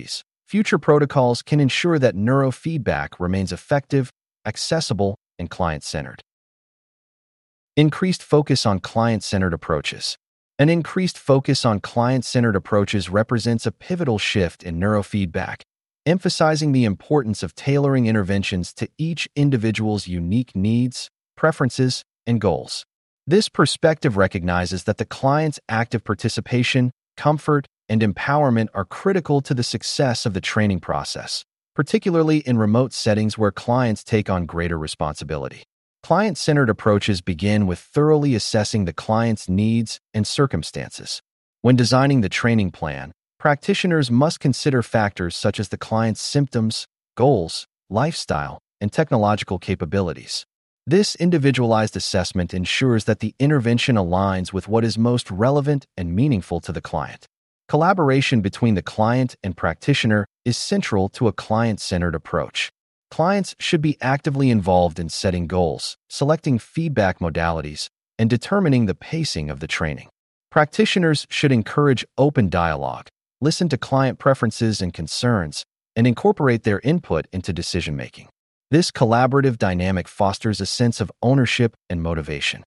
Future protocols can ensure that neurofeedback remains effective, accessible, and client-centered. Increased focus on client-centered approaches. An increased focus on client-centered approaches represents a pivotal shift in neurofeedback, emphasizing the importance of tailoring interventions to each individual's unique needs, preferences, and goals. This perspective recognizes that the client's active participation, comfort, and empowerment are critical to the success of the training process, particularly in remote settings where clients take on greater responsibility. Client-centered approaches begin with thoroughly assessing the client's needs and circumstances. When designing the training plan, practitioners must consider factors such as the client's symptoms, goals, lifestyle, and technological capabilities. This individualized assessment ensures that the intervention aligns with what is most relevant and meaningful to the client. Collaboration between the client and practitioner is central to a client-centered approach. Clients should be actively involved in setting goals, selecting feedback modalities, and determining the pacing of the training. Practitioners should encourage open dialogue, listen to client preferences and concerns, and incorporate their input into decision-making. This collaborative dynamic fosters a sense of ownership and motivation.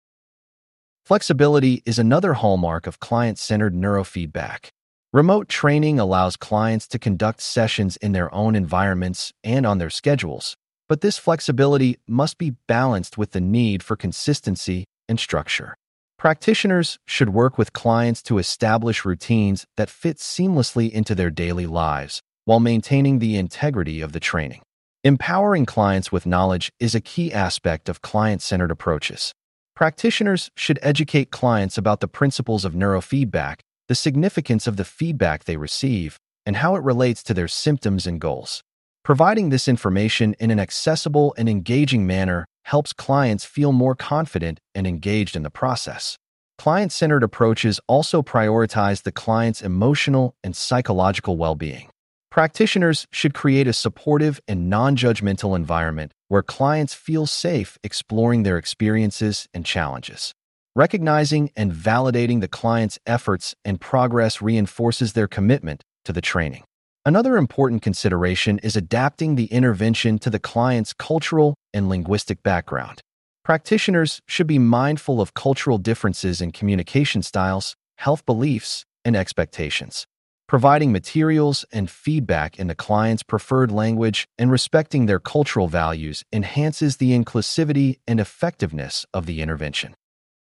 Flexibility is another hallmark of client-centered neurofeedback. Remote training allows clients to conduct sessions in their own environments and on their schedules, but this flexibility must be balanced with the need for consistency and structure. Practitioners should work with clients to establish routines that fit seamlessly into their daily lives while maintaining the integrity of the training. Empowering clients with knowledge is a key aspect of client-centered approaches. Practitioners should educate clients about the principles of neurofeedback, the significance of the feedback they receive, and how it relates to their symptoms and goals. Providing this information in an accessible and engaging manner helps clients feel more confident and engaged in the process. Client-centered approaches also prioritize the client's emotional and psychological well-being. Practitioners should create a supportive and non-judgmental environment where clients feel safe exploring their experiences and challenges. Recognizing and validating the client's efforts and progress reinforces their commitment to the training. Another important consideration is adapting the intervention to the client's cultural and linguistic background. Practitioners should be mindful of cultural differences in communication styles, health beliefs, and expectations. Providing materials and feedback in the client's preferred language and respecting their cultural values enhances the inclusivity and effectiveness of the intervention.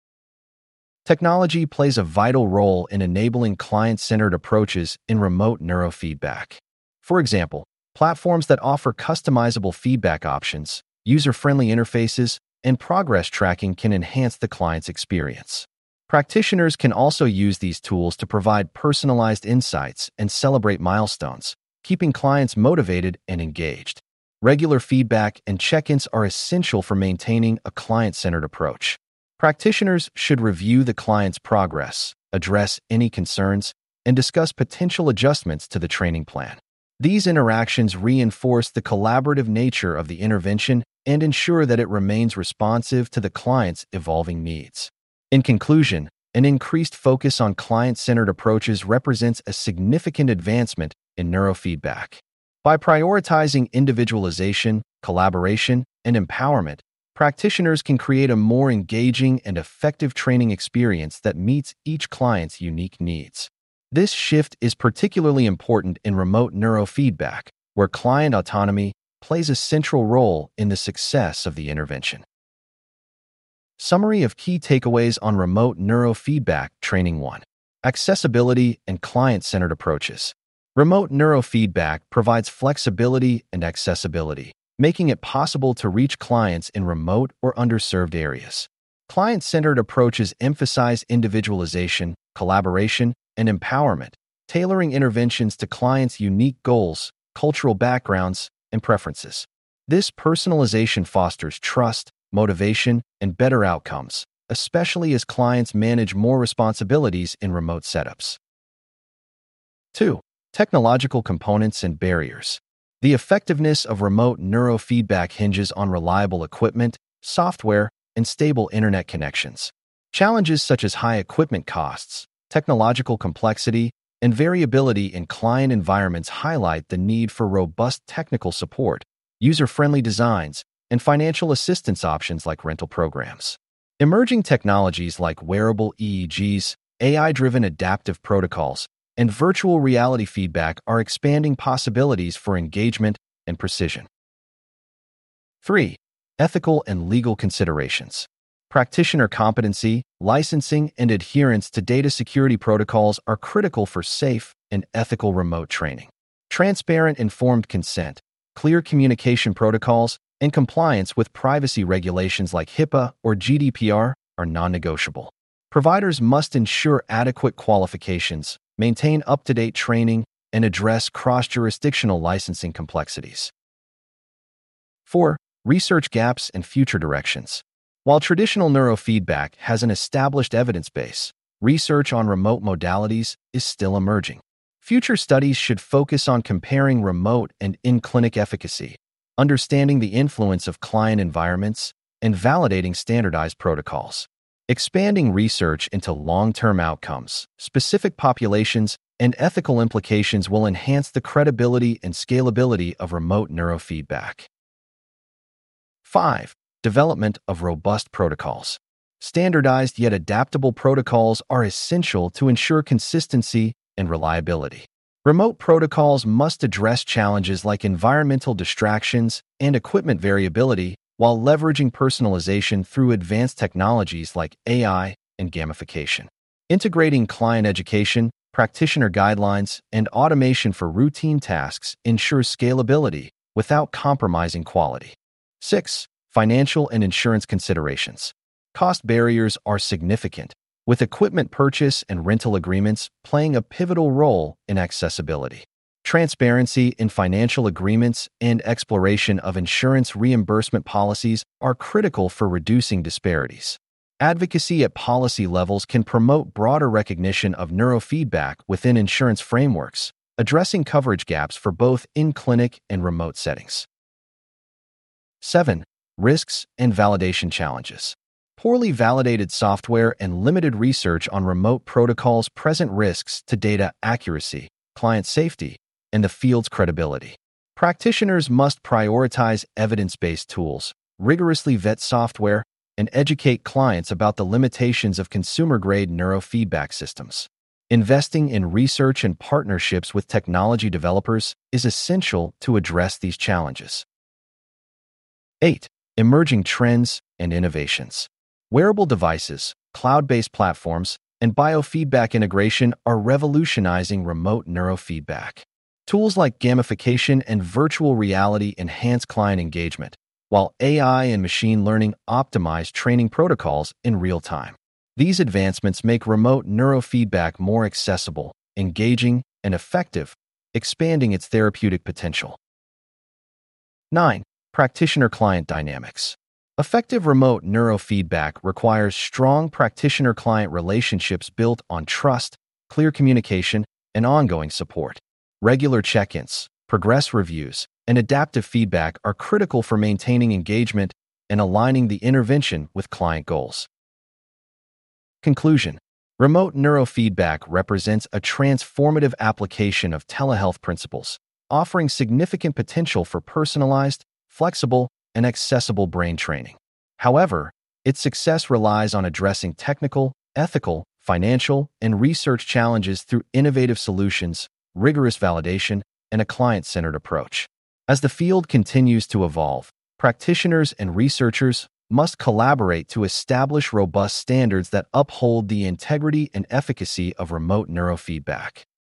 Technology plays a vital role in enabling client-centered approaches in remote neurofeedback. For example, platforms that offer customizable feedback options, user-friendly interfaces, and progress tracking can enhance the client's experience. Practitioners can also use these tools to provide personalized insights and celebrate milestones, keeping clients motivated and engaged. Regular feedback and check-ins are essential for maintaining a client-centered approach. Practitioners should review the client's progress, address any concerns, and discuss potential adjustments to the training plan. These interactions reinforce the collaborative nature of the intervention and ensure that it remains responsive to the client's evolving needs. In conclusion, an increased focus on client-centered approaches represents a significant advancement in neurofeedback. By prioritizing individualization, collaboration, and empowerment, practitioners can create a more engaging and effective training experience that meets each client's unique needs. This shift is particularly important in remote neurofeedback, where client autonomy plays a central role in the success of the intervention. Summary of key takeaways on remote neurofeedback training one. Accessibility and client-centered approaches. Remote neurofeedback provides flexibility and accessibility, making it possible to reach clients in remote or underserved areas. Client-centered approaches emphasize individualization, collaboration, and empowerment, tailoring interventions to clients' unique goals, cultural backgrounds, and preferences. This personalization fosters trust, motivation, and better outcomes, especially as clients manage more responsibilities in remote setups. two. Technological components and barriers. The effectiveness of remote neurofeedback hinges on reliable equipment, software, and stable internet connections. Challenges such as high equipment costs, technological complexity, and variability in client environments highlight the need for robust technical support, user-friendly designs, and financial assistance options like rental programs. Emerging technologies like wearable E E Gs, A I-driven adaptive protocols, and virtual reality feedback are expanding possibilities for engagement and precision. three. Ethical and legal considerations. Practitioner competency, licensing, and adherence to data security protocols are critical for safe and ethical remote training. Transparent informed consent, clear communication protocols, and compliance with privacy regulations like HIPAA or G D P R are non-negotiable. Providers must ensure adequate qualifications, maintain up-to-date training, and address cross-jurisdictional licensing complexities. four. Research gaps and future directions. While traditional neurofeedback has an established evidence base, research on remote modalities is still emerging. Future studies should focus on comparing remote and in-clinic efficacy, understanding the influence of client environments, and validating standardized protocols. Expanding research into long-term outcomes, specific populations, and ethical implications will enhance the credibility and scalability of remote neurofeedback. five. Development of robust protocols. Standardized yet adaptable protocols are essential to ensure consistency and reliability. Remote protocols must address challenges like environmental distractions and equipment variability while leveraging personalization through advanced technologies like A I and gamification. Integrating client education, practitioner guidelines, and automation for routine tasks ensures scalability without compromising quality. six. Financial and insurance considerations. Cost barriers are significant, with equipment purchase and rental agreements playing a pivotal role in accessibility. Transparency in financial agreements and exploration of insurance reimbursement policies are critical for reducing disparities. Advocacy at policy levels can promote broader recognition of neurofeedback within insurance frameworks, addressing coverage gaps for both in-clinic and remote settings. seven. Risks and validation challenges. Poorly validated software and limited research on remote protocols present risks to data accuracy, client safety, and the field's credibility. Practitioners must prioritize evidence-based tools, rigorously vet software, and educate clients about the limitations of consumer-grade neurofeedback systems. Investing in research and partnerships with technology developers is essential to address these challenges. eight. Emerging trends and innovations. Wearable devices, cloud-based platforms, and biofeedback integration are revolutionizing remote neurofeedback. Tools like gamification and virtual reality enhance client engagement, while A I and machine learning optimize training protocols in real time. These advancements make remote neurofeedback more accessible, engaging, and effective, expanding its therapeutic potential. nine. Practitioner-client dynamics. Effective remote neurofeedback requires strong practitioner-client relationships built on trust, clear communication, and ongoing support. Regular check-ins, progress reviews, and adaptive feedback are critical for maintaining engagement and aligning the intervention with client goals. Conclusion. Remote neurofeedback represents a transformative application of telehealth principles, offering significant potential for personalized, flexible, and accessible brain training. However, its success relies on addressing technical, ethical, financial, and research challenges through innovative solutions, rigorous validation, and a client-centered approach. As the field continues to evolve, practitioners and researchers must collaborate to establish robust standards that uphold the integrity and efficacy of remote neurofeedback.